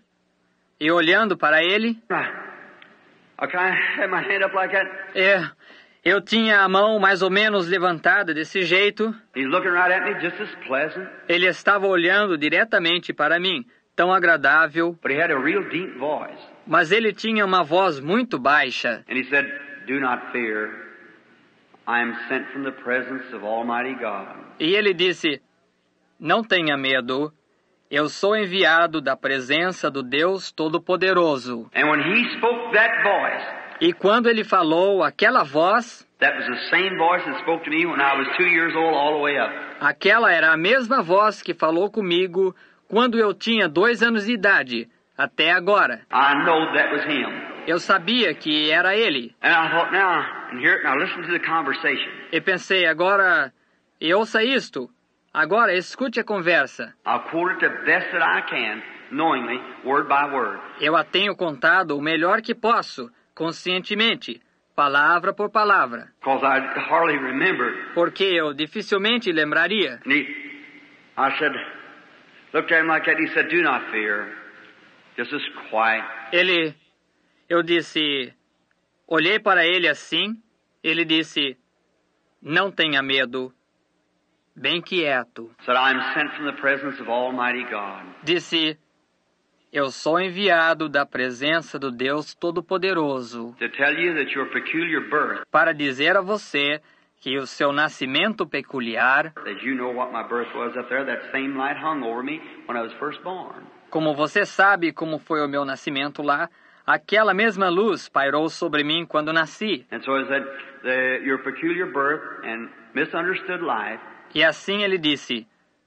e olhando para ele, I kind of had my hand up like that. eu tinha a mão mais ou menos levantada desse jeito. He's looking right at me, just as pleasant. Ele estava olhando diretamente para mim, tão agradável, But he had a real deep voice. mas ele tinha uma voz muito baixa. And he said, "Do not fear. I am sent from the presence of Almighty God." E ele disse, não tenha medo, eu sou enviado da presença do Deus Todo-Poderoso. And when he spoke that voice, E quando ele falou aquela voz, that was the same voice that spoke to me when I was 2 years old all the way up. aquela era a mesma voz que falou comigo quando eu tinha 2 anos de idade, até agora. I know that was him. Eu sabia que era ele. And I thought, now listen to the conversation. E pensei, agora, e ouça isto. Agora, escute a conversa. I'll quote it the best that I can, knowingly, word by word. Eu a tenho contado o melhor que posso, conscientemente, palavra por palavra. Because I hardly remember. Porque eu dificilmente lembraria. And I said, looked at him like that, he said, "Do not fear. Just as quiet." Eu disse, olhei para ele assim, ele disse, não tenha medo, bem quieto. Said, "I am sent from the presence of Almighty God." Disse, eu sou enviado da presença do Deus Todo-Poderoso To tell you that your peculiar birth, para dizer a você que o seu nascimento peculiar, as you know what my birth was up there, that same light hung over me when I was first born. como você sabe como foi o meu nascimento lá, aquela mesma luz pairou sobre mim quando nasci. And so it said, your peculiar birth and misunderstood life E assim ele disse,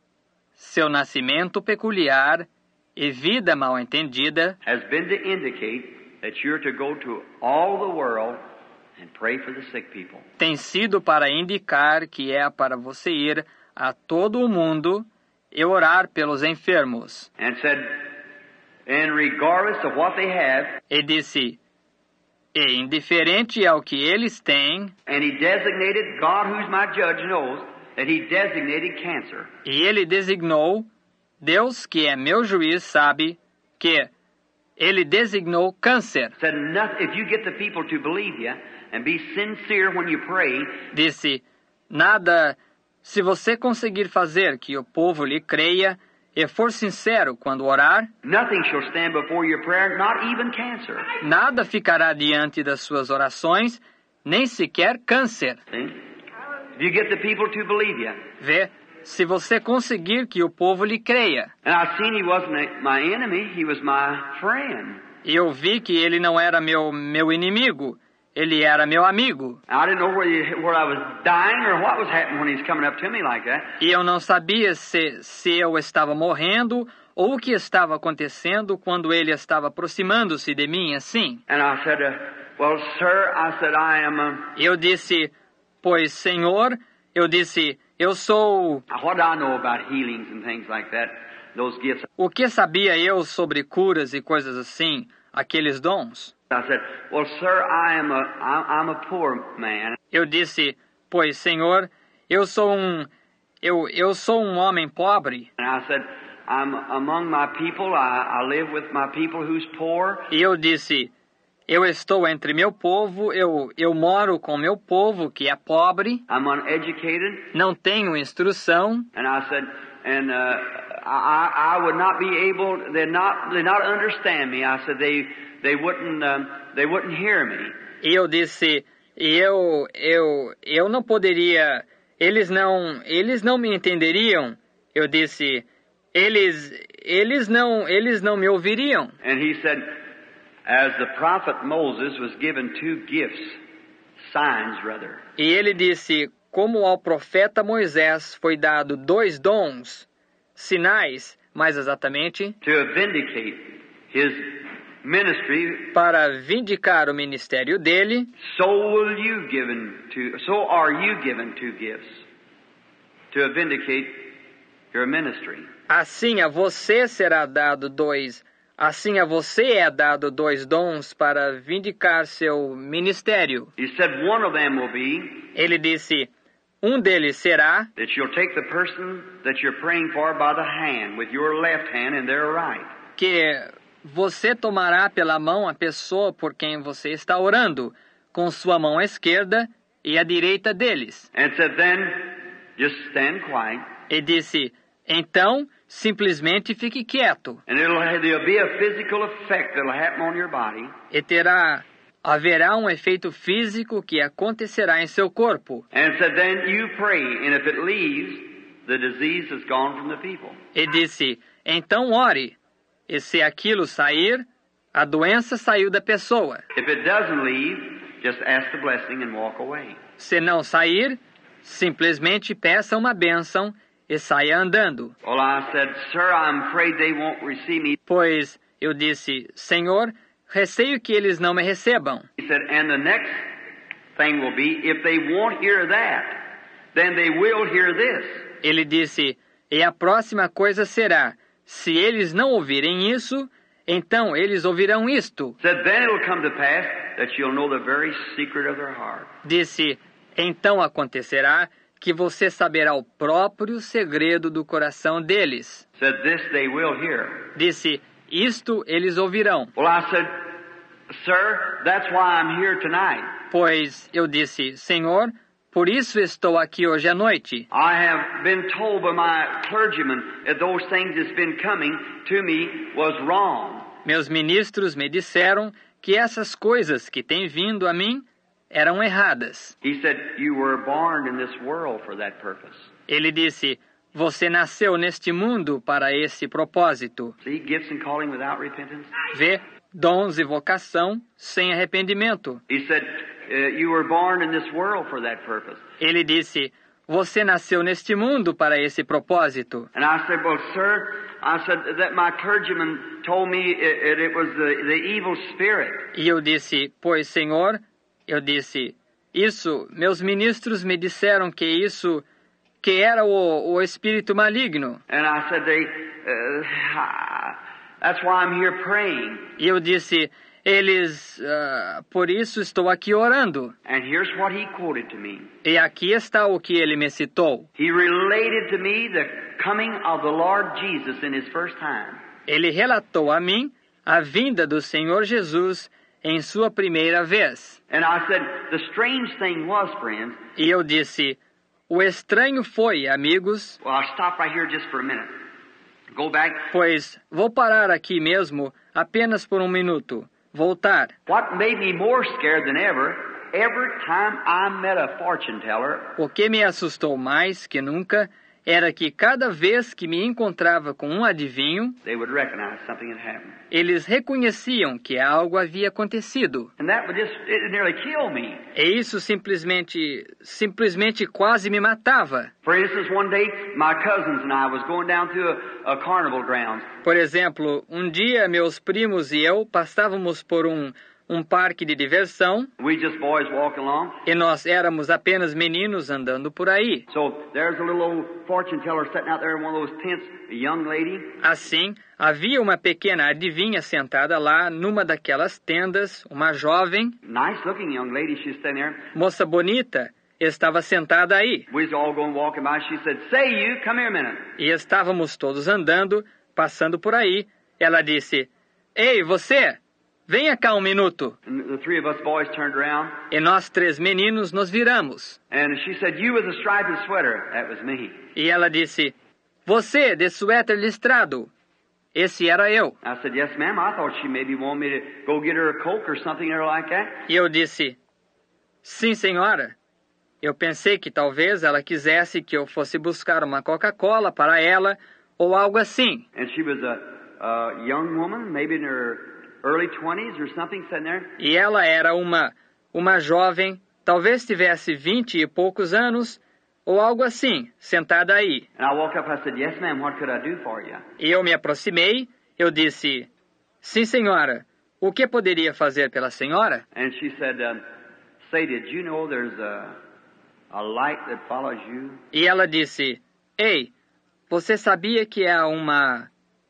seu nascimento peculiar e vida mal entendida has been to indicate that you're to go to all the world and pray for the sick people. Tem sido para indicar que é para você ir a todo o mundo e orar pelos enfermos. And said, and regardless of what they have, E disse, e indiferente ao que eles têm, and he designated, God who's my judge knows, that he designated cancer. e ele designou, Deus que é meu juiz sabe, que ele designou câncer. Said, if you get the people to believe you and be sincere when you pray, Disse, nada, se você conseguir fazer que o povo lhe creia e for sincero quando orar, nothing shall stand before your prayer, not even cancer. nada ficará diante das suas orações, nem sequer câncer. See? If you get the people to believe you. Vê, se você conseguir que o povo lhe creia. And I seen he wasn't my enemy, he was my friend. E eu vi que ele não era meu inimigo, ele era meu amigo. I didn't know where I was dying or what was happening when he's coming up to me like that. E eu não sabia se eu estava morrendo ou o que estava acontecendo quando ele estava aproximando-se de mim assim. And I said, well, sir, I said, I am Eu disse, pois, Senhor, eu disse, eu sou... what do I know about healings and things like that, those gifts? O que sabia eu sobre curas e coisas assim, aqueles dons? I said, well, sir, I'm a poor man. Eu disse, pois, Senhor, eu sou um homem pobre. And I said, I'm among my people. I live with my people who's poor. E eu disse, eu estou entre meu povo, eu moro com meu povo que é pobre, I'm uneducated. não tenho instrução. And I said, and I would not be able. They not understand me. I said they wouldn't hear me. E eu disse, eu não poderia, eles não me entenderiam. Eu disse, eles não me ouviriam. And he said, as the prophet Moses was given two gifts, signs rather. E ele disse, como ao profeta Moisés foi dado 2 dons, sinais, mais exatamente, To vindicate his ministry, para vindicar o ministério dele, so are you given two gifts to vindicate your ministry. assim a você será dado 2, assim a você é dado 2 dons para vindicar seu ministério. He said one of them will be Ele disse, um deles será that you'll take the person that you're praying for by the hand with your left hand and their right. que você tomará pela mão a pessoa por quem você está orando, com sua mão esquerda e a direita deles. And said then just stand quiet. E disse, então, simplesmente fique quieto. And there'll be a physical effect that'll happen on your body. E haverá um efeito físico que acontecerá em seu corpo. And said then you pray, and if it leaves, the disease is gone from the people. E disse, então ore. E se aquilo sair, a doença saiu da pessoa. If it doesn't leave, just ask the blessing and walk away. Se não sair, simplesmente peça uma bênção e saia andando. Well, I said, sir, I'm afraid they won't receive me. Pois eu disse, Senhor, receio que eles não me recebam. He said, and the next thing will be, if they won't hear that, then they will hear this. Ele disse, e a próxima coisa será, se eles não ouvirem isso, então eles ouvirão isto. Said, then it will come to pass that you'll know the very secret of their heart. Disse, então acontecerá que você saberá o próprio segredo do coração deles. Said, this they will hear. Disse, isto eles ouvirão. Well, I said, sir, that's why I'm here tonight. Pois eu disse, Senhor, por isso estou aqui hoje à noite. I have been told by my clergymen that those things that's been coming to me was wrong. Meus ministros me disseram que essas coisas que têm vindo a mim eram erradas. He said, you were born in this world for that purpose. Ele disse, você nasceu neste mundo para esse propósito. See, gifts and calling without repentance. Vê, dons e vocação sem arrependimento. He said, you were born in this world for that purpose. Ele disse, você nasceu neste mundo para esse propósito. And I said, well, sir, I said that my clergyman told me it was the evil spirit. E eu disse, pois, Senhor, eu disse, isso, meus ministros me disseram que era o espírito maligno. And I said, that's why I'm here praying. E eu disse, por isso estou aqui orando. And here's what he quoted to me. E aqui está o que ele me citou. He related to me the coming of the Lord Jesus in his first time. Ele relatou a mim a vinda do Senhor Jesus em sua primeira vez. And I said, the strange thing was, friends. E eu disse, o estranho foi, amigos. Well, I'll stop right here just for a minute. Go back. Pois vou parar aqui mesmo apenas por um minuto. Voltar. What made me more scared than ever, every time I met a fortune teller, O que me assustou mais que nunca era que cada vez que me encontrava com um adivinho, they would recognize something had happened. eles reconheciam que algo havia acontecido. And that would it nearly kill me. E isso simplesmente quase me matava. For instance, one day, my cousins and I was going down through a carnival grounds. Por exemplo, um dia meus primos e eu passávamos por um parque de diversão We just boys walking along. e nós éramos apenas meninos andando por aí. So there's a little old fortune teller sitting out there in one of those tents, a young lady. Assim, havia uma pequena adivinha sentada lá numa daquelas tendas, uma jovem, Nice looking young lady, she's sitting there. moça bonita, estava sentada aí. We was all going walking by. She said, "Say you, come here a minute." E estávamos todos andando, passando por aí. Ela disse, ei, você, venha cá um minuto. And the three of us boys turned around. E nós três meninos nos viramos. And she said, "You with a striped sweater." That was me. E ela disse, você, de suéter listrado. Esse era eu. I said, "Yes, ma'am. I thought she maybe wanted me to go get her a Coke or something or like that." E eu disse, sim, senhora. Eu pensei que talvez ela quisesse que eu fosse buscar uma Coca-Cola para ela ou algo assim. And she was a young woman, maybe in her early 20s or something, sitting there. E ela era uma jovem, talvez tivesse 20 e poucos anos ou algo assim, sentada aí. And I walked up. I said, "Yes, ma'am. What could I do for you?" E eu me aproximei, eu disse, sim, senhora, o que poderia fazer pela senhora? And she said, "Say, did you know there's a light that follows you?" E ela disse, ei, você sabia que há uma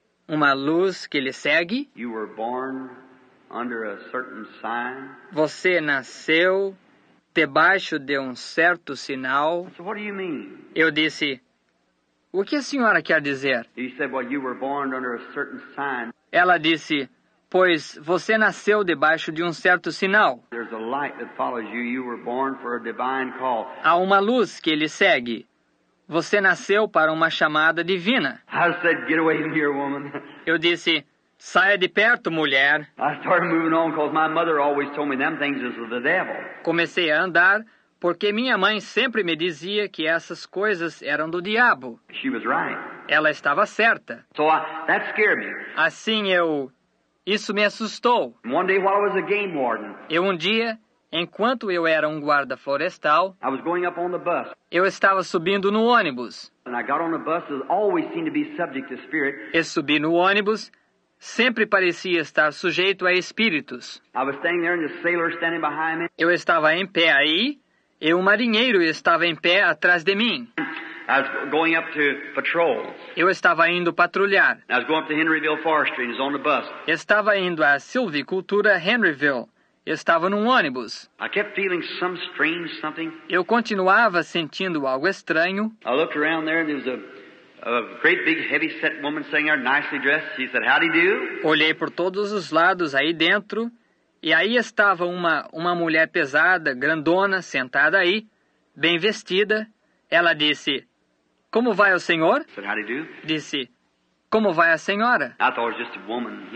luz que lhe segue? You were born under a certain sign. Você nasceu debaixo de um certo sinal. So what do you mean? Eu disse, o que a senhora quer dizer? He said, "Well, you were born under a certain sign. Ela disse, pois você nasceu debaixo de um certo sinal. There's a light that follows you. You were born for a divine call." Há uma luz que lhe segue. Você nasceu para uma chamada divina. I said, "Get away from here, woman." Eu disse, saia de perto, mulher. I started moving on because my mother always told me them things was of the devil. Comecei a andar porque minha mãe sempre me dizia que essas coisas eram do diabo. She was right. Ela estava certa. So that scared me. Assim isso me assustou. One day while I was a game warden, Um dia, enquanto eu era um guarda florestal, I was going up on the bus. eu estava subindo no ônibus. And I got on the bus, it always seemed to be subject to spirit. E subi no ônibus, sempre parecia estar sujeito a espíritos. I was standing there and the sailor standing behind me. Eu estava em pé aí, e um marinheiro estava em pé atrás de mim. I was going up to patrol. Eu estava indo patrulhar. I was going up to Henryville Forestry and was on the bus. Estava indo à silvicultura Henryville. Estava num ônibus. I kept feeling some strange something. Eu continuava sentindo algo estranho. I looked around there and there was a great big heavy-set woman sitting there, nicely dressed. She said, "Howdy do?" Olhei por todos os lados aí dentro. E aí estava uma mulher pesada, grandona, sentada aí, bem vestida. Ela disse, como vai o senhor? I said, "Howdy do?" Disse, como vai a senhora? I thought it was just a woman,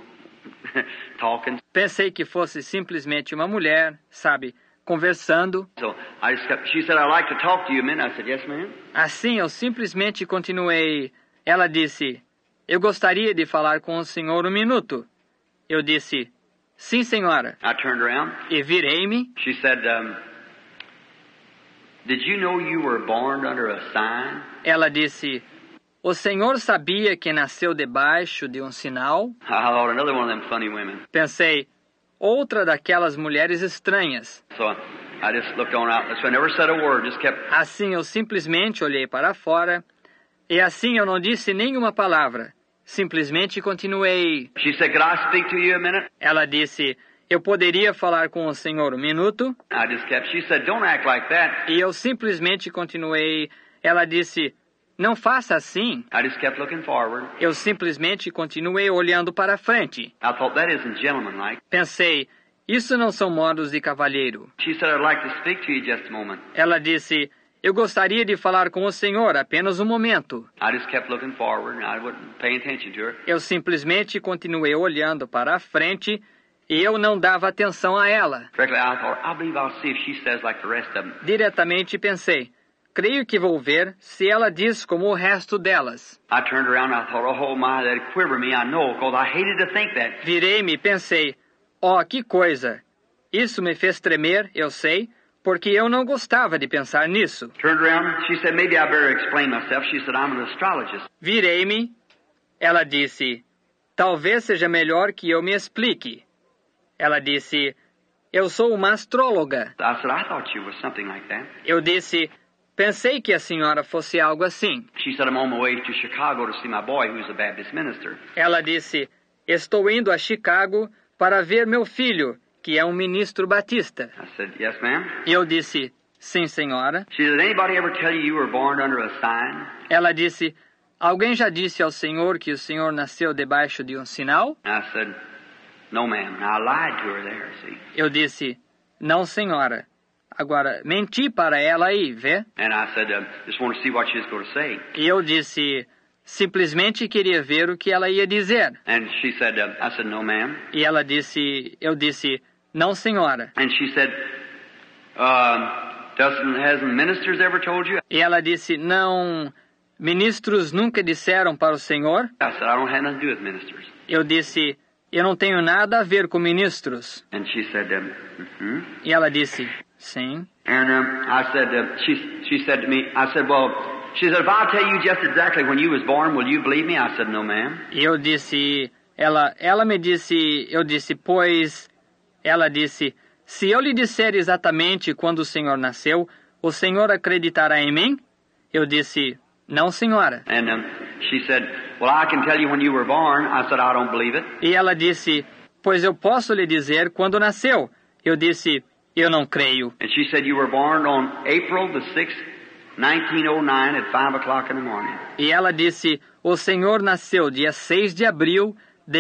talking. Pensei que fosse simplesmente uma mulher, sabe, conversando. So I just kept, she said, "I'd like to talk to you a minute." I said, "Yes, ma'am." Assim eu simplesmente continuei. Ela disse, eu gostaria de falar com o senhor um minuto. Eu disse, sim, senhora. I turned around. E virei-me. She said, "Did you know you were born under a sign?" Ela disse, o senhor sabia que nasceu debaixo de um sinal? I thought another one of them funny women. Pensei, outra daquelas mulheres estranhas. So I just looked on out. So I never said a word, just kept... Assim eu simplesmente olhei para fora, e assim eu não disse nenhuma palavra. Simplesmente continuei. She said, could I speak to you a minute? Ela disse, eu poderia falar com o senhor um minuto? I just kept... She said, don't act like that. E eu simplesmente continuei. Ela disse, não faça assim. I just kept looking forward. Eu simplesmente continuei olhando para frente. I thought, that isn't gentlemanlike. Pensei, isso não são modos de cavalheiro. She said, I'd like to speak to you just a moment. Ela disse, eu gostaria de falar com o senhor apenas um momento. I just kept looking forward, and I wasn't paying attention to her. Eu simplesmente continuei olhando para a frente e eu não dava atenção a ela. Directly, I thought, I believe I'll see if she says like the rest of them. Diretamente pensei, creio que vou ver se ela diz como o resto delas. I turned around and I thought, oh my, that'd quiver me, I know, because I hated to think that. Virei-me e pensei, que coisa! Isso me fez tremer, eu sei, porque eu não gostava de pensar nisso. Turned around, she said, maybe I better explain myself. She said, I'm an astrologist. Virei-me, ela disse, talvez seja melhor que eu me explique. Ela disse, eu sou uma astróloga. I said, I thought you was something like that. Eu disse, pensei que a senhora fosse algo assim. She said, I'm on my way to Chicago to see my boy who's a Baptist minister. Ela disse, estou indo a Chicago para ver meu filho, que é um ministro batista. I said, yes, ma'am. E eu disse, sim, senhora. She said, anybody ever tell you were born under a sign? Ela disse, alguém já disse ao senhor que o senhor nasceu debaixo de um sinal? I said, no, ma'am. And I lied to her there, see. Eu disse, não, senhora. Agora, menti para ela aí, vê? And I said, just want to see what she was going to say. E eu disse, simplesmente queria ver o que ela ia dizer. And she said, I said, no, ma'am. E ela disse, eu disse, não, senhora. And she said, hasn't ministers ever told you? E ela disse, não, ministros nunca disseram para o senhor? I said, I don't have nothing to do with ministers. Eu disse, eu não tenho nada a ver com ministros. And she said, E ela disse, sim. And I said, she said to me, I said, well, she said, if I'll tell you just exactly when you was born, will you believe me? I said, no, ma'am. E eu disse, ela me disse, eu disse, pois, ela disse, se eu lhe disser exatamente quando o senhor nasceu, o senhor acreditará em mim? Eu disse, não, senhora. And she said, well, I can tell you when you were born. I said, I don't believe it. E ela disse, pois eu posso lhe dizer quando nasceu. Eu disse, eu não creio. And she said, you were born on April the 6th, 1909 at 5 o'clock in the morning. E ela disse, o senhor nasceu dia 6 de abril de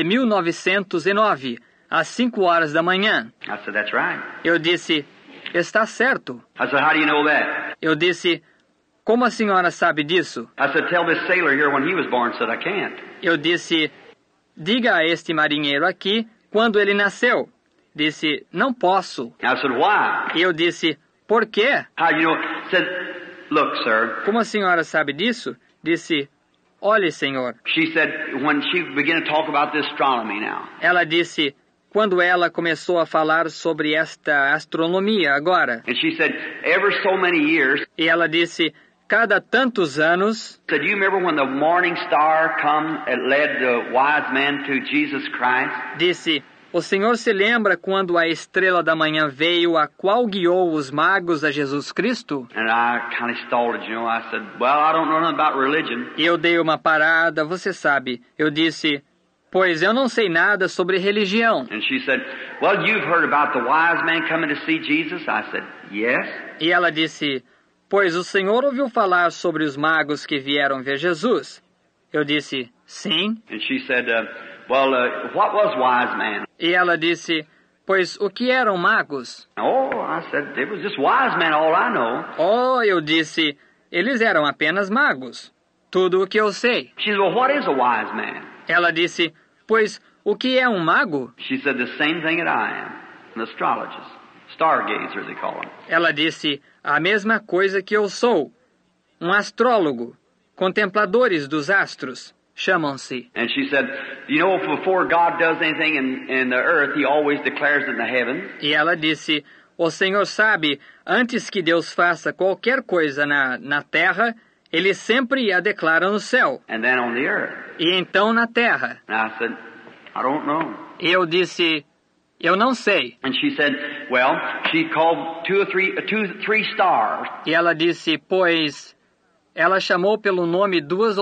1909, às 5 horas da manhã. I said, that's right. Eu disse, está certo. I said, how do you know that? Eu disse, como a senhora sabe disso? I said, tell this sailor here when he was born. Said, I can't. Eu disse, diga a este marinheiro aqui quando ele nasceu. Disse, não posso. I said, why? E eu disse, por quê? How do you know? Said, look, sir. Como a senhora sabe disso? Disse, olhe, senhor. She said, when she began to talk about this astronomy now. Ela disse, quando ela começou a falar sobre esta astronomia agora. And she said, ever so many years. E ela disse, cada tantos anos. Said, do you remember when the morning star come and led the wise men to Jesus Christ? Disse, o senhor se lembra quando a estrela da manhã veio, a qual guiou os magos a Jesus Cristo? And I kind of stalled it, you know. I said, well, I don't know nothing about religion. E eu dei uma parada, você sabe. Eu disse, pois eu não sei nada sobre religião. And she said, well, you've heard about the wise men coming to see Jesus? I said, yes. E ela disse, pois o senhor ouviu falar sobre os magos que vieram ver Jesus? Eu disse, sim. And she said, well, what was wise man? E ela disse, pois o que eram magos? Oh, I said, it was just wise men, all I know. Eu disse, eles eram apenas magos. Tudo o que eu sei. She said, well, what is a wise man? Ela disse, pois o que é um mago? She said, the same thing that I am, an astrologist, stargazer they call them. Ela disse, a mesma coisa que eu sou, um astrólogo, contempladores dos astros, chamam-se. And she said, you know, before God does anything in the earth, He always declares it in the heavens. E ela disse, o Senhor sabe, antes que Deus faça qualquer coisa na terra, Ele sempre a declara no céu, and then on the earth. e então na terra. And I said, I don't know. Eu disse, eu não sei. And she said, well, she called three stars. E ela disse, pois ela chamou pelo nome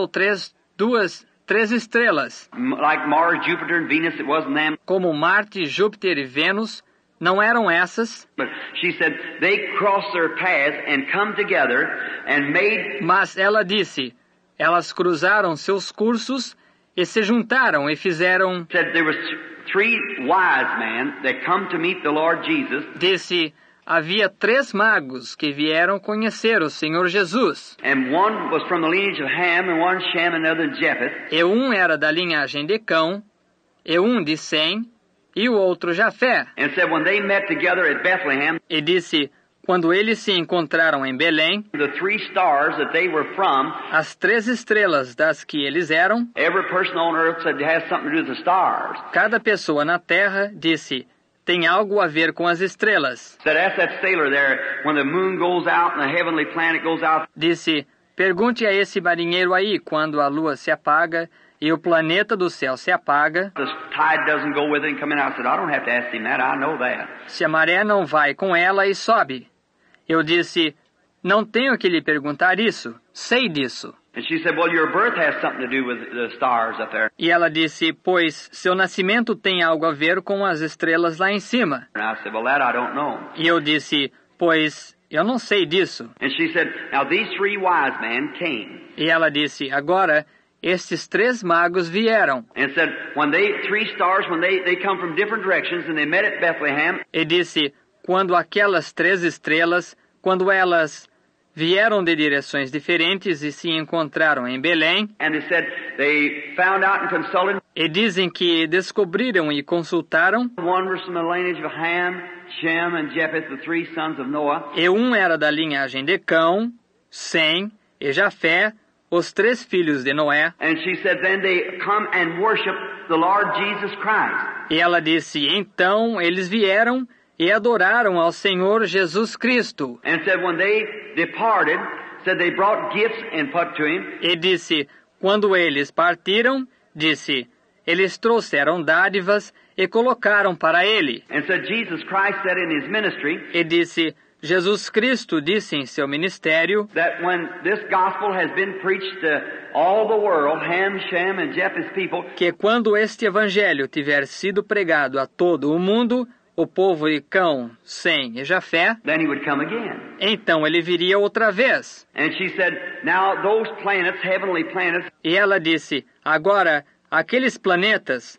três estrelas, Like Mars, Jupiter, and Venus, it wasn't them. como Marte, Júpiter e Vênus. Não eram essas, But she said, they crossed their paths and come together and made, mas ela disse, elas cruzaram seus cursos e se juntaram e fizeram, said there was three wise men that come to meet the Lord Jesus. disse, havia 3 magos que vieram conhecer o Senhor Jesus. And one was from the lineage of Ham, and one Shem, and another Japheth. E um era da linhagem de Cão, e um de Sem, e o outro Jafé. And said when they met together at Bethlehem, E disse, quando eles se encontraram em Belém, the three stars that they were from, as 3 estrelas das que eles eram, every person on earth said it has something to do with the stars. cada pessoa na terra disse, tem algo a ver com as estrelas. Said ask that sailor there, when the moon goes out and the heavenly planet goes out, Disse, pergunte a esse marinheiro aí, quando a lua se apaga e o planeta do céu se apaga, the tide doesn't go with it and come in. I said, I don't have to ask him that, I know that. se a maré não vai com ela e sobe. Eu disse, não tenho que lhe perguntar isso, sei disso. And she said, well, your birth has something to do with the stars up there. E ela disse, pois seu nascimento tem algo a ver com as estrelas lá em cima. And I said, well, that I don't know. E eu disse, pois eu não sei disso. And she said, now these three wise men came. E ela disse, agora estes 3 magos vieram. And said, when three stars, when they come from different directions and they met at Bethlehem, E disse, quando aquelas 3 estrelas, quando elas vieram de direções diferentes e se encontraram em Belém, and they said they found out and consulted. e dizem que descobriram e consultaram, One was from the lineage of Ham, Shem, and Japheth, the three sons of Noah. e um era da linhagem de Cão, Sem e Jafé, os 3 filhos de Noé. And she said, then they come and worship the Lord Jesus Christ. E ela disse, então eles vieram e adoraram ao Senhor Jesus Cristo. And said when they departed, said they brought gifts and put to him. E disse, quando eles partiram, disse, eles trouxeram dádivas e colocaram para ele. And said Jesus Christ said in his ministry E disse, Jesus Cristo disse em seu ministério, that when this gospel has been preached to all the world, Ham, Shem, and Japheth's people, que quando este evangelho tiver sido pregado a todo o mundo, o povo de Cão, Sem e Jafé, then he would come again. então ele viria outra vez. And she said, now those planets, heavenly planets, E ela disse, agora, aqueles planetas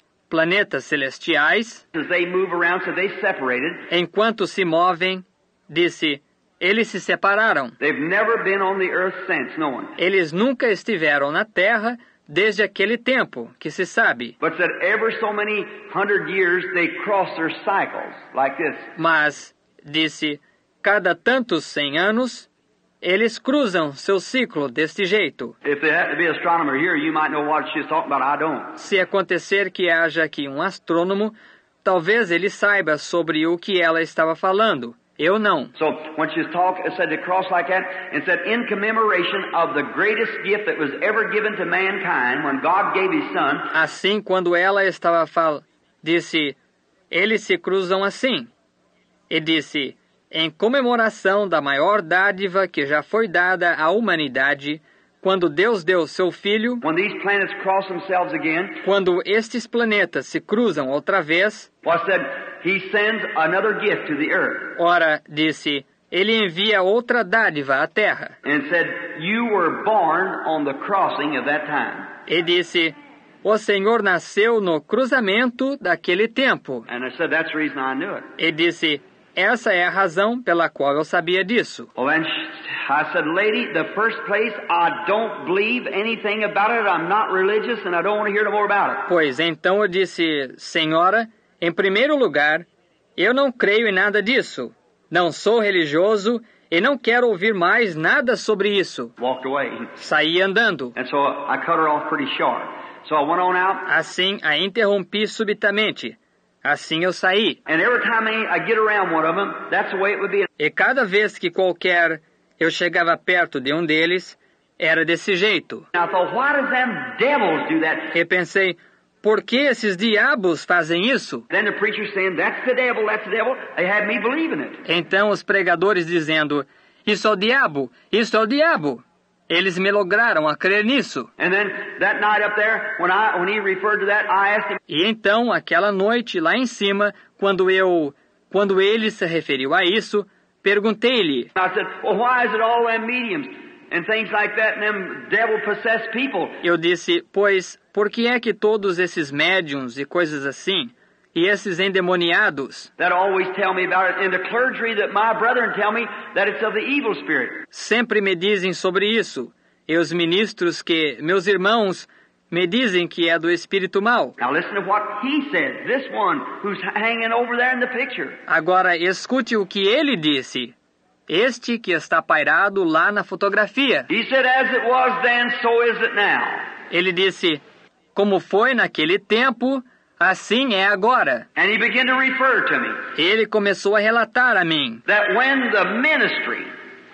celestiais, as they move around, so they separated. enquanto se movem, disse, eles se separaram. They've never been on the earth since, no one. Eles nunca estiveram na terra desde aquele tempo, que se sabe. But said ever so many 100 years they cross their cycles like this. Mas, disse, cada tantos 100 anos, eles cruzam seu ciclo deste jeito. If there happened to be an astronomer here, you might know what she's talking about. I don't. Se acontecer que haja aqui um astrônomo, talvez ele saiba sobre o que ela estava falando. Eu não. So when she's talking, it said to cross like that, and said in commemoration of the greatest gift that was ever given to mankind, when God gave His Son. Assim, quando ela estava disse, eles se cruzam assim. E disse, em comemoração da maior dádiva que já foi dada à humanidade, quando Deus deu seu Filho, When these planets cross themselves again, quando estes planetas se cruzam outra vez, what said He sends another gift to the earth, ora, disse, ele envia outra dádiva à terra. and said you were born on the crossing of that time. E disse, o Senhor nasceu no cruzamento daquele tempo. And I said that's the reason I knew it. E disse, essa é a razão pela qual eu sabia disso. Well, then I said, lady, the first place, I don't believe anything about it. I'm not religious, and I don't want to hear no more about it. Pois então eu disse, senhora, em primeiro lugar, eu não creio em nada disso. Não sou religioso e não quero ouvir mais nada sobre isso. Walked away. Saí andando. And so I cut her off pretty short. So I went on out. Assim a interrompi subitamente. Assim eu saí. And every time I get around one of them, that's the way it would be. E cada vez que eu chegava perto de um deles, era desse jeito. And I thought, why does them devils do that? E pensei, por que esses diabos fazem isso? Then the preacher saying, that's the devil, they had me believing it. Então os pregadores dizendo, isso é o diabo, isso é o diabo. Eles me lograram a crer nisso. And then that night up there, when he referred to that, I asked him. E então, aquela noite lá em cima, quando ele se referiu a isso, perguntei-lhe, I said, well, why is it all them mediums and things like that and them devil-possessed people? Eu disse, pois, por que é que todos esses médiums e coisas assim, e esses endemoniados, That always tell me about it, and the clergy that my brethren tell me that it's of the evil spirit. sempre me dizem sobre isso, e os ministros que meus irmãos me dizem que é do espírito mau. Now listen to what he said, this one who's hanging over there in the picture. Agora, escute o que ele disse, este que está pairado lá na fotografia. He said, as it was then, so is it now. Ele disse, como foi naquele tempo, assim é agora. And he began to refer to me Ele começou a relatar a mim that when the ministry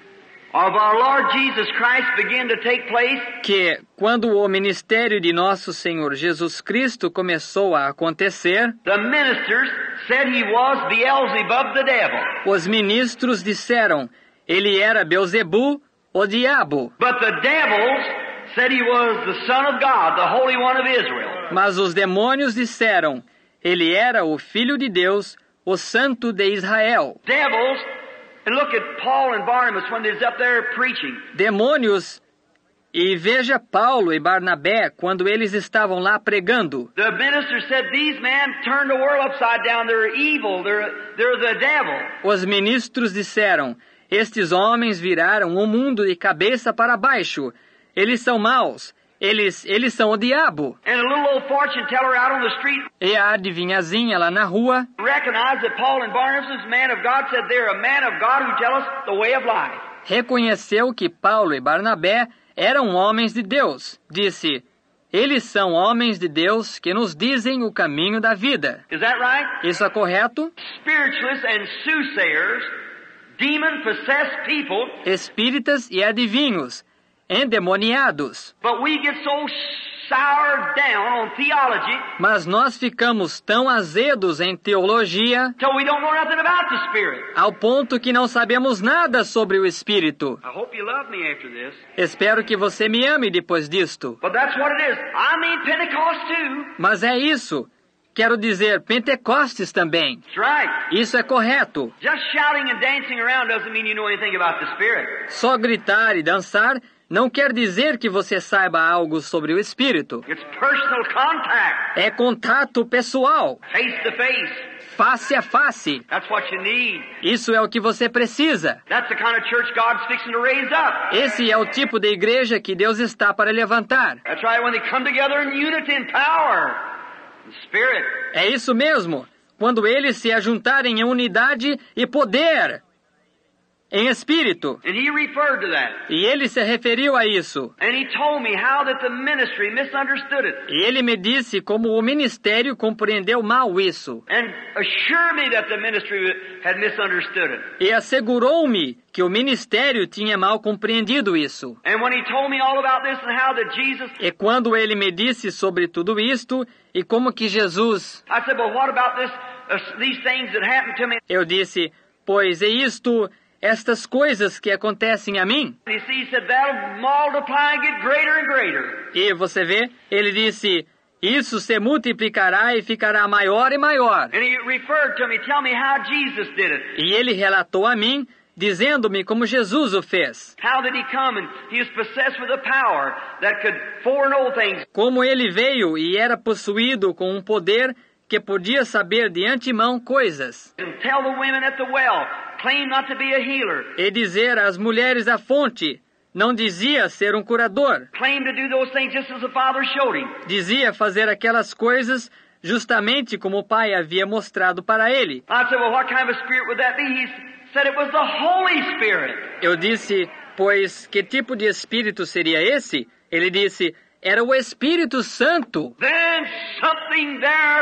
of our Lord Jesus Christ began to take place, que, quando o ministério de nosso Senhor Jesus Cristo começou a acontecer, the ministers said he was Beelzebub the devil. os ministros disseram, ele era Beelzebu, o diabo. But the devils said he was the Son of God, the Holy One of Israel. Mas os demônios disseram, ele era o Filho de Deus, o Santo de Israel. Devils, and look at Paul and Barnabas when they're up there preaching. Demônios, e veja Paulo e Barnabé quando eles estavam lá pregando. The minister said, these men turned the world upside down. They're evil. They're the devil. Os ministros disseram, estes homens viraram o mundo de cabeça para baixo. Eles são maus. Eles são o diabo. And a little old fortune teller out on the street E a adivinhazinha lá na rua recognized that Paul and Barnabas, man of God, said they're a man of God who tell us the way of life. reconheceu que Paulo e Barnabé eram homens de Deus. Disse, eles são homens de Deus que nos dizem o caminho da vida. Is that right? Isso é correto? Spiritualists and soothsayers, demon-possessed people, Espíritas e adivinhos, endemoniados. but we get so soured down on theology Mas nós ficamos tão azedos em teologia till we don't know nothing about the Spirit. ao ponto que não sabemos nada sobre o Espírito. I hope you love me after this. Espero que você me ame depois disto. But that's what it is. I mean Pentecost too. Mas é isso. Quero dizer, Pentecostes também. That's right. Isso é correto. Just shouting and dancing around doesn't mean you know anything about the Spirit. Só gritar e dançar não quer dizer que você saiba algo sobre o Espírito. It's personal contact, É contato pessoal, face to face. face a face. That's what you need. Isso é o que você precisa. That's the kind of church God's fixing to raise up. Esse é o tipo de igreja que Deus está para levantar. That's right, when they come together in unity and power and spirit. É isso mesmo. Quando eles se ajuntarem em unidade e poder, em espírito. And he referred to that. E ele se referiu a isso. And he told me how that the ministry misunderstood it. E ele me disse como o ministério compreendeu mal isso. And assured me that the ministry had misunderstood it. E assegurou-me que o ministério tinha mal compreendido isso. And when he told me all about this and how that Jesus, E quando ele me disse sobre tudo isto e como que Jesus, I said, well, what about this, these things that happened to me? eu disse, pois é isto, estas coisas que acontecem a mim. And you see, he said, that'll multiply and get greater and greater. E você vê, ele disse, isso se multiplicará e ficará maior e maior. And he referred to me, tell me how Jesus did it. E ele relatou a mim, dizendo-me como Jesus o fez. How did he come? And he was possessed with a power that could foreknow things. Como ele veio e era possuído com um poder que podia saber de antemão coisas. And tell the women at the well, claim not to be a healer. E dizer às mulheres à fonte, não dizia ser um curador. Claim to do those things just as the Father showed him. Dizia fazer aquelas coisas justamente como o Pai havia mostrado para ele. I said, well, what kind of a spirit would that be? He said it was the Holy Spirit. Eu disse, pois que tipo de espírito seria esse? Ele disse, era o Espírito Santo. Then something there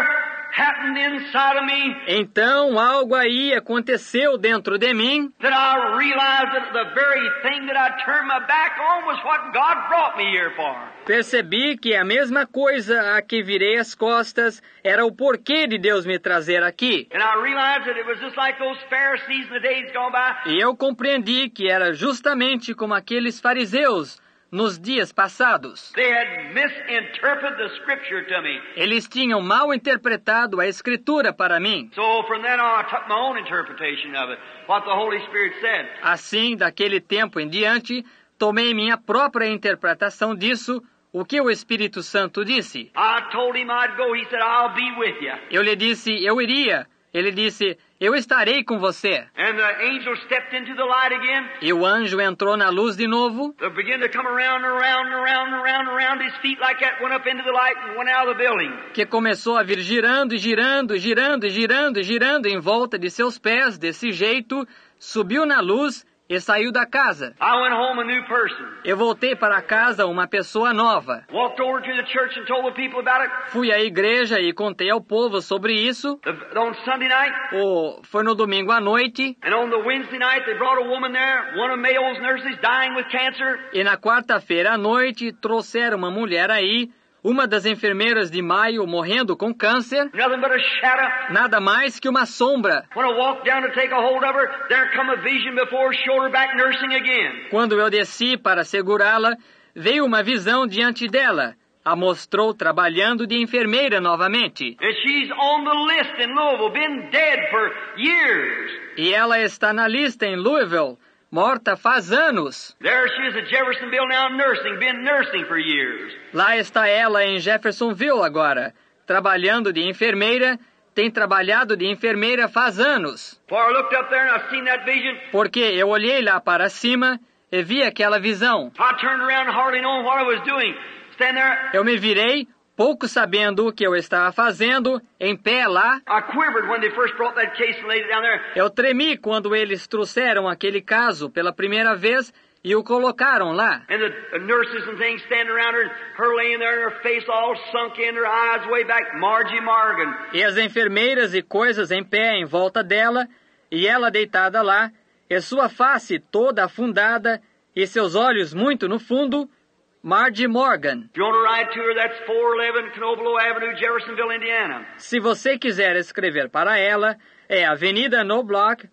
happened inside of me Então algo aí aconteceu dentro de mim, that I realized that the very thing that I turned my back on was what God brought me here for. percebi que a mesma coisa a que virei as costas era o porquê de Deus me trazer aqui. And I realized that it was just like those Pharisees in the days gone by. E eu compreendi que era justamente como aqueles fariseus nos dias passados. They had misinterpreted the Scripture to me. Eles tinham mal interpretado a Escritura para mim. So from then on, I took my own interpretation of it, what the Holy Spirit said. Assim, daquele tempo em diante, tomei minha própria interpretação disso, o que o Espírito Santo disse. I told him I'd go. He said, I'll be with you. Eu lhe disse, eu iria. Ele disse, eu estarei com você. And the angel stepped into the light again. E o anjo entrou na luz de novo. They began to come around and around and around and around and around his feet like that, went up into the light and went out of the building. Que começou a vir girando e girando e girando e girando e girando em volta de seus pés, desse jeito, subiu na luz e saiu da casa. I went home a new person. Eu voltei para casa uma pessoa nova. Walked over to the church and told the people about it. Fui à igreja e contei ao povo sobre isso. On Sunday night. Foi no domingo à noite. And on the Wednesday night they brought a woman there, one of Mayo's nurses, dying with cancer. E na quarta-feira à noite trouxeram uma mulher aí, uma das enfermeiras de Maio morrendo com câncer. Nothing but a shadow. Nada mais que uma sombra. When I walked down to take a hold of her, there come a vision before shoulder back nursing again. Quando eu desci para segurá-la, veio uma visão diante dela. A mostrou trabalhando de enfermeira novamente. And she's on the list in Louisville, been dead for years. E ela está na lista em Louisville, morta faz anos. There she is at Jeffersonville now nursing, been nursing for years. Lá está ela em Jeffersonville agora, trabalhando de enfermeira, tem trabalhado de enfermeira faz anos. For I looked up there and I seen that vision. Porque eu olhei lá para cima e vi aquela visão. I turned around hardly knowing what I was doing. Stand there. Eu me virei, pouco sabendo o que eu estava fazendo, em pé lá. I quivered when they first brought that case and laid it down there. Eu tremi quando eles trouxeram aquele caso pela primeira vez e o colocaram lá. And the nurses and things standing around her, and her laying there, and her face all sunk in, her eyes way back, Margie Morgan. E as enfermeiras e coisas em pé em volta dela, e ela deitada lá, e sua face toda afundada, e seus olhos muito no fundo, Margie Morgan. If you want to write to her, that's 411 Canoblo Avenue, Jeffersonville, Indiana. Se você quiser escrever para ela, é Avenida Knobloch,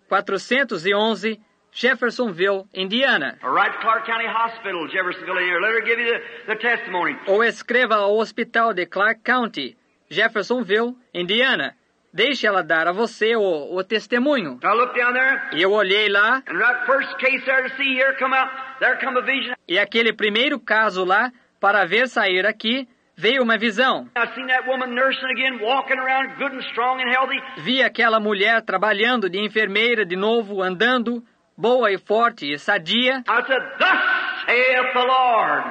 411, Jeffersonville, Indiana. Or write to Clark County Hospital, Jeffersonville, Indiana. Let her give you the testimony. Ou escreva ao Hospital de Clark County, Jeffersonville, Indiana. Deixe ela dar a você o testemunho. I looked down there. E eu olhei lá. And that first case there to see, here come out, there come a vision. E aquele primeiro caso lá, para ver sair aqui, veio uma visão. I seen that woman nursing again, walking around good and strong and healthy. Vi aquela mulher trabalhando de enfermeira de novo, andando, boa e forte e sadia. I said, thus saith the Lord,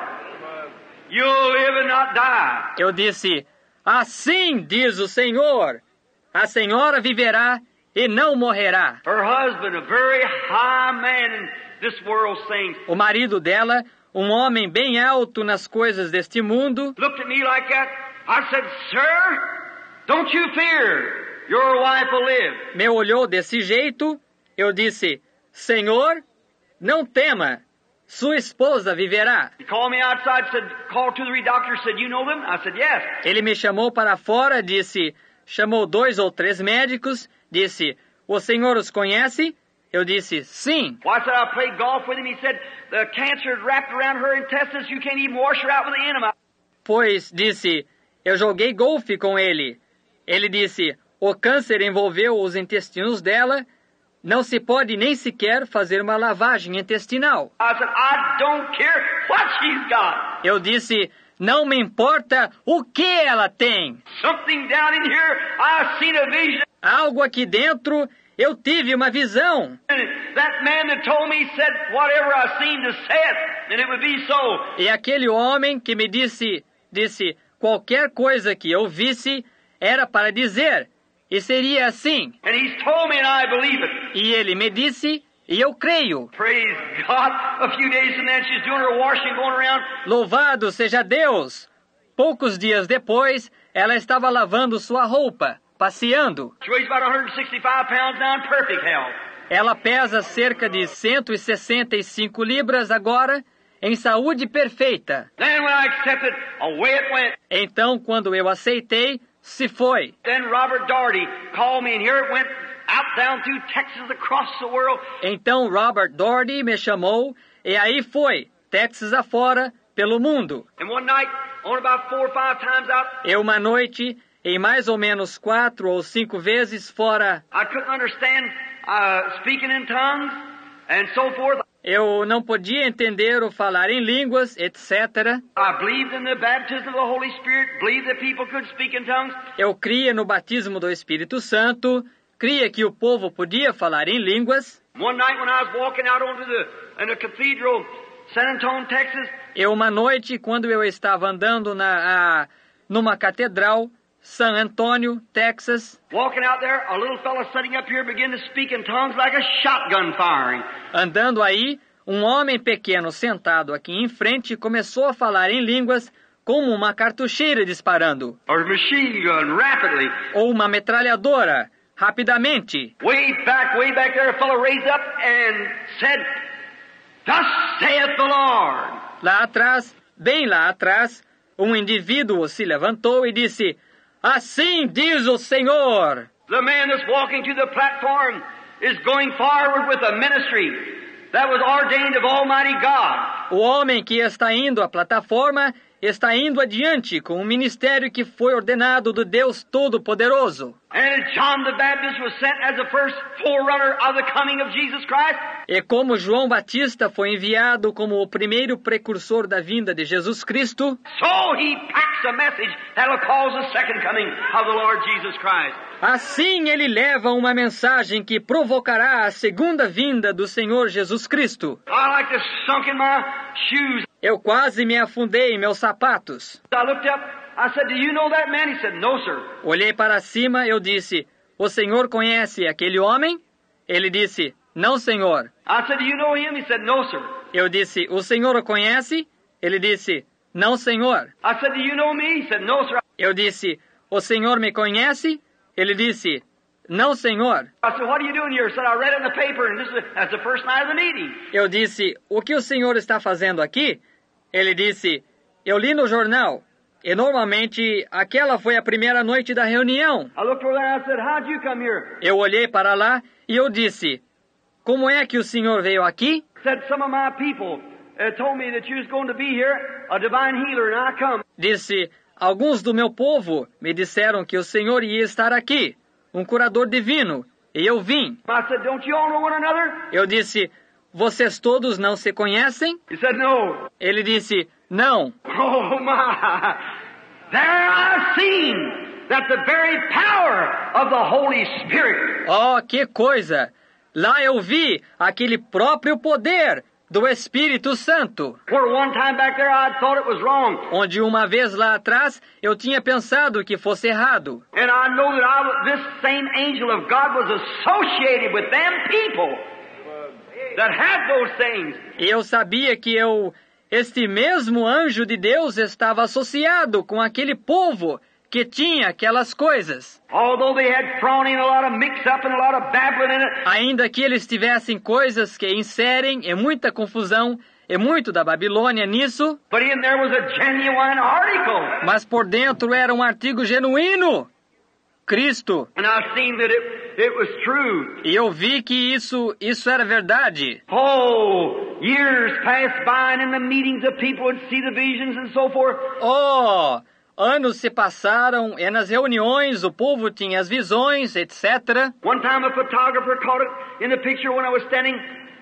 you'll live and not die. Eu disse, assim diz o Senhor, a senhora viverá e não morrerá. Her husband, a very high man in this world, things. O marido dela, um homem bem alto nas coisas deste mundo, Looked at me like that. I said, sir, don't you fear. Your wife will live. me olhou desse jeito. Eu disse, Senhor, não tema, sua esposa viverá. He called me outside, said, called two or three doctors, said, you know them? I said, yes. Ele me chamou para fora, disse, chamou 2 ou 3 médicos, disse, o senhor os conhece? Eu disse, sim. Well, I said, I played golf with him. He said, the cancer had wrapped around her intestines. You can't even wash her out with the enema. Pois, disse, eu joguei golfe com ele. Ele disse, o câncer envolveu os intestinos dela, não se pode nem sequer fazer uma lavagem intestinal. I said, I don't care what she's got. Eu disse, não me importa o que ela tem. Something down in here, I've seen a vision. Algo aqui dentro, eu tive uma visão. And that man that told me said, whatever I seen to say it, and it would be so. E aquele homem que me disse, qualquer coisa que eu visse era para dizer, e seria assim. And he's told me and I believe it. E ele me disse, e eu creio. Praise God. A few days and then she's doing her washing, going around. Louvado seja Deus! Poucos dias depois, ela estava lavando sua roupa. passeando. She weighs about 165 pounds now in perfect health. Ela pesa cerca de 165 libras agora, em saúde perfeita. Then when I accepted, away it went. Então, quando eu aceitei, se foi. Then Robert Doherty called me, and here it went out down through Texas across the world. Então Robert Doherty me chamou, e aí foi, Texas afora, pelo mundo. And one night, on about 4 or 5 times out, E uma noite, em mais ou menos 4 ou 5 vezes fora, I couldn't understand speaking in tongues and so forth. eu não podia entender o falar em línguas, etc. I believed in the baptism of the Holy Spirit, believed that people could speak in tongues. Eu cria no batismo do Espírito Santo, cria que o povo podia falar em línguas. One night when I was walking out onto in the cathedral, San Antonio, Texas, E uma noite, quando eu estava andando numa catedral, San Antonio, Texas, walking out there, a little fella sitting up here began to speak in tongues like a shotgun firing. andando aí, um homem pequeno sentado aqui em frente começou a falar em línguas como uma cartucheira disparando, Or a machine gun, rapidly. ou uma metralhadora, rapidamente. Way back there, a fellow raised up and said, "Thus saith the Lord." Lá atrás, bem lá atrás, um indivíduo se levantou e disse, assim diz o Senhor. The man that's walking to the platform is going forward with a ministry that was ordained of Almighty God. O homem que está indo à plataforma está indo adiante com um ministério que foi ordenado do Deus Todo-Poderoso. And John the Baptist was sent as the first forerunner of the coming of Jesus Christ. E como João Batista foi enviado como o primeiro precursor da vinda de Jesus Cristo, So he packs a message that'll cause the second coming of the Lord Jesus Christ. assim ele leva uma mensagem que provocará a segunda vinda do Senhor Jesus Cristo. I like to sunk in my shoes. Eu quase me afundei em meus sapatos. I looked up, I said, "Do you know that man?" He said, "No, sir." Olhei para cima, eu disse, o senhor conhece aquele homem? Ele disse, não, senhor. I said, "Do you know him?" He said, "No, sir." Eu disse, o senhor o conhece? Ele disse, não, senhor. I said, "Do you know me?" He said, "No, sir." Eu disse, o senhor me conhece? Ele disse, não, senhor. I said, "What are you doing here?" He said, "I read it in the paper, and that's the first night of the meeting." Eu disse, o que o senhor está fazendo aqui? Ele disse, eu li no jornal. E normalmente, aquela foi a primeira noite da reunião. I looked over there and I said, "How'd you come here?" Eu olhei para lá e eu disse, como é que o senhor veio aqui? He said, "Some of my people told me that you was going to be here, a divine healer, and I come." Disse, alguns do meu povo me disseram que o senhor ia estar aqui, um curador divino, e eu vim. I said, "Don't you all know one another?" Eu disse, vocês todos não se conhecem? He said, "No." Ele disse, não. Oh my! There I've seen that the very power of the Holy Spirit. Oh, que coisa! Lá eu vi aquele próprio poder do Espírito Santo, Where one time back there I thought it was wrong. onde uma vez lá atrás eu tinha pensado que fosse errado. And I know that this same angel of God was associated with them people that had those things. E eu sabia que este mesmo anjo de Deus estava associado com aquele povo que tinha aquelas coisas. Although they had thrown in a lot of mix-up and a lot of babbling in it. Ainda que eles tivessem coisas que inserem e muita confusão e muito da Babilônia nisso, But in there was a genuine article. mas por dentro era um artigo genuíno, Cristo. And I've seen that it was true. E eu vi que isso era verdade. Oh, years passed by and in the meetings of people would see the visions and so forth. Oh, anos se passaram e nas reuniões o povo tinha as visões, etc. One time a photographer caught it in the picture when I was standing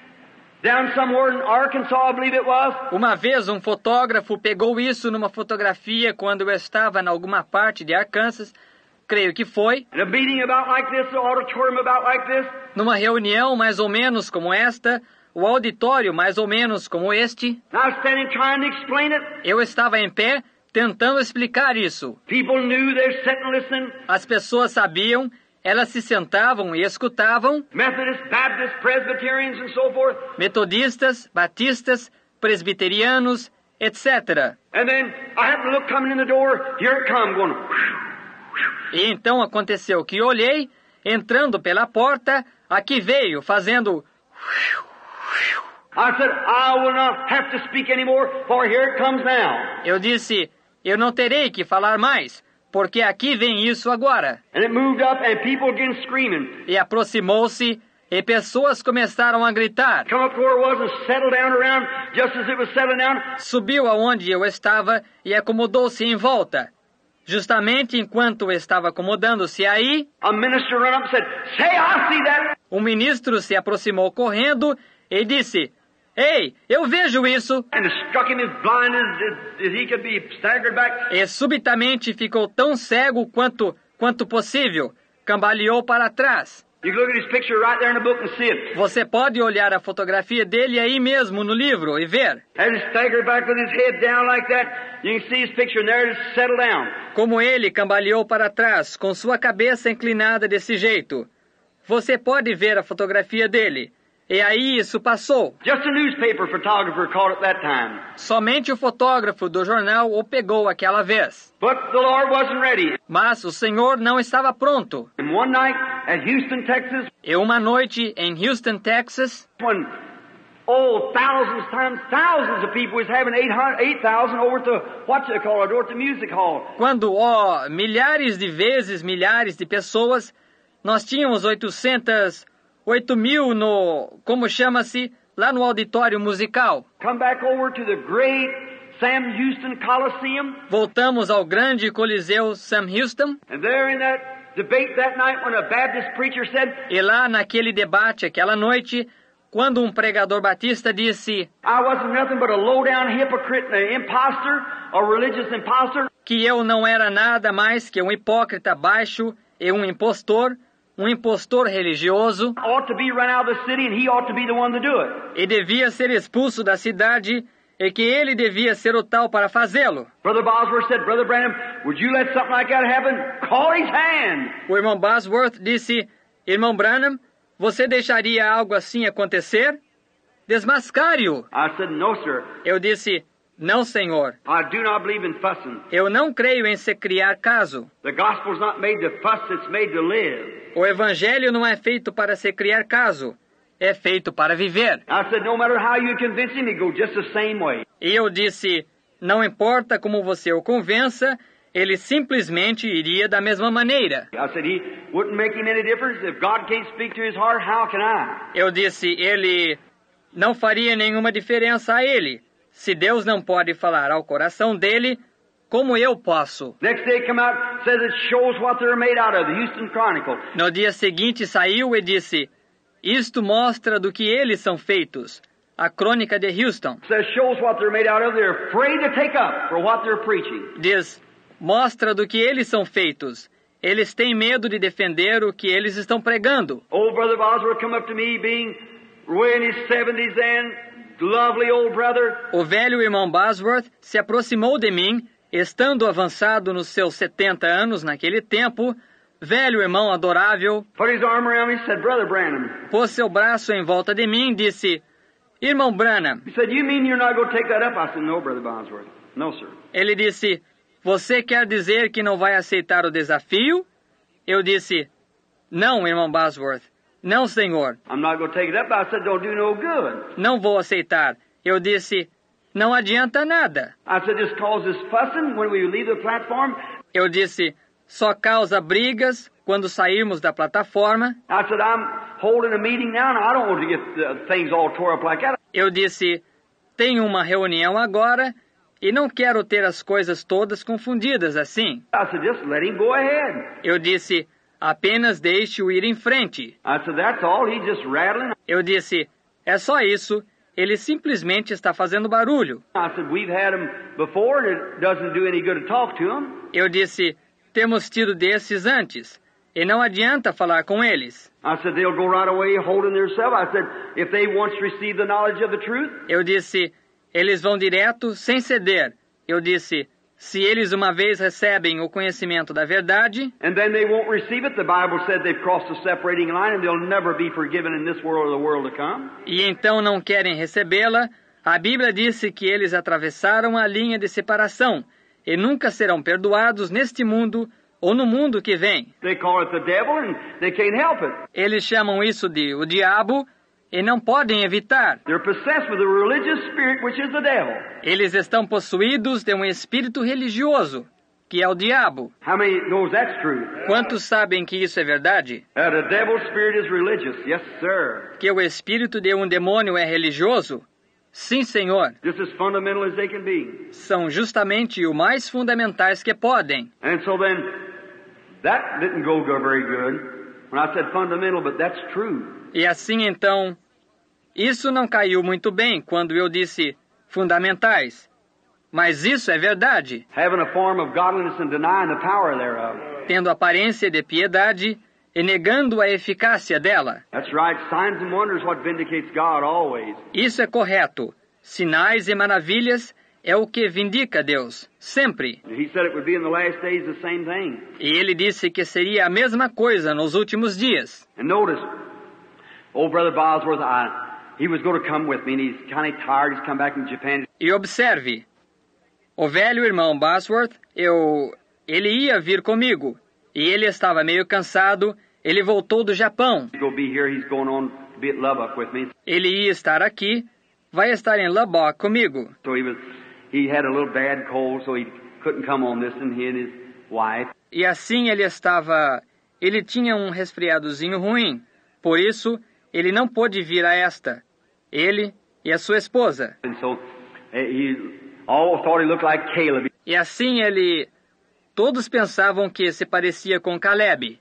down somewhere in Arkansas, I believe it was. Uma vez um fotógrafo pegou isso numa fotografia quando eu estava em alguma parte de Arkansas, creio que foi, In a meeting about like this, an auditorium about like this. numa reunião mais ou menos como esta, o auditório mais ou menos como este. And I was standing trying to explain it. Eu estava em pé tentando explicar isso. People knew they're sitting listening. As pessoas sabiam, elas se sentavam e escutavam, Methodists, Baptists, Presbyterians and so forth. metodistas, batistas, presbiterianos, etc. And then I happened to look coming in the door. Here it come, going. Whew, whew. E então aconteceu que olhei, entrando pela porta, aqui veio, fazendo... I said, I will not have to speak anymore, for here it comes now. Eu disse, eu não terei que falar mais, porque aqui vem isso agora. And it moved up and people began screaming. E aproximou-se, e pessoas começaram a gritar. Come up to where it was and settled down around, just as it was settling down. Subiu aonde eu estava e acomodou-se em volta. Justamente enquanto estava acomodando-se aí, A minister ran up and said, say, I see that. um ministro se aproximou correndo e disse, Ei, eu vejo isso! And it struck him as blind as he could be, staggered back. E subitamente ficou tão cego quanto possível. Cambaleou para trás. You can look at his picture right there in the book and see it. Você pode olhar a fotografia dele aí mesmo no livro e ver. As he staggered back with his head down like that, you can see his picture and there it is settled down. Como ele cambaleou para trás, com sua cabeça inclinada desse jeito. Você pode ver a fotografia dele. E aí isso passou. Just a newspaper photographer caught it that time. Somente o fotógrafo do jornal o pegou aquela vez. But the Lord wasn't ready. Mas o Senhor não estava pronto. And one night at Houston, Texas, E uma noite em Houston, Texas, when thousands times thousands of people was having 8,000 over at the, what you call it, over at the music hall. quando, milhares de vezes, milhares de pessoas, nós tínhamos 8 mil no, como chama-se, lá no auditório musical. Come back over to the great Sam Houston Coliseum. Voltamos ao grande Coliseu Sam Houston, And there in that debate that night when a Baptist preacher said, e lá naquele debate, aquela noite, quando um pregador batista disse I wasn't nothing but a low-down hypocrite and an imposter, a religious imposter. que eu não era nada mais que um hipócrita baixo e um impostor religioso, Ought to be run out of the city and he ought to be the one to do it. e devia ser expulso da cidade, e que ele devia ser o tal para fazê-lo. Brother Bosworth said, Brother Branham, would you let something like that happen? Call his hand. O irmão Bosworth disse, Irmão Branham, você deixaria algo assim acontecer? Desmascare-o. I said, no, sir. Eu disse, não, senhor. I do not believe in fussing. Eu não creio em se criar caso. The gospel's not made to fuss, it's made to live. O evangelho não é feito para se criar caso. É feito para viver. I said, no matter how you convince him, he'd go just the same way. E eu disse, não importa como você o convença, ele simplesmente iria da mesma maneira. I said, he wouldn't make him any difference. If God can't speak to his heart, how can I? Eu disse, ele não faria nenhuma diferença a ele. Se Deus não pode falar ao coração dele, como eu posso? Next day come out, says it shows what they're made out of, the Houston Chronicle. No dia seguinte saiu e disse, isto mostra do que eles são feitos. A crônica de Houston. Says shows what they're made out of, they're afraid to take up for what they're preaching. Diz, mostra do que eles são feitos. Eles têm medo de defender o que eles estão pregando. Old Brother Bosworth come up to me, being way in his 70s then, lovely old brother. O velho irmão Bosworth se aproximou de mim, estando avançado nos seus 70 anos naquele tempo. Velho irmão adorável, Put his arm around me and said, Brother Branham. pôs seu braço em volta de mim e disse, Irmão Branham. He said, you mean you're not going to take that up? I said, no, Brother Bosworth. No, sir. Ele disse, você quer dizer que não vai aceitar o desafio? Eu disse, não, irmão Bosworth. Não, senhor. I'm not going to take it up. I said, don't do no good. Não vou aceitar. Eu disse, não adianta nada. I said, this causes fussing when we leave the platform. Eu disse, só causa brigas quando sairmos da plataforma. I said, I'm holding a meeting now, and I don't want to get things all tore up like that. Eu disse, tenho uma reunião agora e não quero ter as coisas todas confundidas assim. I said, just let him go ahead. Eu disse, apenas deixe-o ir em frente. I said, that's all. He's just rattling. Eu disse, é só isso. Ele simplesmente está fazendo barulho. I said, we've had him before, and it doesn't do any good to talk to him. Eu disse, temos tido desses antes, e não adianta falar com eles. I said, they'll go right away holding themselves. I said, if they once receive the knowledge of the truth. Eu disse, eles vão direto, sem ceder. Eu disse, se eles uma vez recebem o conhecimento da verdade, And then they won't receive it. The Bible said they've crossed the separating line and they'll never be forgiven in this world or the world to come. e então não querem recebê-la, a Bíblia disse que eles atravessaram a linha de separação e nunca serão perdoados neste mundo ou no mundo que vem. They call it the devil and they can't help it. Eles chamam isso de o diabo e não podem evitar. They're possessed with a religious spirit, which is the devil. Eles estão possuídos de um espírito religioso, que é o diabo. How many knows that's true? Quantos sabem que isso é verdade? The devil's spirit is religious. Yes, sir. Que o espírito de um demônio é religioso? Sim, Senhor. Just as fundamental as they can be. São justamente o mais fundamentais que podem. And so then, that didn't go very good. When I said fundamental, but that's true. E assim então, isso não caiu muito bem quando eu disse fundamentais. Mas isso é verdade. Having a form of godliness and denying the power thereof. Tendo aparência de piedade e negando a eficácia dela. That's right. Signs and wonders what vindicates God always. Isso é correto. Sinais e maravilhas é o que vindica Deus, sempre. He said it would be in the last days the same thing. E ele disse que seria a mesma coisa nos últimos dias. And notice, old Brother Bosworth, he was going to come with me, and he's kind of tired. He's come back from Japan. E observe, o velho irmão Bosworth, ele ia vir comigo. E ele estava meio cansado, ele voltou do Japão. Ele ia estar aqui, vai estar em Lubbock comigo. E assim ele tinha um resfriadozinho ruim. Por isso, ele não pôde vir a esta. Ele e a sua esposa. E assim todos pensavam que se parecia com Caleb.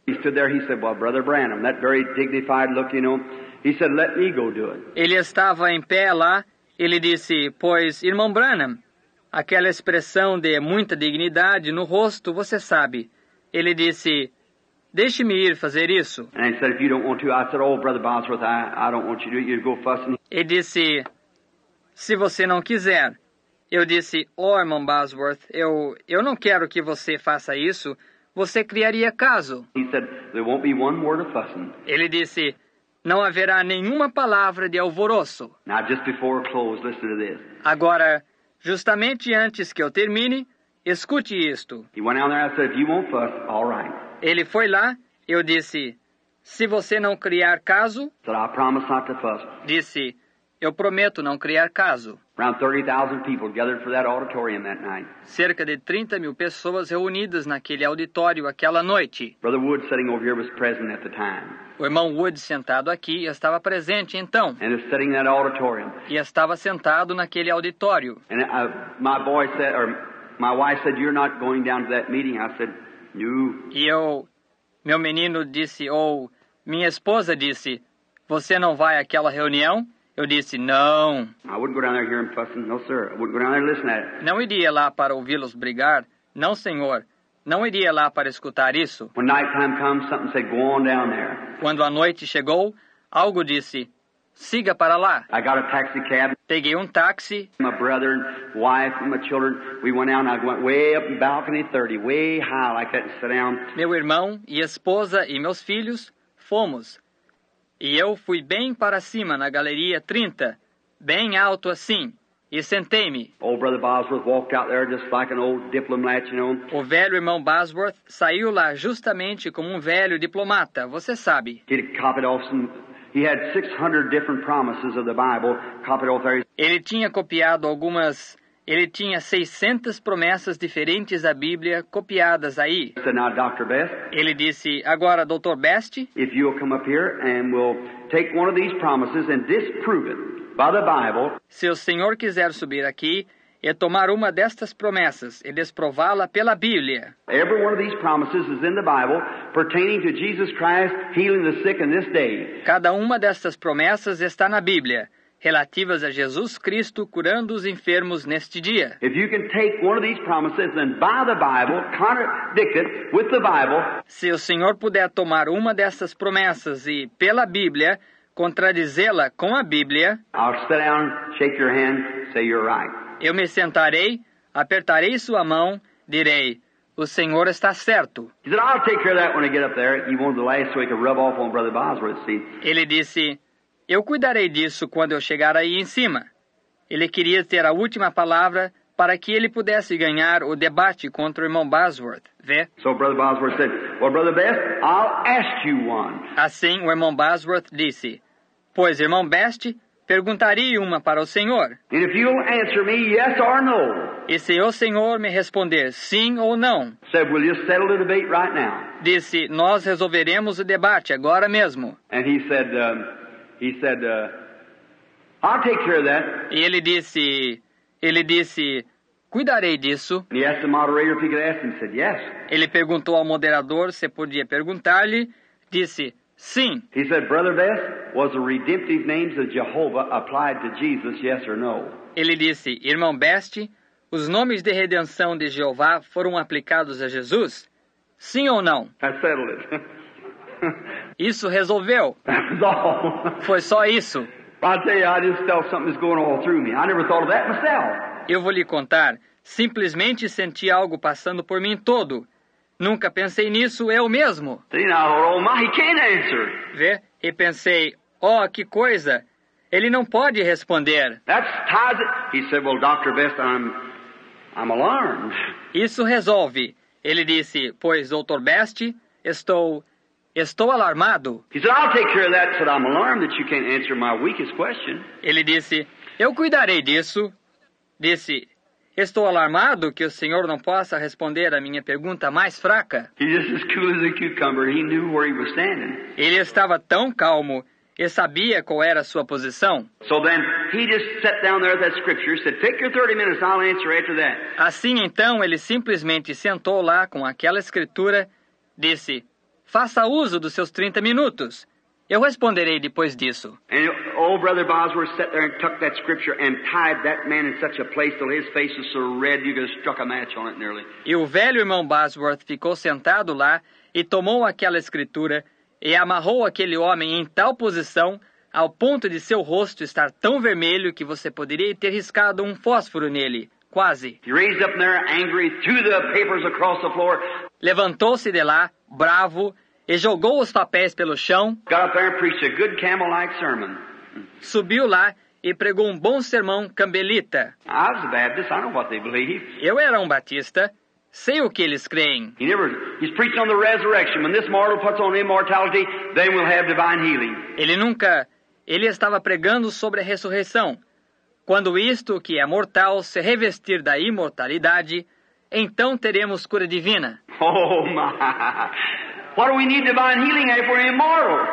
Ele estava em pé lá, ele disse, pois, irmão Branham, aquela expressão de muita dignidade no rosto, você sabe. Ele disse, deixe-me ir fazer isso. Ele disse, se você não quiser. Eu disse, irmão Bosworth, eu não quero que você faça isso. Você criaria caso. Ele disse, não haverá nenhuma palavra de alvoroço. Agora, justamente antes que eu termine, escute isto. Ele foi lá, eu disse, se você não criar caso, disse, eu prometo não criar caso. Cerca de 30 mil pessoas reunidas naquele auditório aquela noite. O irmão Wood, sentado aqui, estava presente então. E estava sentado naquele auditório. E meu menino disse, minha esposa disse, você não vai àquela reunião? Eu disse, não. Não iria lá para ouvi-los brigar. Não, senhor. Não iria lá para escutar isso. Quando a noite chegou, algo disse, siga para lá. Peguei um táxi. Meu irmão e esposa e meus filhos fomos. E eu fui bem para cima na galeria 30, bem alto assim, e sentei-me. O velho irmão Bosworth saiu lá justamente como um velho diplomata, você sabe. Ele tinha copiado ele tinha 600 promessas diferentes da Bíblia copiadas aí. Ele disse, agora, Dr. Best, se o senhor quiser subir aqui e tomar uma destas promessas e desprová-la pela Bíblia. Cada uma destas promessas está na Bíblia, relativas a Jesus Cristo curando os enfermos neste dia. Se o senhor puder tomar uma dessas promessas e, pela Bíblia, contradizê-la com a Bíblia, eu me sentarei, apertarei sua mão, direi, o senhor está certo. Ele disse, eu cuidarei disso quando eu chegar aí em cima. Ele queria ter a última palavra para que ele pudesse ganhar o debate contra o irmão Bosworth, vê? So Brother Bosworth said, well, Brother Best, I'll ask you one. Assim, o irmão Bosworth disse, pois, irmão Best, perguntaria uma para o senhor. And if you'll answer me yes or no, E se o senhor me responder sim ou não, said, we'll just settle the debate right now. disse, nós resolveremos o debate agora mesmo. And he said, I'll take care of that. E ele disse, cuidarei disso. And he asked the moderator if he could ask him. He said, yes. Ele perguntou ao moderador se podia perguntar-lhe, disse, sim. He said, Brother Best, was the redemptive names of Jehovah applied to Jesus, yes or no? Ele disse, irmão Best, os nomes de redenção de Jeová foram aplicados a Jesus? Sim ou não? That settled it. Isso resolveu. That was all. Foi só isso. I'll tell you, I just felt something was going all through me. I never thought of that myself. Eu vou lhe contar. Simplesmente senti algo passando por mim todo. Nunca pensei nisso eu mesmo. See now, oh my, he can't answer. Vê? E pensei, oh, que coisa. Ele não pode responder. That ties it. He said, well, Dr. Best, I'm alarmed. Isso resolve. Ele disse, pois, Dr. Best, estou alarmado. He said, I'll take care of that. He said, I'm alarmed that you can't answer my weakest question. Ele disse, eu cuidarei disso. Disse, estou alarmado que o senhor não possa responder a minha pergunta mais fraca. He's just as cool as a cucumber. He knew where he was standing. Ele estava tão calmo e sabia qual era a sua posição. So then, he just sat down there with that scripture, said, take your 30 minutes, I'll answer after that. Assim, então, ele simplesmente sentou lá com aquela escritura, disse, faça uso dos seus 30 minutos. Eu responderei depois disso. And old Brother Bosworth sat there and took that scripture and tied that man in such a place till his face was so red you could have struck a match on it nearly. E o velho irmão Bosworth ficou sentado lá e tomou aquela escritura e amarrou aquele homem em tal posição ao ponto de seu rosto estar tão vermelho que você poderia ter riscado um fósforo nele, quase. He raised up there angry, threw the papers across the floor. Levantou-se de lá, bravo, e jogou os papéis pelo chão. Got up there and preached a good camel-like sermon. Subiu lá e pregou um bom sermão cambelita. I was a Baptist, I know what they believe. Eu era um batista, sei o que eles creem. He's preaching on the resurrection. When this mortal puts on immortality, then we'll have divine healing. Ele estava pregando sobre a ressurreição. Quando isto que é mortal se revestir da imortalidade, então teremos cura divina. Oh my! What do we need divine healing if we're immortal?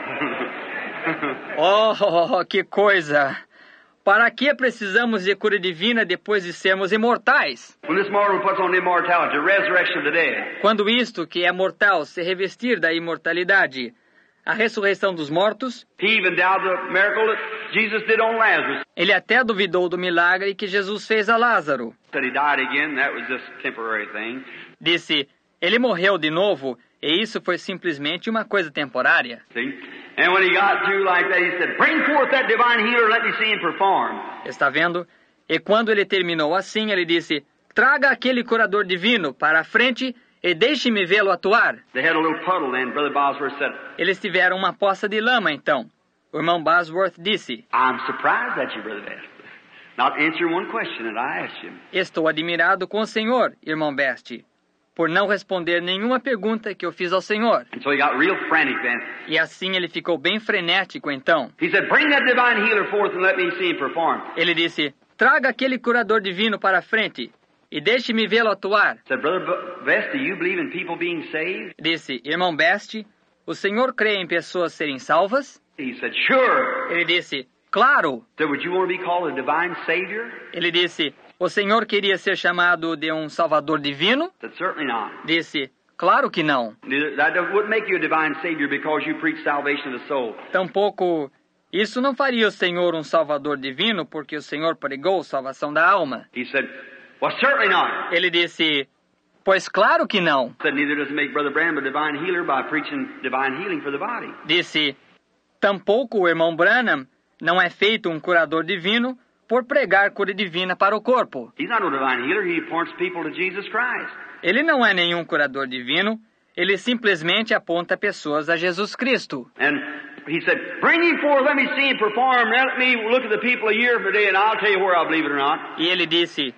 Oh, que coisa! Para que precisamos de cura divina depois de sermos imortais? When this mortal puts on immortality, the resurrection of the dead. Quando isto que é mortal se revestir da imortalidade, a ressurreição dos mortos, He even doubted the miracle that Jesus did on Lazarus. ele até duvidou do milagre que Jesus fez a Lázaro. Said he died again, that was just a temporary thing. Disse, ele morreu de novo, e isso foi simplesmente uma coisa temporária. See? And when he got through like that, he said, bring forth that divine healer, let me see him perform. Está vendo? E quando ele terminou assim, ele disse, traga aquele curador divino para a frente e deixe-me vê-lo atuar. They had a little puddle then. Brother Bosworth said, Eles tiveram uma poça de lama, então. O irmão Bosworth disse, I'm surprised at you, Brother Best. Not answer one question that I asked you. estou admirado com o Senhor, irmão Best, por não responder nenhuma pergunta que eu fiz ao Senhor. And so he got real frantic then. E assim ele ficou bem frenético, então. He said, bring that divine healer forth and let me see him perform. Ele disse, traga aquele curador divino para a frente e deixe-me vê-lo atuar. Said, Brother Best, do you believe in people being saved? Disse, irmão Best, o Senhor crê em pessoas serem salvas? He said, sure. Ele disse, claro. So would you want to be called a divine savior? Ele disse, o Senhor queria ser chamado de um salvador divino? Said, certainly not. Disse, claro que não. That wouldn't make you a divine savior because you preach salvation of the soul. Tampouco, isso não faria o Senhor um salvador divino porque o Senhor pregou salvação da alma. He said, well, certainly not. Ele disse, pois claro que não. Said, neither does it make Brother Branham a divine healer by preaching divine healing for the body. Disse, tampouco o irmão Branham não é feito um curador divino por pregar cura divina para o corpo. He's not a divine healer. He points people to Jesus Christ. Ele não é nenhum curador divino, ele simplesmente aponta pessoas a Jesus Cristo. And he said, bring him forth, let me see him perform, let me look at the people a year from today, and I'll tell you where I believe it or not. E ele disse,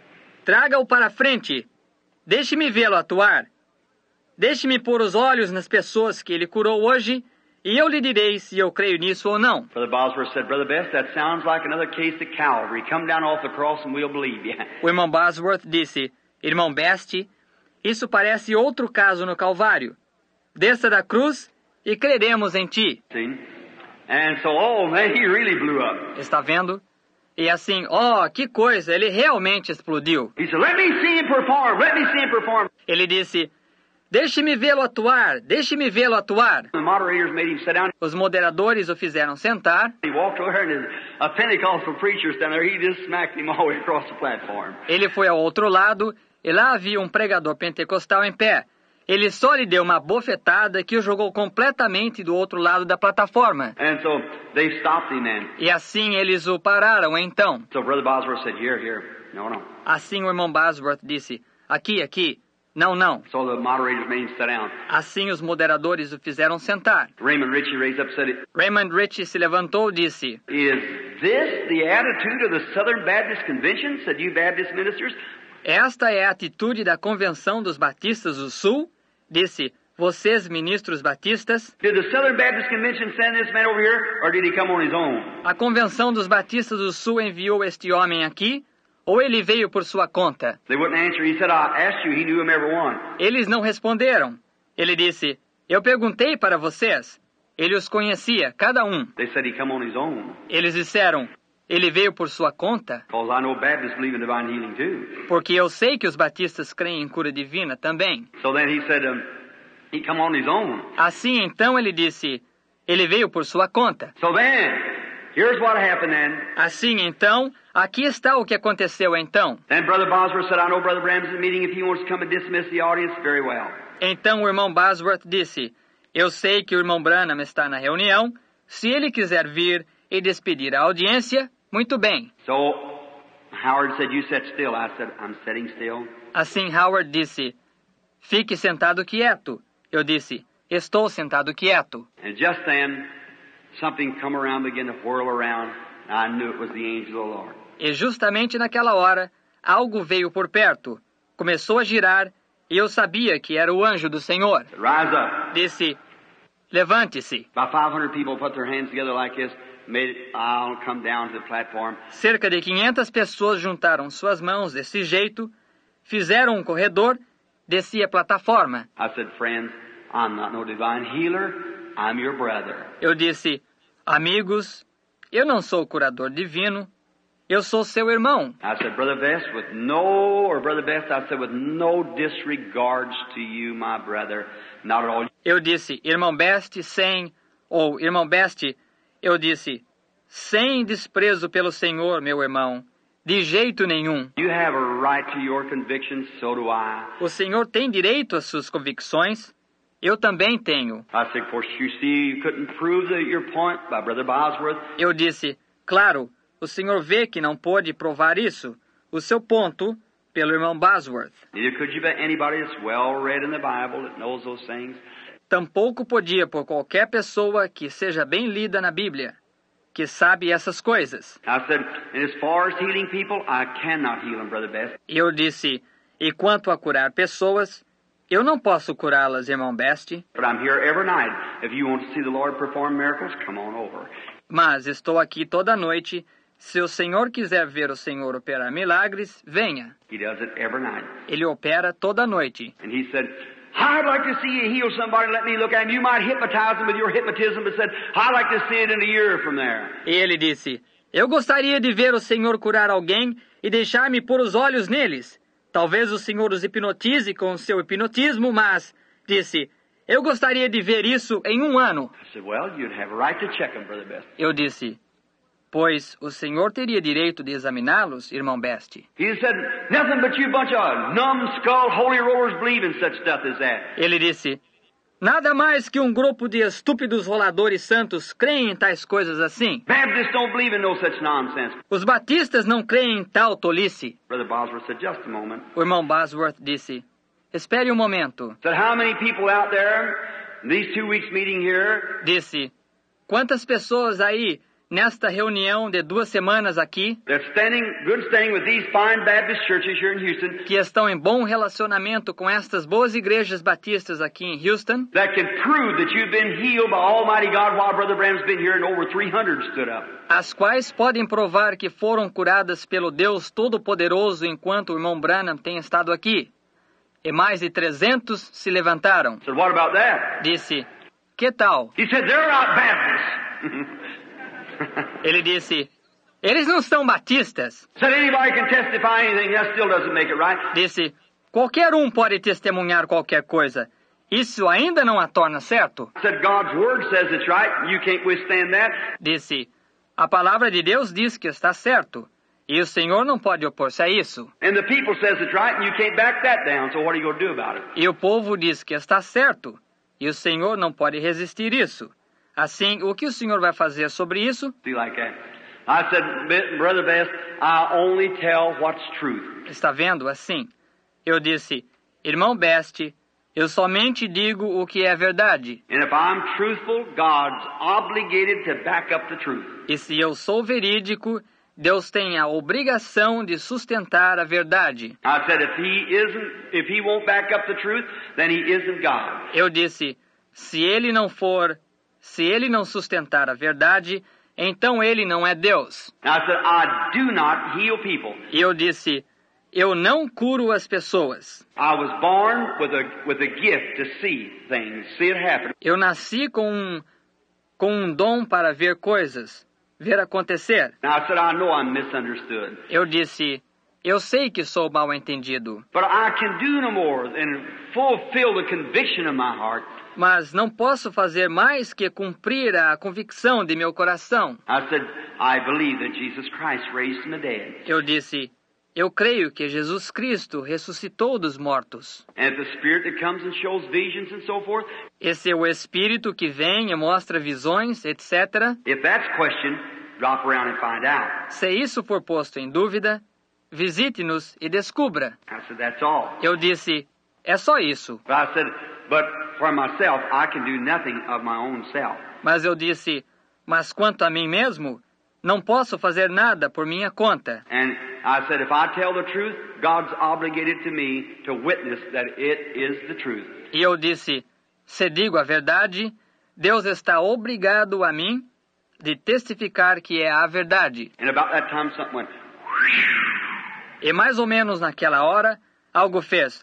Traga-o para a frente. Deixe-me vê-lo atuar. Deixe-me pôr os olhos nas pessoas que ele curou hoje, e eu lhe direi se eu creio nisso ou não. Brother Bosworth said, Brother Best, that sounds like another case of Calvary. Come down off the cross and we'll believe you. O irmão Bosworth disse, irmão Best, isso parece outro caso no Calvário. Desça da cruz e creremos em ti. See? And so, oh man, he really blew up. Está vendo? E assim, que coisa, ele realmente explodiu. He said, let me see him perform, let me see him perform. Ele disse, deixe-me vê-lo atuar, deixe-me vê-lo atuar. The moderators made him sit down. Os moderadores o fizeram sentar. He walked over and a Pentecostal preacher standing there, he just smacked him all the way across the platform. Ele foi ao outro lado e lá havia um pregador pentecostal em pé. Ele só lhe deu uma bofetada que o jogou completamente do outro lado da plataforma. And so they stopped him then. E assim eles o pararam então. So Brother Bosworth said, here. No. Assim o irmão Bosworth disse, aqui. Não. So the moderators made him sit down. Assim os moderadores o fizeram sentar. Raymond Ritchie raised up and said, Raymond Ritchie se levantou e disse, is this the attitude of the Southern Baptist Convention, said you Baptist ministers? esta é a atitude da Convenção dos Batistas do Sul? Disse, vocês ministros batistas? Did the Southern Baptist Convention send this man over here, or did he come on his own? A Convenção dos Batistas do Sul enviou este homem aqui, ou ele veio por sua conta? They wouldn't answer. He said, I asked you. He knew him every one. Eles não responderam. Ele disse, eu perguntei para vocês. Ele os conhecia, cada um. They said he come on his own. Eles disseram, ele veio por sua conta? Because I know Baptists believe in divine healing too. Porque eu sei que os batistas creem em cura divina também. So then he said, he come on his own. Assim então ele disse, ele veio por sua conta. So then, here's what happened then. Assim então, aqui está o que aconteceu então. Then Brother Bosworth said, I know Brother Bram's in the meeting. If he wants to come and dismiss the audience, very well. Então o irmão Bosworth disse, eu sei que o irmão Branham está na reunião. Se ele quiser vir e despedir a audiência, muito bem. So Howard said, you sit still. I said, I'm sitting still. Assim Howard disse, fique sentado quieto. Eu disse, estou sentado quieto. And just then, something come around, began to whirl around. I knew it was the angel of the Lord. E justamente naquela hora, algo veio por perto. Começou a girar, e eu sabia que era o anjo do Senhor. Rise up. Disse, levante-se. About 500 people put their hands together like this, made it, I'll come down to the platform. Cerca de 500 pessoas juntaram suas mãos desse jeito, fizeram um corredor, desci a plataforma. I said, friends, I'm not no divine healer. I'm your brother. Eu disse, amigos, eu não sou curador divino, eu sou seu irmão. I said, Brother Best, with no disregards to you, my brother, not at all. Eu disse, irmão Best, irmão Best, eu disse, sem desprezo pelo Senhor, meu irmão, de jeito nenhum. You have a right to your convictions, so do I. O Senhor tem direito às suas convicções, eu também tenho. I said, of course, you see, you couldn't prove your point by Brother Bosworth. Eu disse, claro, o Senhor vê que não pôde provar isso, o seu ponto, pelo irmão Bosworth. Neither could you by anybody that's well read in the Bible that knows those things. Tampouco podia por qualquer pessoa que seja bem lida na Bíblia, que sabe essas coisas. I said, and as far as healing people, I cannot heal them, Brother Best. Eu disse, e quanto a curar pessoas, eu não posso curá-las, irmão Best. But I'm here every night. If you want to see the Lord perform miracles, come on over. Mas estou aqui toda noite. Se o Senhor quiser ver o Senhor operar milagres, venha. He does it every night. Ele opera toda noite. And he said, I'd like to see you heal somebody. Let me look at him. You might hypnotize them with your hypnotism, but said, I'd like to see it in a year from there. E ele disse, eu gostaria de ver o Senhor curar alguém e deixar-me pôr os olhos neles. Talvez o Senhor os hipnotize com o seu hipnotismo, mas, disse, eu gostaria de ver isso em 1 ano. I said, well, you'd have a right to check them, Brother Best. Eu disse, pois o Senhor teria direito de examiná-los, irmão Best. He said, nothing but you bunch of numbskull holy rollers believe in such stuff as that. Ele disse, nada mais que um grupo de estúpidos roladores santos creem em tais coisas assim. Baptists don't believe in no such nonsense. Os batistas não creem em tal tolice. Brother Bosworth said, just a moment. O irmão Bosworth disse, espere um momento. Said, how many people out there, in these 2 weeks meeting here, disse, quantas pessoas aí, nesta reunião de 2 semanas aqui, that's good standing with these fine Baptist churches here in Houston, que estão em bom relacionamento com estas boas igrejas batistas aqui em Houston, that can prove that you've been healed by Almighty God while Brother Branham's been here and over 300 stood up. as quais podem provar que foram curadas pelo Deus Todo-Poderoso enquanto o irmão Branham tem estado aqui. E mais de 300 se levantaram. Said, what about that? Disse, que tal? He said, they're not Baptists. Ele disse, eles não são batistas. Said, anybody can testify anything, that still doesn't make it right. Disse, qualquer um pode testemunhar qualquer coisa. Isso ainda não a torna certo. Said, God's word says it's right, you can't withstand that. Disse, a palavra de Deus diz que está certo. E o Senhor não pode opor-se a isso. And the people says it's right, and you can't back that down, so what are you going to do about it? E o povo diz que está certo. E o Senhor não pode resistir isso. Assim, o que o Senhor vai fazer sobre isso? Be like that. I said, Brother Best, I only tell what's truth. Está vendo? Assim. Eu disse, irmão Best, eu somente digo o que é verdade. And if I'm truthful, God's obligated to back up the truth. E se eu sou verídico, Deus tem a obrigação de sustentar a verdade. I said, if he won't back up the truth, then he isn't God. Eu disse, se ele não sustentar a verdade, então ele não é Deus. I said, I do not heal people. E eu disse, eu não curo as pessoas. I was born with a gift to see things, see it happen. Eu nasci com um dom para ver coisas, ver acontecer. Now I said, I know I'm misunderstood. Eu disse, eu sei que sou mal entendido. But I can do no more than fulfill the conviction of my heart. Mas não posso fazer mais que cumprir a convicção de meu coração. I said, I believe that Jesus Christ raised from the dead. Eu disse, eu creio que Jesus Cristo ressuscitou dos mortos. And the Spirit that comes and shows visions and so forth. Esse é o Espírito que vem e mostra visões, etc. If that's questioned, drop around and find out. Se isso for posto em dúvida, visite-nos e descubra. I said, that's all. Eu disse, é só isso. But I said, but for myself, I can do nothing of my own self. Mas eu disse, mas quanto a mim mesmo, não posso fazer nada por minha conta. And I said, if I tell the truth, God's obligated to me to witness that it is the truth. E eu disse, se digo a verdade, Deus está obrigado a mim de testificar que é a verdade. And about that time, something went. E mais ou menos naquela hora, algo fez.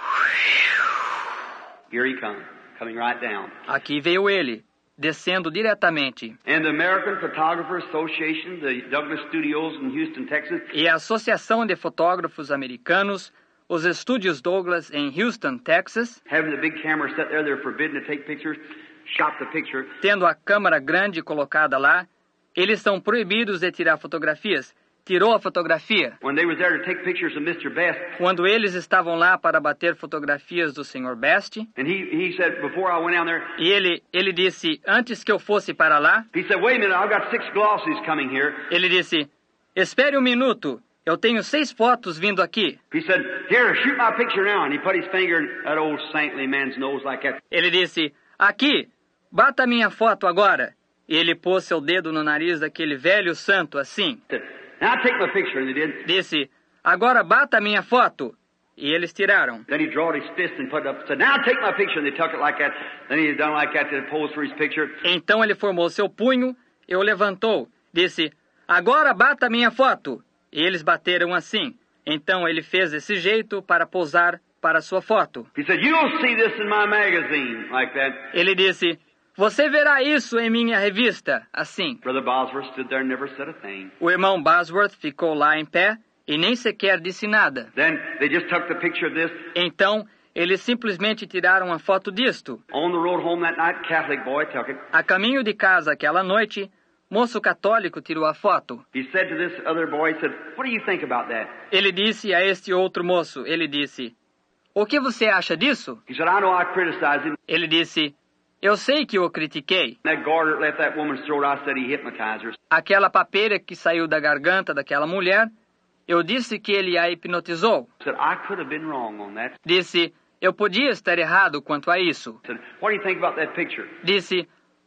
Here he comes, coming right down. Aqui veio ele, descendo diretamente. And the American Photographer Association, the Douglas Studios in Houston, Texas. E a Associação de Fotógrafos Americanos, os estúdios Douglas em Houston, Texas, Having the big camera set there, they're forbidden to take pictures. Shot the picture. tendo a câmera grande colocada lá, eles são proibidos de tirar fotografias. Tirou a fotografia. When they was there to take pictures of Mr. Best, Quando eles estavam lá para bater fotografias do Sr. Best, and he said, before I went down there, e ele disse, antes que eu fosse para lá, he said, wait a minute, I've got 6 glossies coming here. ele disse, espere um minuto, eu tenho 6 fotos vindo aqui. He said, here, shoot my picture now. And he put his finger in that old saintly man's nose like that. Ele disse, aqui, bata minha foto agora. E ele pôs seu dedo no nariz daquele velho santo assim. He said, now take my picture. And they did. Disse, agora bata minha foto. E eles tiraram. Then he drawed his fist and put it up and said, now take my picture. And they took it like that. Then he done like that to pose for his picture. Então ele formou seu punho e o levantou. Disse, agora bata minha foto. E eles bateram assim. Então ele fez desse jeito para posar para sua foto. He said, you'll see this in my magazine, like that. Ele disse, você verá isso em minha revista, assim. Brother Bosworth stood there and never said a thing. O irmão Bosworth ficou lá em pé e nem sequer disse nada. Then they just took the picture of this. Então, eles simplesmente tiraram a foto disto. On the road home that night, Catholic boy took it. A caminho de casa aquela noite, moço católico tirou a foto. He said to this other boy, he said, what do you think about that? Ele disse a este outro moço, ele disse, o que você acha disso? He said, I know I criticized him. Ele disse, eu sei que o critiquei. That garter that left that woman's throat, I said he hypnotized her. Aquela papeira que saiu da garganta daquela mulher, eu disse que ele a hipnotizou. Said, I could have been wrong on that. Disse, eu podia estar errado quanto a isso. Said, what do you think about that picture? Disse,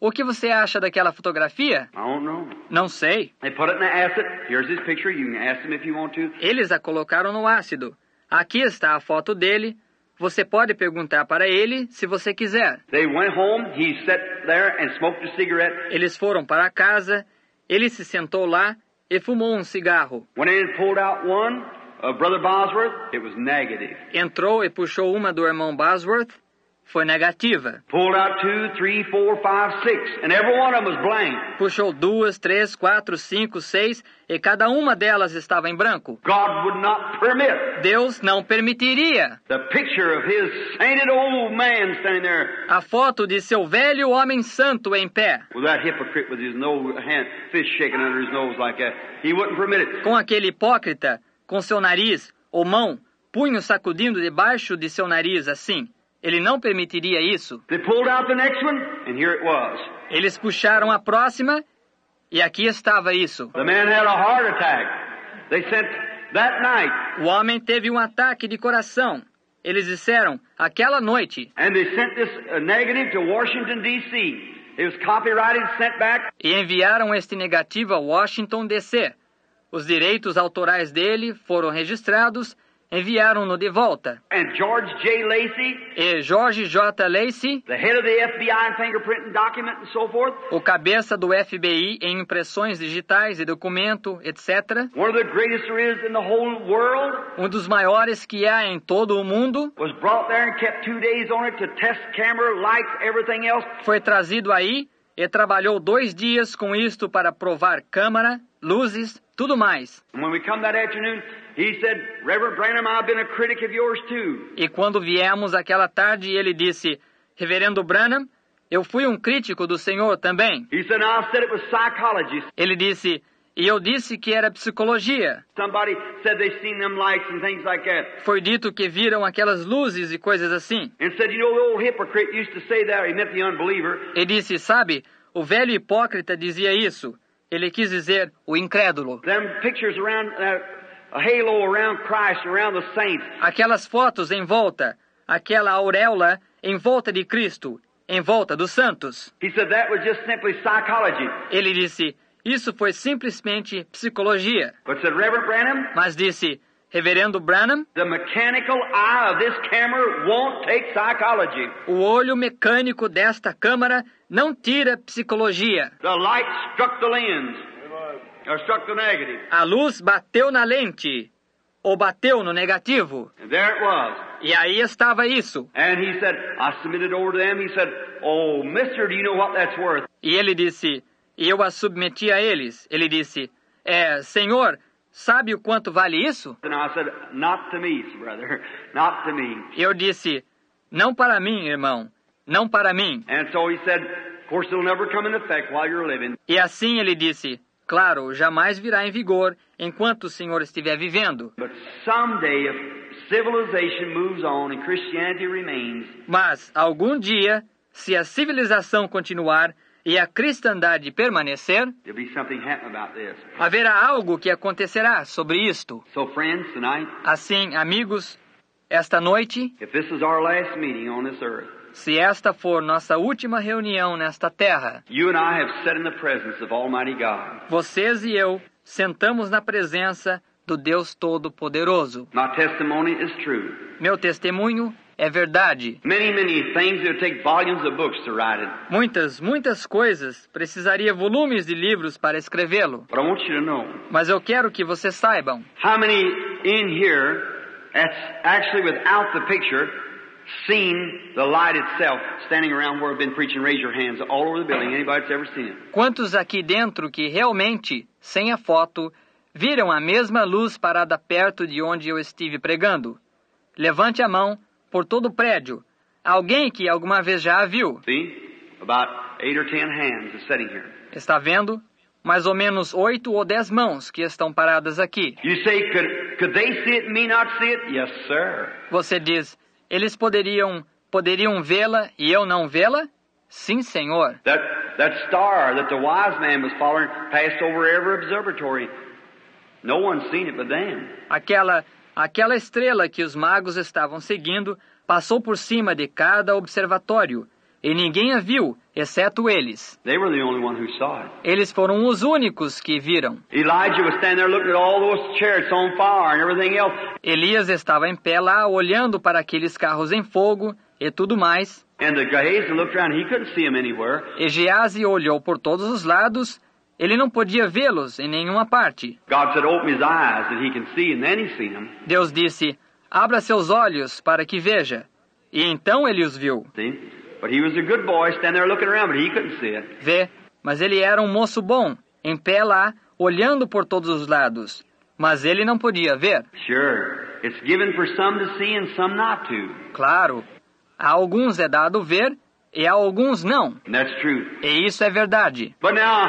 O que você acha daquela fotografia? I don't know. Não sei. They put it in the acid. Here's his picture. You can ask him if you want to. Eles a colocaram no ácido. Aqui está a foto dele. Você pode perguntar para ele se você quiser. They went home. He sat there and smoked a cigarette. Eles foram para casa. Ele se sentou lá e fumou um cigarro. Went in and pulled out one of Brother Bosworth. It was negative. Entrou e puxou uma do irmão Bosworth. Foi negativa. Pulled out 2, 3, 4, 5, 6, and every one of them was blank. Puxou 2, 3, 4, 5, 6 e cada uma delas estava em branco. God would not permit Deus não permitiria. the picture of his sainted old man standing there A foto de seu velho homem santo em pé, with that hypocrite with his nose, hand, fist shaking under his nose like that. He wouldn't permit it. com aquele hipócrita, com seu nariz ou mão, punho sacudindo debaixo de seu nariz assim. Ele não permitiria isso. They pulled out the next one, and here it was. Eles puxaram a próxima e aqui estava isso. The man had a heart attack. They sent that night, O homem teve um ataque de coração. Eles disseram, aquela noite, and they sent this negative to Washington, D.C. It was copyrighted, sent back. e enviaram este negativo a Washington, D.C. Os direitos autorais dele foram registrados, enviaram-no de volta. And George J. Lacey, E George J. Lacey, the head of the FBI in fingerprinting document and so forth, o cabeça do FBI em impressões digitais e documento, etc., one of the greatest there is in the whole world, um dos maiores que há em todo o mundo, was brought there and kept 2 days on it to test camera, lights, everything else. foi trazido aí e trabalhou 2 dias com isto para provar câmara, luzes, tudo mais. And when we come that afternoon, he said, Reverend Branham, I've been a critic of yours too. E quando viemos aquela tarde, ele disse, Reverendo Branham, eu fui um crítico do Senhor também. He said, I said it was psychology. Ele disse, e eu disse que era psicologia. Somebody said they seen them lights and things like that. Foi dito que viram aquelas luzes e coisas assim. And said, you know, the old hypocrite used to say that. He meant the unbeliever. E disse, sabe, o velho hipócrita dizia isso. Ele quis dizer o incrédulo. Them pictures around, a halo around Christ, around the saints. Aquelas fotos em volta, aquela auréola em volta de Cristo, em volta dos santos. He said that was just simply psychology. Ele disse, isso foi simplesmente psicologia. But said, Reverend Branham, Mas disse, Reverendo Branham, the mechanical eye of this camera won't take psychology. o olho mecânico desta câmara não tira psicologia. The light struck the lens, or struck the negative. A luz bateu na lente, ou bateu no negativo. And there it was. E aí estava isso. And he said, I submitted over to them. He said, oh, mister, do you know what that's worth? E ele disse, e eu a submeti a eles. Ele disse, Senhor, sabe o quanto vale isso? And I said, not to me, brother, not to me. Eu disse, não para mim, irmão, não para mim. And so he said, of course, it'll never come into effect while you're living. E assim ele disse, claro, jamais virá em vigor enquanto o Senhor estiver vivendo. But someday, if civilization moves on and Christianity remains, Mas, algum dia, se a civilização continuar e a cristandade permanecer, there'll be something happening about this. haverá algo que acontecerá sobre isto. So friends, tonight, Assim, amigos, esta noite, if this is our last meeting on this earth, se esta for nossa última reunião nesta terra, you and I have sat in the presence of Almighty God. vocês e eu sentamos na presença do Deus Todo-Poderoso. My testimony is true. Meu testemunho é verdade. Many, many things, it would take volumes of books to write it. Muitas coisas, precisaria volumes de livros para escrevê-lo. But I want you to know, Mas eu quero que vocês saibam, how many in here that's actually without the picture seen the light itself standing around where I've been preaching? Raise your hands all over the building. Anybody that's ever seen it? quantos aqui dentro que realmente, sem a foto, viram a mesma luz parada perto de onde eu estive pregando? Levante a mão por todo o prédio. Alguém que alguma vez já a viu? See? About 8 or 10 hands are sitting here. Está vendo? Mais ou menos 8 ou 10 mãos que estão paradas aqui. You say, could they see it and me not see it? Yes, sir. Você diz, eles poderiam vê-la e eu não vê-la? Sim, Senhor. That star that the wise man was following passed over every observatory. No one's seen it but them. Aquela estrela que os magos estavam seguindo passou por cima de cada observatório. e ninguém a viu, exceto eles. They were the only one who saw it. Eles foram os únicos que viram. Elijah was standing there looking at all those chariots on fire and everything else. Elias estava em pé lá, olhando para aqueles carros em fogo e tudo mais. And the Gehazi looked around, he couldn't see them anywhere. E Geazi olhou por todos os lados, ele não podia vê-los em nenhuma parte. God said, open his eyes that he can see, and then he seen them. Deus disse, abra seus olhos para que veja. E então ele os viu. See? But he was a good boy standing there looking around, but he couldn't see it. Vê, mas ele era um moço bom, em pé lá, olhando por todos os lados. Mas ele não podia ver. Sure. It's given for some to see and some not to. Claro, a alguns é dado ver e a alguns não. And that's true. E isso é verdade. But now,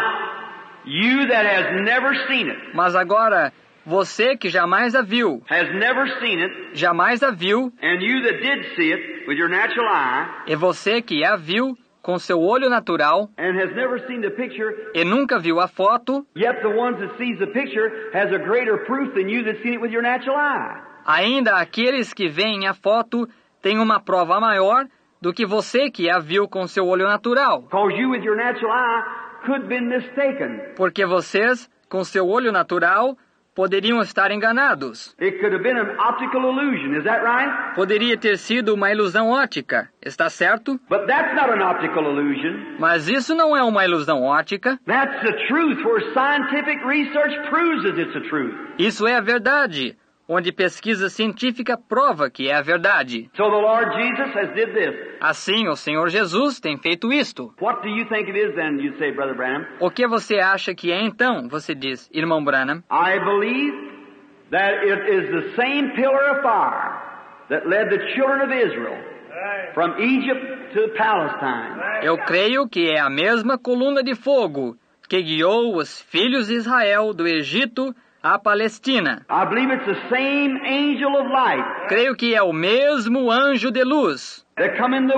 you that has never seen it, Mas agora, você que jamais a viu, has never seen it, jamais a viu, and you that did see it with your natural eye, e você que a viu com seu olho natural, and has never seen the picture, e nunca viu a foto, yet the ones that sees the picture has a greater proof than you that seen it with your natural eye. ainda aqueles que veem a foto têm uma prova maior do que você que a viu com seu olho natural. Because you with your natural eye could have been mistaken. Porque vocês, com seu olho natural, poderiam estar enganados. It could have been an optical illusion, is that right? Poderia ter sido uma ilusão óptica, está certo? But that's not an optical illusion. Mas isso não é uma ilusão óptica. That's the truth, where scientific research proves that it's a truth. Isso é a verdade, onde pesquisa científica prova que é a verdade. So the Lord Jesus has did this. Assim, o Senhor Jesus tem feito isto. What do you think it is then, you say, Brother Branham? O que você acha que é então, você diz, irmão Branham? I believe that it is the same pillar of fire that led the children of Israel from Egypt to Palestine. Eu creio que é a mesma coluna de fogo que guiou os filhos de Israel do Egito à Palestina. I believe it's the same angel of light Creio que é o mesmo anjo de luz that come in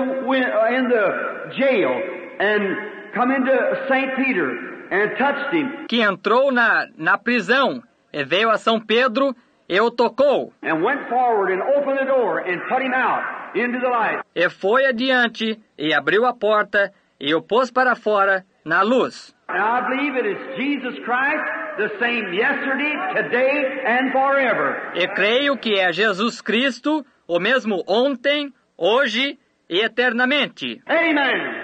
the jail and come into St. Peter and touched him que entrou na prisão e veio a São Pedro e o tocou. and went forward and opened the door and put him out into the light. E foi adiante e abriu a porta e o pôs para fora na luz. And I believe it is Jesus Christ, the same yesterday, today, and forever. E creio que é Jesus Cristo, o mesmo ontem, hoje e eternamente. Amen.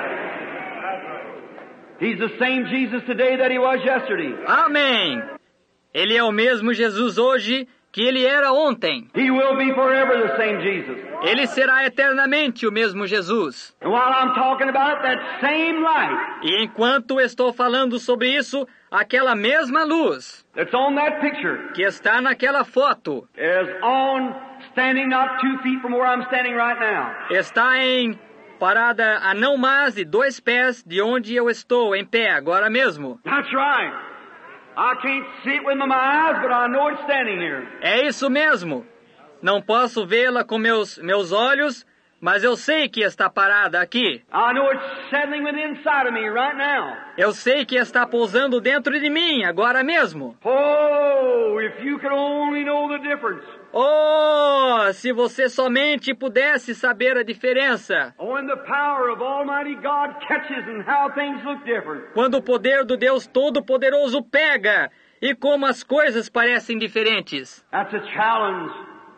He's the same Jesus today that he was yesterday. Amém! Ele é o mesmo Jesus hoje que ele era ontem. He will be forever the same Jesus. Ele será eternamente o mesmo Jesus. And while I'm talking about that same light E enquanto estou falando sobre isso, aquela mesma luz that's on that picture que está naquela foto is on standing not 2 feet from where I'm standing right now. está parada a não mais de 2 pés de onde eu estou em pé agora mesmo. That's right. I can't see it with my eyes, but I know it's standing here. É isso mesmo. Não posso vê-la com meus olhos, mas eu sei que está parada aqui. I know it's settling within inside of me right now. Eu sei que está pousando dentro de mim agora mesmo. Oh, if you could only know the difference. Oh, se você somente pudesse saber a diferença. When the power of Almighty God catches and how things look different. Quando o poder do Deus Todo-Poderoso pega e como as coisas parecem diferentes. That's a challenge.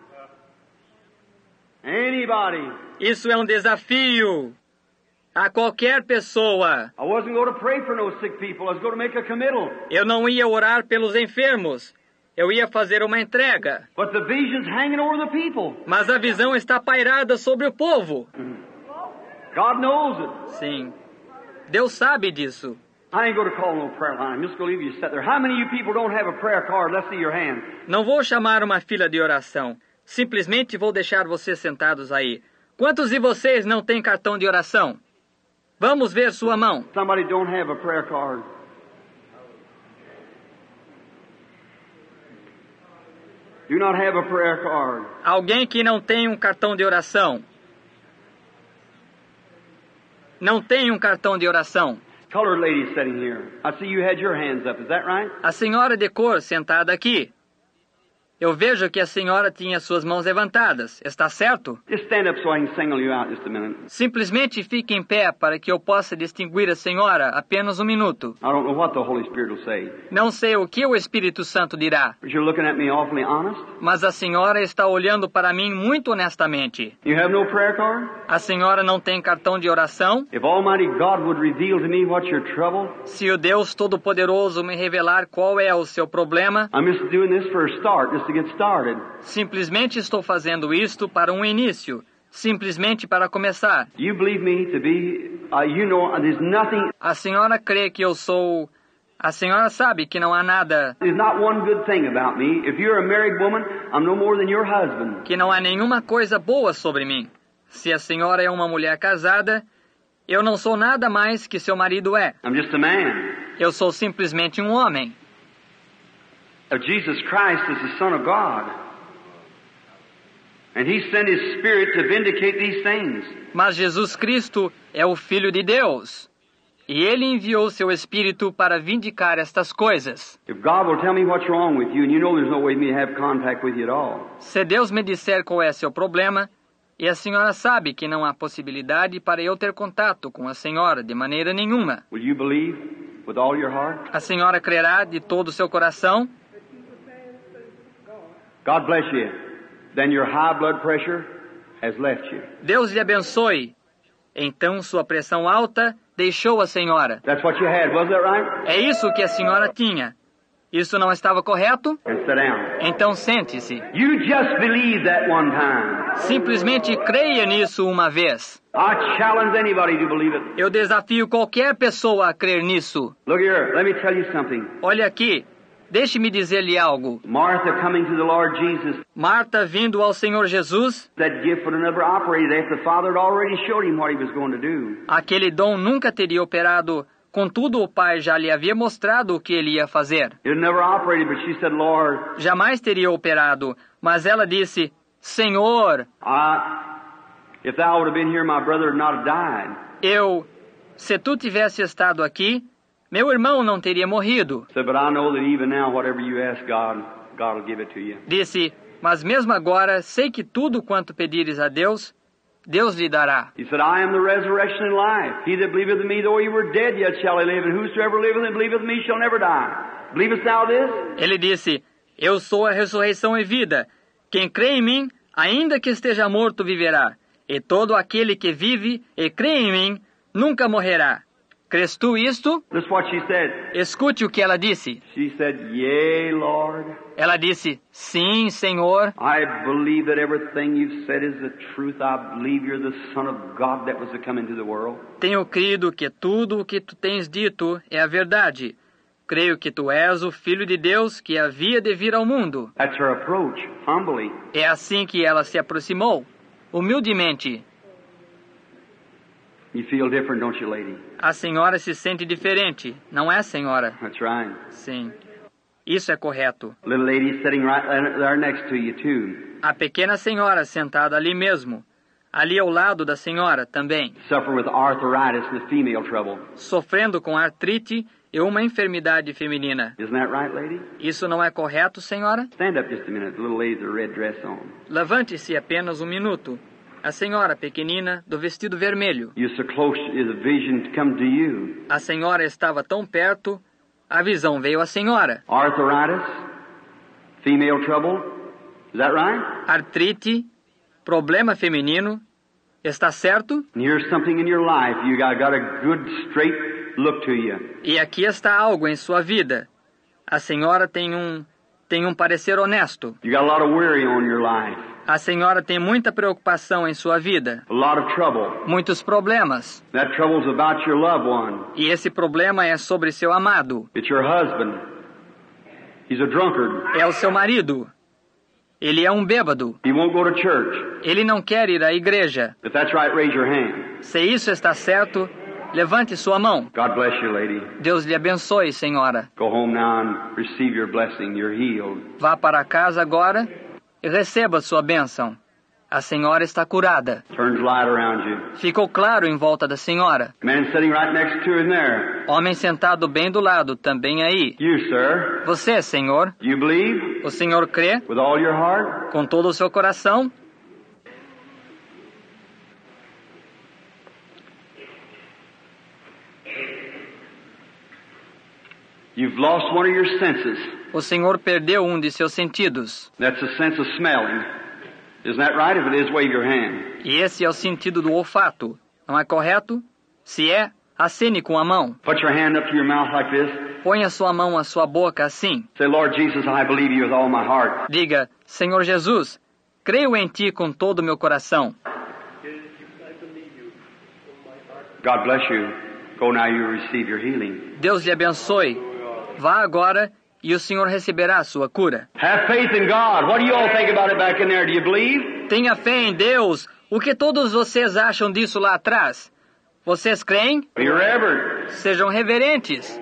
Anybody. Isso é um desafio a qualquer pessoa. I wasn't going to pray for no sick people. I was going to make a committal. Eu não ia orar pelos enfermos. Eu ia fazer uma entrega. But the vision's hanging over the people. Mas a visão está pairada sobre o povo. God knows it. Sim. Deus sabe disso. I ain't going to call no prayer line. I'm just going to leave you sit there. How many of you people don't have a prayer card? Let's see your hand. Não vou chamar uma fila de oração. Simplesmente vou deixar vocês sentados aí. Quantos de vocês não têm cartão de oração? Vamos ver sua mão. Somebody don't have a prayer card. Do not have a prayer card. Alguém que não tem um cartão de oração. Não tem um cartão de oração. Colored lady sitting here. I see you had your hands up. Is that right? A senhora de cor sentada aqui. Eu vejo que a senhora tinha suas mãos levantadas. Está certo? Just stand up so I can single you out just a minute. Simplesmente fique em pé para que eu possa distinguir a senhora apenas um minuto. I don't know what the Holy Spirit will say. Não sei o que o Espírito Santo dirá, But you're looking at me awfully honest. mas a senhora está olhando para mim muito honestamente. You have no prayer card? A senhora não tem cartão de oração? If Almighty God would reveal to me what's your trouble, Se o Deus Todo-Poderoso me revelar qual é o seu problema, I'm just doing this for a start, just to get started. simplesmente estou fazendo isto para um início, simplesmente para começar. You believe me to be, there's nothing, A senhora crê que eu sou... A senhora sabe que não há nada, there's not one good thing about me. If you're a married woman, I'm no more than your husband. que não há nenhuma coisa boa sobre mim. Se a senhora é uma mulher casada, eu não sou nada mais que seu marido é. I'm just a man. Eu sou simplesmente um homem. Jesus Christ is the Son of God. And He sent His Spirit to vindicate these things. Mas Jesus Cristo é o Filho de Deus. E Ele enviou seu Espírito para vindicar estas coisas. If God will tell me what's wrong with you, and you know there's no way me to have contact with you at all, Se Deus me disser qual é seu problema, e a senhora sabe que não há possibilidade para eu ter contato com a senhora de maneira nenhuma, will you believe with all your heart? a senhora crerá de todo o seu coração? God bless you. Then your high blood pressure has left you. Deus lhe abençoe. Então sua pressão alta deixou a senhora. That's what you had, wasn't that right? É isso que a senhora tinha. Isso não estava correto? And sit down. Então sente-se. You just believe that one time. Simplesmente creia nisso uma vez. I challenge anybody to believe it. Eu desafio qualquer pessoa a crer nisso. Look here, let me tell you something. Olha aqui, deixe-me dizer-lhe algo. Martha coming to the Lord Jesus, Marta vindo ao Senhor Jesus, that gift would have never operated after the Father had already showed him what he was going to do. aquele dom nunca teria operado, contudo o Pai já lhe havia mostrado o que ele ia fazer. It had never operated, but she said, Lord, Jamais teria operado, mas ela disse, Senhor, if thou would have been here, my brother would not have died. se tu tivesse estado aqui, meu irmão não teria morrido. Said, but I know that even now, whatever you ask God, God will give it to you. Disse, mas mesmo agora, sei que tudo quanto pedires a Deus, Deus lhe dará. He said, I am the resurrection and life. He that believeth in me, though he were dead, yet shall he live. And whosoever liveth and believeth in me shall never die. Believest thou this? Ele disse, eu sou a ressurreição e vida. Quem crê em mim, ainda que esteja morto, viverá. E todo aquele que vive e crê em mim, nunca morrerá. Crês tu isto? That's what she said. Escute o que ela disse. She said, Yea, Lord. Ela disse, sim, Senhor. I believe that everything you've said is the truth. I believe you're the Son of God that was to come into the world. Tenho crido que tudo o que tu tens dito é a verdade. Creio que tu és o Filho de Deus que havia de vir ao mundo. That's her approach, humbly. É assim que ela se aproximou, humildemente. You feel different, don't you, lady? A senhora se sente diferente, não é, senhora? That's right. Sim. Isso é correto. Little lady sitting right there next to you, too. A pequena senhora sentada ali mesmo, ali ao lado da senhora também, Suffer with arthritis and the female trouble. sofrendo com artrite e uma enfermidade feminina. Isn't that right, lady? Isso não é correto, senhora? Stand up just a minute. The little lady with the red dress on. Levante-se apenas um minuto. A senhora pequenina do vestido vermelho. You're so close to the vision to come to you. A senhora estava tão perto, a visão veio à senhora. Arthritis, female trouble. Is that right? Artrite, problema feminino. Está certo? And here's something in your life. You got a good, straight look to you. E aqui está algo em sua vida. A senhora tem um parecer honesto. You got a lot of worry on your life. A senhora tem muita preocupação em sua vida. A lot of trouble. Muitos problemas. That trouble's about your loved one. E esse problema é sobre seu amado. It's your husband. He's a drunkard. É o seu marido. Ele é um bêbado. He won't go to church. Ele não quer ir à igreja. If that's right, raise your hand. Se isso está certo, levante sua mão. God bless you, lady. Deus lhe abençoe, senhora. Go home now and receive your blessing. You're healed. Vá para casa agora e receba sua bênção. A senhora está curada. Turns light around you. Ficou claro em volta da senhora. Man sitting right next to him there. Homem sentado bem do lado, também aí. You, sir. Você, senhor, You believe o senhor crê with all your heart? com todo o seu coração? You've lost one of your senses. O senhor perdeu um de seus sentidos. That's the sense of smelling. Isn't that right? If it is, wave your hand. E esse é o sentido do olfato. Não é correto? Se é, acene com a mão. Put your hand up to your mouth like this. Ponha sua mão à sua boca assim. Say, Lord Jesus, I believe you with all my heart. Diga, Senhor Jesus, creio em Ti com todo o meu coração. God bless you. Go now, you receive your healing. Deus lhe abençoe. Vá agora e o Senhor receberá a sua cura. Have faith in God. What do you all think about it back in there? Do you believe? Tenha fé em Deus. O que todos vocês acham disso lá atrás? Vocês creem? Be reverent. Sejam reverentes.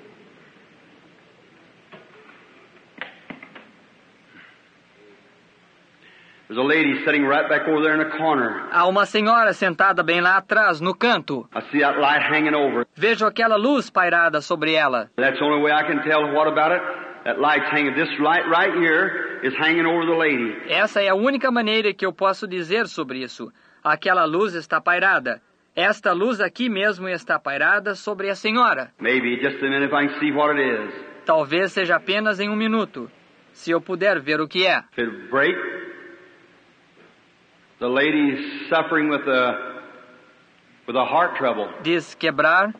There's a lady sitting right back over there in the corner. Há uma senhora sentada bem lá atrás, no canto. I see that light hanging over. Vejo aquela luz pairada sobre ela. That's the only way I can tell what about it. That light's hanging. This light right here is hanging over the lady. Essa é a única maneira que eu posso dizer sobre isso. Aquela luz está pairada. Esta luz aqui mesmo está pairada sobre a senhora. Maybe just a minute if I can see what it is. Talvez seja apenas em um minuto, se eu puder ver o que é. If it break, the lady's suffering with a heart trouble. Diz quebrar.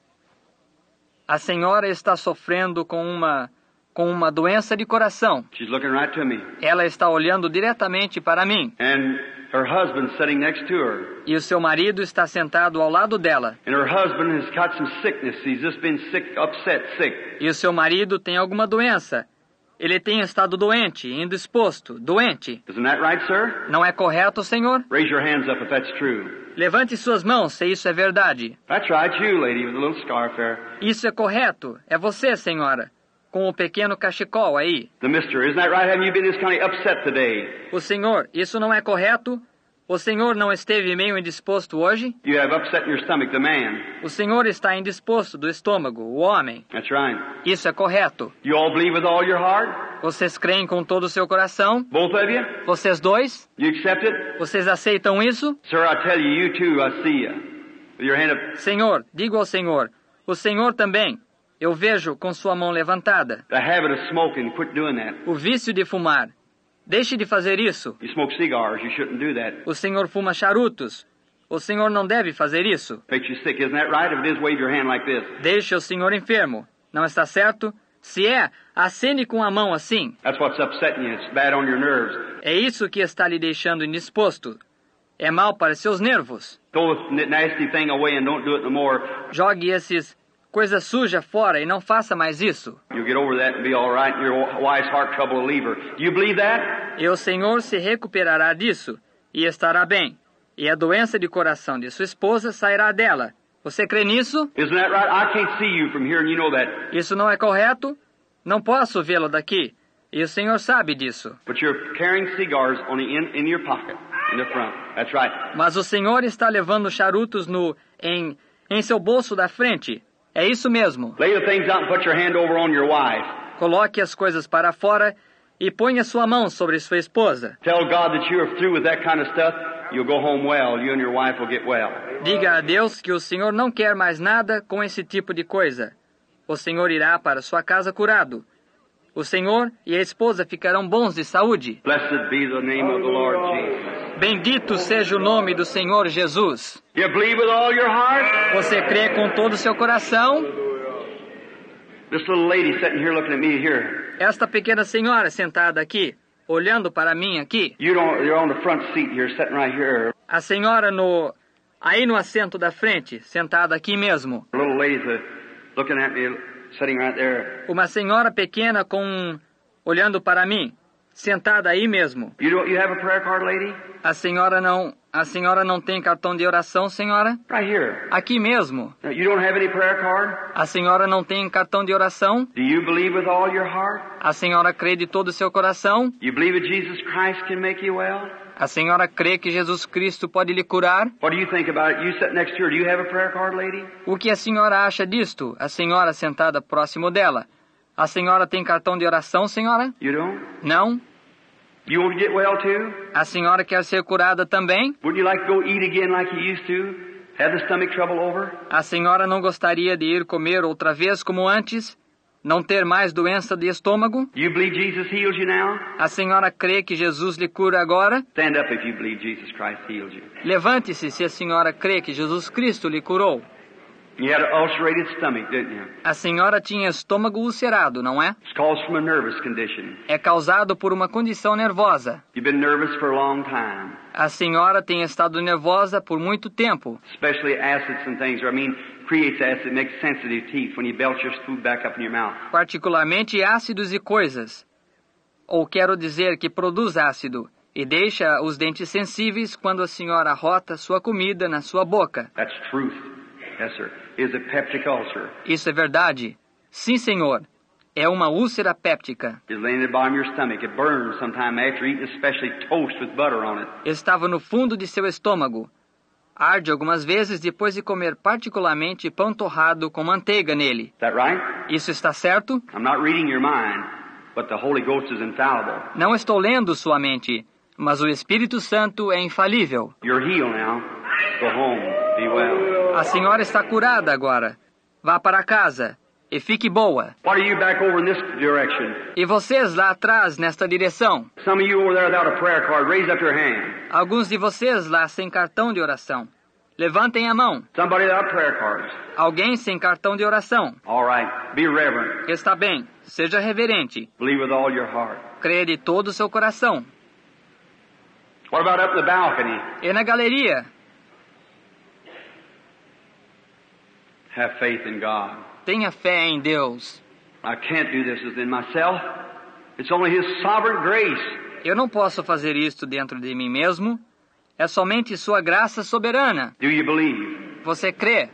A senhora está sofrendo com uma doença de coração. She's looking right to me. Ela está olhando diretamente para mim. And her husband's sitting next to her. E o seu marido está sentado ao lado dela. And her husband has got some sickness. He's just been sick, upset, sick. E o seu marido tem alguma doença. Ele tem estado doente, indisposto, doente. Isn't that right, sir? Não é correto, senhor? Raise your hands up if that's true. Levante suas mãos, se isso é verdade. That's right, you lady with the little scarf there. Isso é correto. É você, senhora, com o pequeno cachecol aí. The mister, isn't that right? Haven't you been this kind of upset today? O senhor, isso não é correto? O senhor não esteve meio indisposto hoje? You have upset in your stomach, the man. O senhor está indisposto do estômago, o homem. That's right. Isso é correto. You all believe with all your heart? Vocês creem com todo o seu coração? Both of you? Vocês dois? You accept it? Vocês aceitam isso? Sir, I tell you, you too, I see you. With your hand up. Senhor, digo ao senhor, o senhor também. Eu vejo com sua mão levantada. The habit of smoking, quit doing that. O vício de fumar. Deixe de fazer isso. You smoke cigars, you shouldn't do that. O senhor fuma charutos. O senhor não deve fazer isso. Makes you sick, isn't that right? If it is, wave your hand like this. Deixe o senhor enfermo. Não está certo? Se é, acene com a mão assim. That's what's upsetting you. It's bad on your nerves. É isso que está lhe deixando indisposto. É mal para seus nervos. Throw this nasty thing away and don't do it no more. Jogue esses coisa suja fora e não faça mais isso. You'll get over that and be all right, and your wife's heart trouble will leave her. Do you believe that? E o Senhor se recuperará disso e estará bem. E a doença de coração de sua esposa sairá dela. Você crê nisso? Isn't that right? I can't see you from here, and you know that. Isso não é correto? Não posso vê-lo daqui. E o Senhor sabe disso. But you're carrying cigars on the in your pocket, in the front. That's right. Mas o Senhor está levando charutos em seu bolso da frente. É isso mesmo. Lay the things out and put your hand over on your wife. Coloque as coisas para fora e ponha sua mão sobre sua esposa. Tell God that you are through with that kind of stuff. You'll go home well. You and your wife will get well. Diga a Deus que o Senhor não quer mais nada com esse tipo de coisa. O Senhor irá para sua casa curado. O Senhor e a esposa ficarão bons de saúde. Blessed be the name of the Lord Jesus. Bendito seja o nome do Senhor Jesus. You believe with all your heart? Você crê com todo o seu coração? This little lady sitting here looking at me here. Esta pequena senhora sentada aqui, olhando para mim aqui. You're on the front seat here, sitting right here. A senhora aí no assento da frente, sentada aqui mesmo. The little lady's looking at me, sitting right there. Uma senhora pequena olhando para mim, sentada aí mesmo. You have a prayer card, lady? A senhora não tem cartão de oração, senhora? Right here. Aqui mesmo. You don't have any prayer card? A senhora não tem cartão de oração? Do you believe with all your heart? A senhora crê de todo o seu coração? You believe that Jesus Christ can make you well? A senhora crê que Jesus Cristo pode lhe curar? What do you think about it? You sit next to her. Do you have a prayer card, lady? O que a senhora acha disto? A senhora sentada próximo dela. A senhora tem cartão de oração, senhora? You don't? Não? You want to get well too? A senhora quer ser curada também? Wouldn't you like to go eat again like you used to? Have the stomach trouble over? A senhora não gostaria de ir comer outra vez como antes? Não ter mais doença de estômago? You believe Jesus heals you now? A senhora crê que Jesus lhe cura agora? Stand up if you believe Jesus Christ heals you. Levante-se se a senhora crê que Jesus Cristo lhe curou. You had an ulcerated stomach, didn't you? A senhora tinha estômago ulcerado, não é? It's caused from a nervous condition. É causado por uma condição nervosa. You've been nervous for a long time. A senhora tem estado nervosa por muito tempo. Especially acids and things, creates acid, makes sensitive teeth when you belch your food back up in your mouth. Particularmente ácidos e coisas. Ou quero dizer que produz ácido e deixa os dentes sensíveis quando a senhora rota sua comida na sua boca. That's truth. Yes, sir. Is a peptic ulcer. Isso é verdade. Sim, senhor. É uma úlcera péptica. It's laying at the bottom of your stomach. It burns sometime after eating, especially toast with butter on it. Estava no fundo de seu estômago. Arde algumas vezes depois de comer particularmente pão torrado com manteiga nele. Is that right? Isso está certo? I'm not reading your mind, but the Holy Ghost is infallible. Não estou lendo sua mente, mas o Espírito Santo é infalível. You're healed now. Go home. Be well. A senhora está curada agora. Vá para casa e fique boa. What are you back over in this direction? E vocês lá atrás, nesta direção? Some of you over there without a prayer card, raise up your hand. Alguns de vocês lá sem cartão de oração. Levantem a mão. Somebody without prayer cards. Alguém sem cartão de oração. All right. Be reverent. Está bem. Seja reverente. Believe with all your heart. Creia de todo o seu coração. What about up in the balcony? E na galeria? Have faith in God. Tenha fé em Deus. I can't do this within myself. It's only His sovereign grace. Eu não posso fazer isto dentro de mim mesmo. É somente sua graça soberana. Do you believe? Você crê?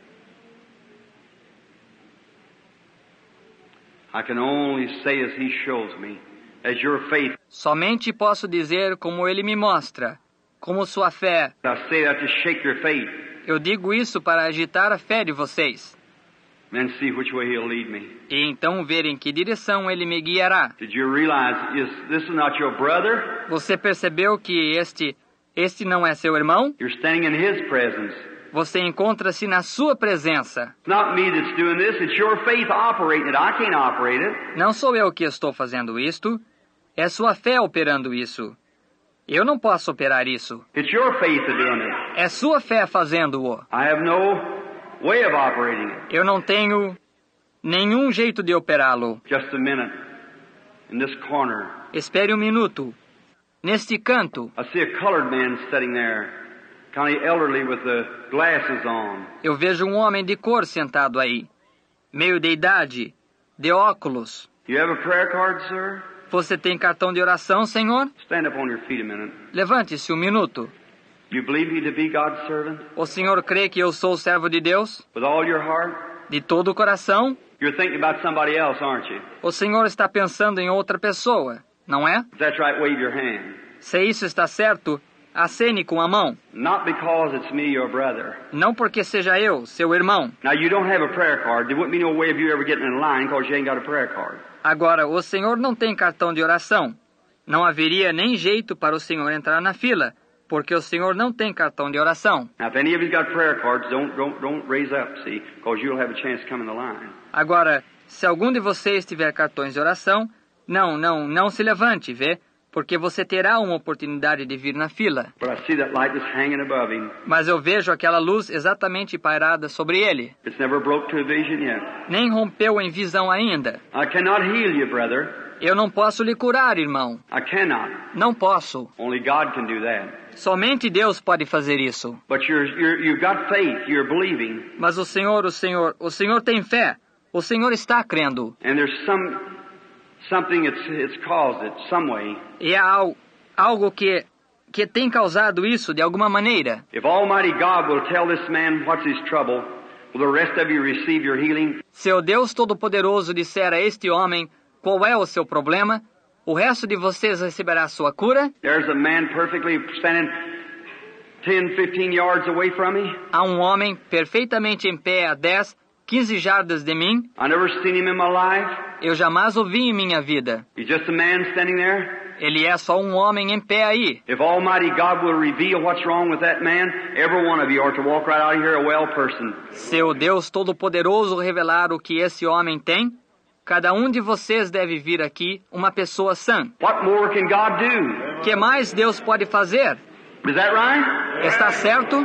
I can only say as He shows me, as your faith. Somente posso dizer como Ele me mostra, como sua fé. I say that to shake your faith. Eu digo isso para agitar a fé de vocês. And see which way He'll lead me. E então ver em que direção Ele me guiará. Did you realize this is not your brother? Você percebeu que este não é seu irmão? You're standing in His presence. Você encontra-se na sua presença. It's not me that's doing this. It's your faith operating it. I can't operate it. Não sou eu que estou fazendo isto. É sua fé operando isso. Eu não posso operar isso. It's your faith doing it. É sua fé fazendo-o. I have no way of operating it. Eu não tenho nenhum jeito de operá-lo. Just a minute. In this corner. Espere um minuto. Neste canto, I see a colored man sitting there, kind of elderly with the glasses on. eu vejo um homem de cor sentado aí, meio de idade, de óculos. You have a prayer card, sir? Você tem cartão de oração, senhor? Stand up on your feet a minute. Levante-se um minuto. You believe me to be God's servant? O senhor crê que eu sou o servo de Deus? With all your heart? De todo o coração? You're thinking about somebody else, aren't you? O senhor está pensando em outra pessoa, não é? If that's right, wave your hand. Se isso está certo, acene com a mão. Not because it's me, your brother. Não porque seja eu, seu irmão. Now, you don't have a prayer card. There wouldn't be no way of you ever getting in line because you ain't got a prayer card. Agora, o senhor não tem cartão de oração. Não haveria nem jeito para o senhor entrar na fila, porque o senhor não tem cartão de oração. Now, if any of you's got prayer cards, don't raise up, see, because you'll have a chance to come in the line. Agora, se algum de vocês tiver cartões de oração, não se levante, vê? Porque você terá uma oportunidade de vir na fila. But I see that light just hanging above him. Mas eu vejo aquela luz exatamente pairada sobre ele. It's never broke to a vision yet. Nem rompeu em visão ainda. I cannot heal you, brother. Eu não posso lhe curar, irmão. I cannot. Não posso. Only God can do that. Somente Deus pode fazer isso. But you've got faith. You're believing. Mas o senhor tem fé. O senhor está crendo. And there's something it's caused it some way. E há algo que tem causado isso de alguma maneira. If Almighty God will tell this man what's his trouble, will the rest of you receive your healing? Se o Deus Todo-Poderoso disser a este homem qual é o seu problema, o resto de vocês receberá sua cura. There's a man perfectly standing 10, 15 yards away from me. Há um homem perfeitamente em pé a 10, 15 jardas de mim. I never seen him in my life. Eu jamais o vi em minha vida. He's just a man standing there. Ele é só um homem em pé aí. If Almighty God will reveal what's wrong with that man, every one of you are to walk right out of here a well person. Se o Deus Todo-Poderoso revelar o que esse homem tem, cada um de vocês deve vir aqui uma pessoa sã. What more can God do? O que mais Deus pode fazer? Is that right? Está certo?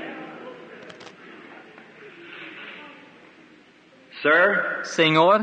Sir, Senhor,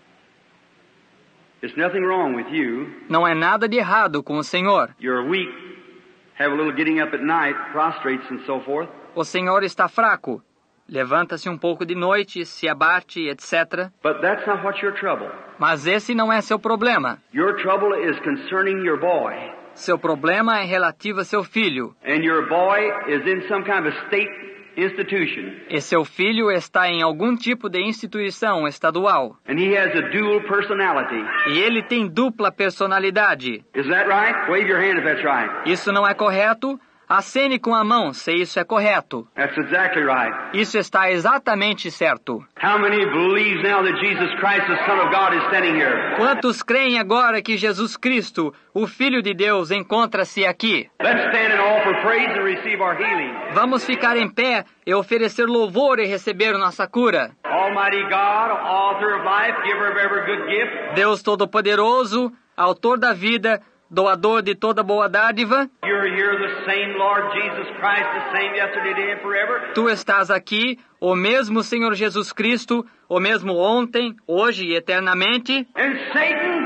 there's nothing wrong with you. não é nada de errado com o Senhor. You're weak, have a little getting up at night, prostrates and so forth. O Senhor está fraco. Levanta-se um pouco de noite, se abate, etc. But that's not what's your trouble. Mas esse não é seu problema. Your trouble is concerning your boy. Seu problema é relativo a seu filho. And your boy is in some kind of a state institution. E seu filho está em algum tipo de instituição estadual. And he has a dual personality. E ele tem dupla personalidade. Is that right? Wave your hand if that's right. Isso não é correto? Acene com a mão se isso é correto. That's exactly right. Isso está exatamente certo. How many believes now that Jesus Christ, the Son of God, is standing here? Quantos creem agora que Jesus Cristo, o Filho de Deus, encontra-se aqui? Let's stand and offer praise and receive our healing. Vamos ficar em pé e oferecer louvor e receber nossa cura. Almighty God, author of life, giver of every good gift. Deus Todo-Poderoso, autor da vida, doador de toda boa dádiva. You're here, the same Lord Jesus Christ, the same yesterday, today, and forever. Tu estás aqui, o mesmo Senhor Jesus Cristo, o mesmo ontem, hoje e eternamente. And Satan,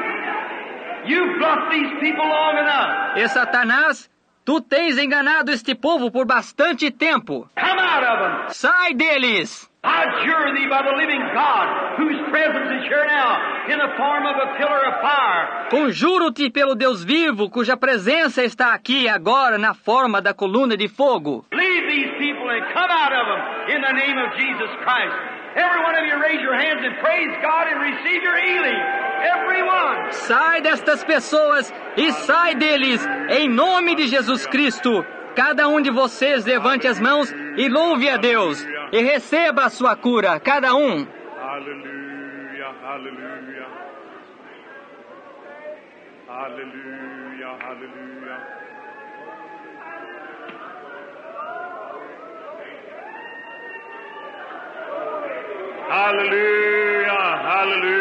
you've bluffed these people long enough. E Satanás, tu tens enganado este povo por bastante tempo. Come out of them. Sai deles! I adjure thee by the living God, whose presence is here now, in the form of a pillar of fire. Conjuro-te pelo Deus vivo, cuja presença está aqui agora na forma da coluna de fogo. Leave these people and come out of them in the name of Jesus Christ. Every one of you raise your hands and praise God and receive your healing. Everyone. Sai destas pessoas e sai deles, em nome de Jesus Cristo. Cada um de vocês levante as mãos e louve a Deus. E receba a sua cura, cada um. Hallelujah, hallelujah. Hallelujah, hallelujah. Hallelujah, hallelujah.